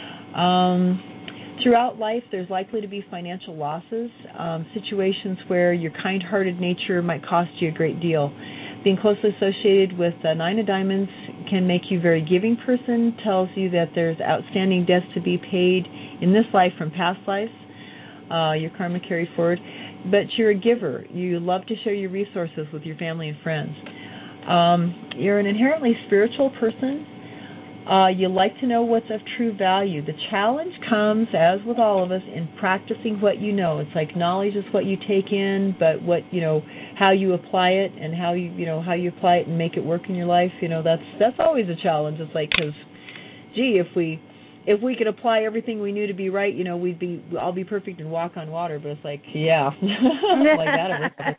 Um, throughout life, there's likely to be financial losses, um, situations where your kind-hearted nature might cost you a great deal. Being closely associated with uh, Nine of Diamonds can make you a very giving person, tells you that there's outstanding debts to be paid in this life from past lives, uh, your karma carried forward. But you're a giver. You love to share your resources with your family and friends. Um, you're an inherently spiritual person. Uh, you like to know what's of true value. The challenge comes, as with all of us, in practicing what you know. It's like knowledge is what you take in, but what, you know, how you apply it and how you, you know, how you apply it and make it work in your life. You know, that's that's always a challenge. It's like, because, gee, if we if we could apply everything we knew to be right, you know, we'd be I'll be perfect and walk on water. But it's like, yeah, like that.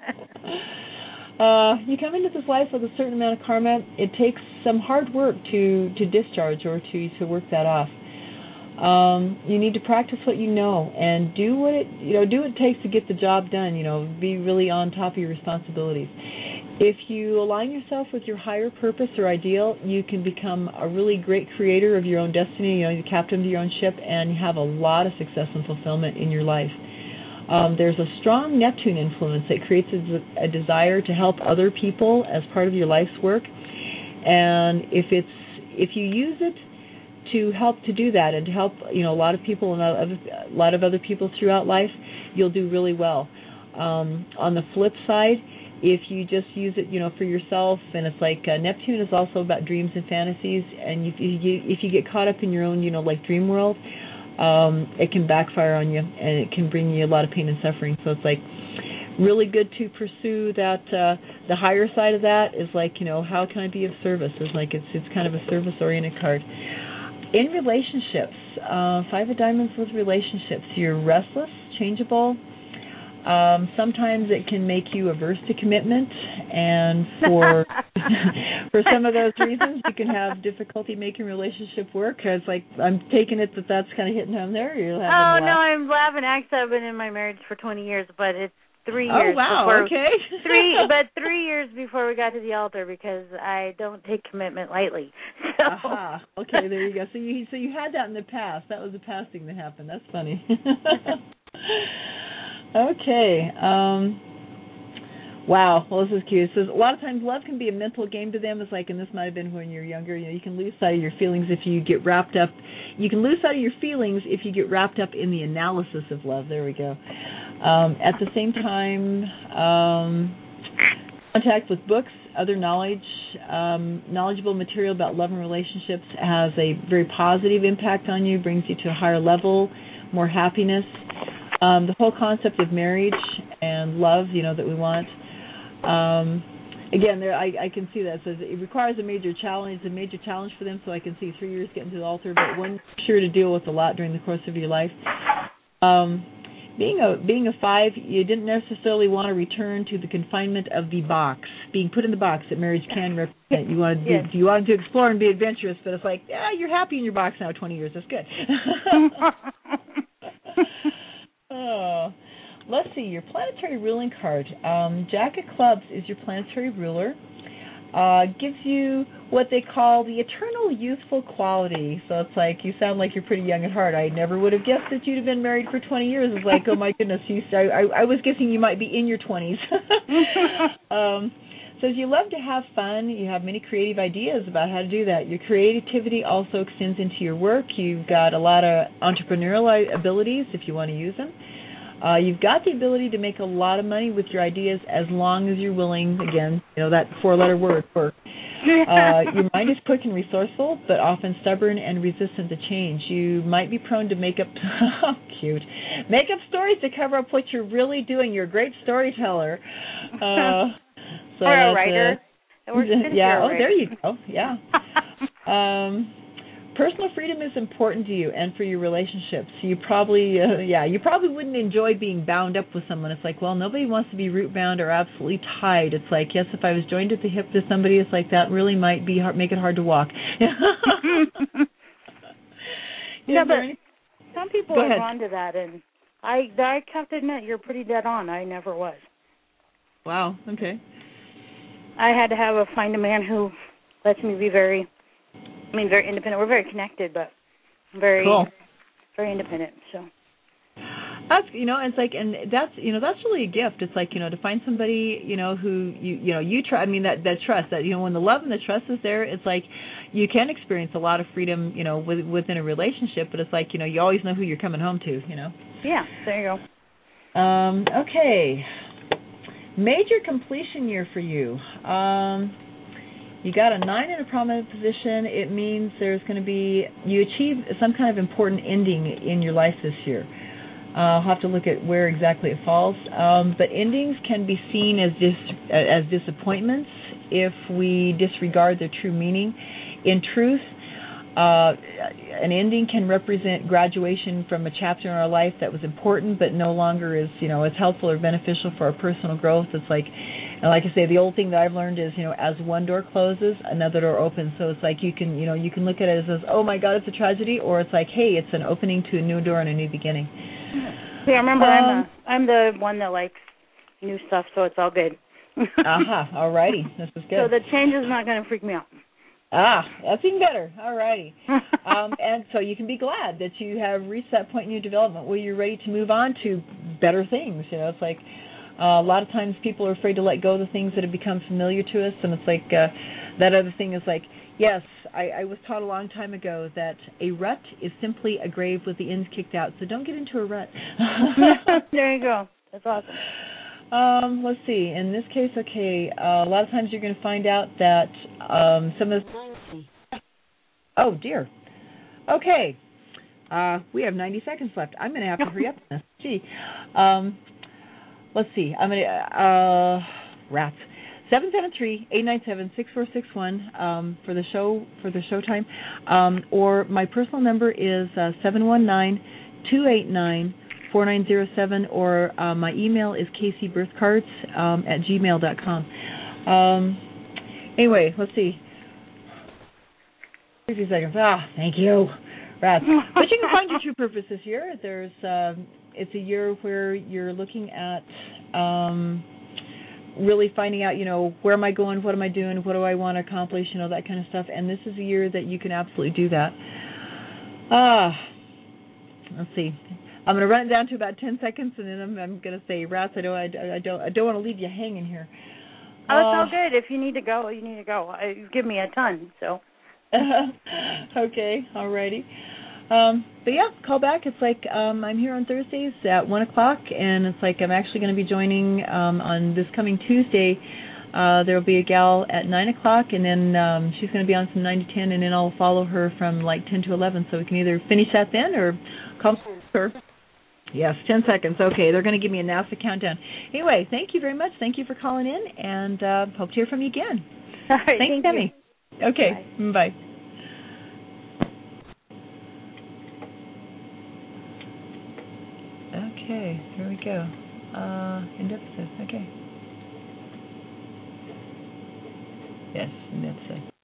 Uh, you come into this life with a certain amount of karma. It takes some hard work to, to discharge or to, to work that off. Um, you need to practice what you know and do what it you know do what it takes to get the job done. You know, be really on top of your responsibilities. If you align yourself with your higher purpose or ideal, you can become a really great creator of your own destiny. You know, you're captain to your own ship, and you have a lot of success and fulfillment in your life. Um, there's a strong Neptune influence that creates a, a desire to help other people as part of your life's work. And if it's if you use it to help to do that and to help, you know, a lot of people and a lot of other people throughout life, you'll do really well. Um, on the flip side, if you just use it, you know, for yourself, and it's like uh, Neptune is also about dreams and fantasies, and if you if you get caught up in your own, you know, like dream world, Um, it can backfire on you, and it can bring you a lot of pain and suffering. So it's like really good to pursue that uh, The higher side of that is like, you know, how can I be of service? It's like it's it's kind of a service-oriented card. In relationships, uh, Five of Diamonds with relationships, you're restless, changeable. Um, sometimes it can make you averse to commitment, and for for some of those reasons, you can have difficulty making relationship work. It's like I'm taking it that that's kind of hitting home there. You're having oh a no, I'm laughing. Actually, I've been in my marriage for twenty years, but it's three years. Oh wow, before, okay. three, but three years before we got to the altar because I don't take commitment lightly. So. Uh-huh. Okay, there you go. So you so you had that in the past. That was a past thing that happened. That's funny. Okay. Um, wow. Well, this is cute. It says a lot of times love can be a mental game to them. It's like, and this might have been when you're younger. You know, you can lose sight of your feelings if you get wrapped up. You can lose sight of your feelings if you get wrapped up in the analysis of love. There we go. Um, at the same time, um, contact with books, other knowledge, um, knowledgeable material about love and relationships has a very positive impact on you. Brings you to a higher level, more happiness. Um, the whole concept of marriage and love, you know, that we want. Um, again, there I, I can see that. It says it requires a major challenge. It's a major challenge for them, so I can see three years getting to the altar, but one sure to deal with a lot during the course of your life. Um, being a being a five, you didn't necessarily want to return to the confinement of the box, being put in the box that marriage can represent. You wanted to, yes. you wanted to explore and be adventurous, but it's like, yeah, you're happy in your box now. Twenty years, that's good. Oh, let's see, your planetary ruling card. Um, Jack of Clubs is your planetary ruler. Uh, gives you what they call the eternal youthful quality. So it's like you sound like you're pretty young at heart. I never would have guessed that you'd have been married for twenty years. It's like, oh my goodness, you. I, I, I was guessing you might be in your twenties. um, says you love to have fun. You have many creative ideas about how to do that. Your creativity also extends into your work. You've got a lot of entrepreneurial abilities if you want to use them. Uh, you've got the ability to make a lot of money with your ideas as long as you're willing, again, you know, that four-letter word, work. Uh, your mind is quick and resourceful, but often stubborn and resistant to change. You might be prone to make up, oh, cute, make up stories to cover up what you're really doing. You're a great storyteller. Uh, so or a writer. Uh, yeah, oh, there you go, yeah. um, personal freedom is important to you and for your relationships. You probably, uh, yeah, you probably wouldn't enjoy being bound up with someone. It's like, well, nobody wants to be root bound or absolutely tied. It's like, yes, if I was joined at the hip to somebody, it's like that really might be hard, make it hard to walk. Yeah, but any... some people Go are ahead. drawn to that, and I, I have to admit, you're pretty dead on. I never was. Wow. Okay. I had to have a find a man who lets me be very. I mean, very independent. We're very connected, but very, cool. very independent. So that's, you know, it's like, and that's, you know, that's really a gift. It's like, you know, to find somebody, you know, who you, you know, you try. I mean, that that trust, that, you know, when the love and the trust is there, it's like you can experience a lot of freedom, you know, with, within a relationship. But it's like, you know, you always know who you're coming home to, you know. Yeah, there you go. Um, okay. Major completion year for you. Um. You got a nine in a prominent position. It means there's going to be, you achieve some kind of important ending in your life this year. Uh, I'll have to look at where exactly it falls. Um, but endings can be seen as dis, as disappointments if we disregard their true meaning. In truth, uh, an ending can represent graduation from a chapter in our life that was important but no longer is, you know, as helpful or beneficial for our personal growth. It's like, and like I say, the old thing that I've learned is, you know, as one door closes, another door opens. So it's like you can, you know, you can look at it as, oh my God, it's a tragedy, or it's like, hey, it's an opening to a new door and a new beginning. Yeah, remember, um, I'm, a, I'm the one that likes new stuff, so it's all good. Aha, uh-huh, all righty, this is good. So the change is not going to freak me out. Ah, that's even better. All righty. um, and so you can be glad that you have reached that point in your development where you're ready to move on to better things. You know, it's like, Uh, a lot of times people are afraid to let go of the things that have become familiar to us, and it's like uh, that other thing is like, yes, I, I was taught a long time ago that a rut is simply a grave with the ends kicked out, so don't get into a rut. There you go. That's awesome. Um, let's see. In this case, okay, uh, a lot of times you're going to find out that um, some of the... Oh, dear. Okay. Uh, we have ninety seconds left. I'm going to have to hurry up on this. Gee. Um, Let's see. I'm gonna uh, rats. seven seven three, eight nine seven, six four six one um, for the show for the show time, um, or my personal number is uh, seven one nine, two eight nine, four nine zero seven, or uh, my email is k c birth cards um, at gmail dot com. Um, anyway, let's see. fifty seconds. Ah, thank you. Rats. But you can find your true purpose this year. There's um, it's a year where you're looking at um, really finding out, you know, where am I going, what am I doing, what do I want to accomplish, you know, that kind of stuff. And this is a year that you can absolutely do that. Ah, let's see. I'm going to run it down to about ten seconds, and then I'm, I'm going to say, Rats, I don't, I, I don't, I don't want to leave you hanging here. Oh, it's all good. If you need to go, you need to go. I, you give me a ton, so. Okay, alrighty. Um, but yeah, call back. It's like um, I'm here on Thursdays at one o'clock, and it's like I'm actually going to be joining um, on this coming Tuesday. Uh, there will be a gal at nine o'clock, and then um, she's going to be on from nine to ten, and then I'll follow her from like ten to eleven. So we can either finish that then or call her. Yes, ten seconds. Okay, they're going to give me a NASA countdown. Anyway, thank you very much. Thank you for calling in, and uh, hope to hear from you again. All right, Thanks, thank Demi. you. Okay, bye. Bye. Okay, here we go. Uh, end episode. Okay. Yes, end episode.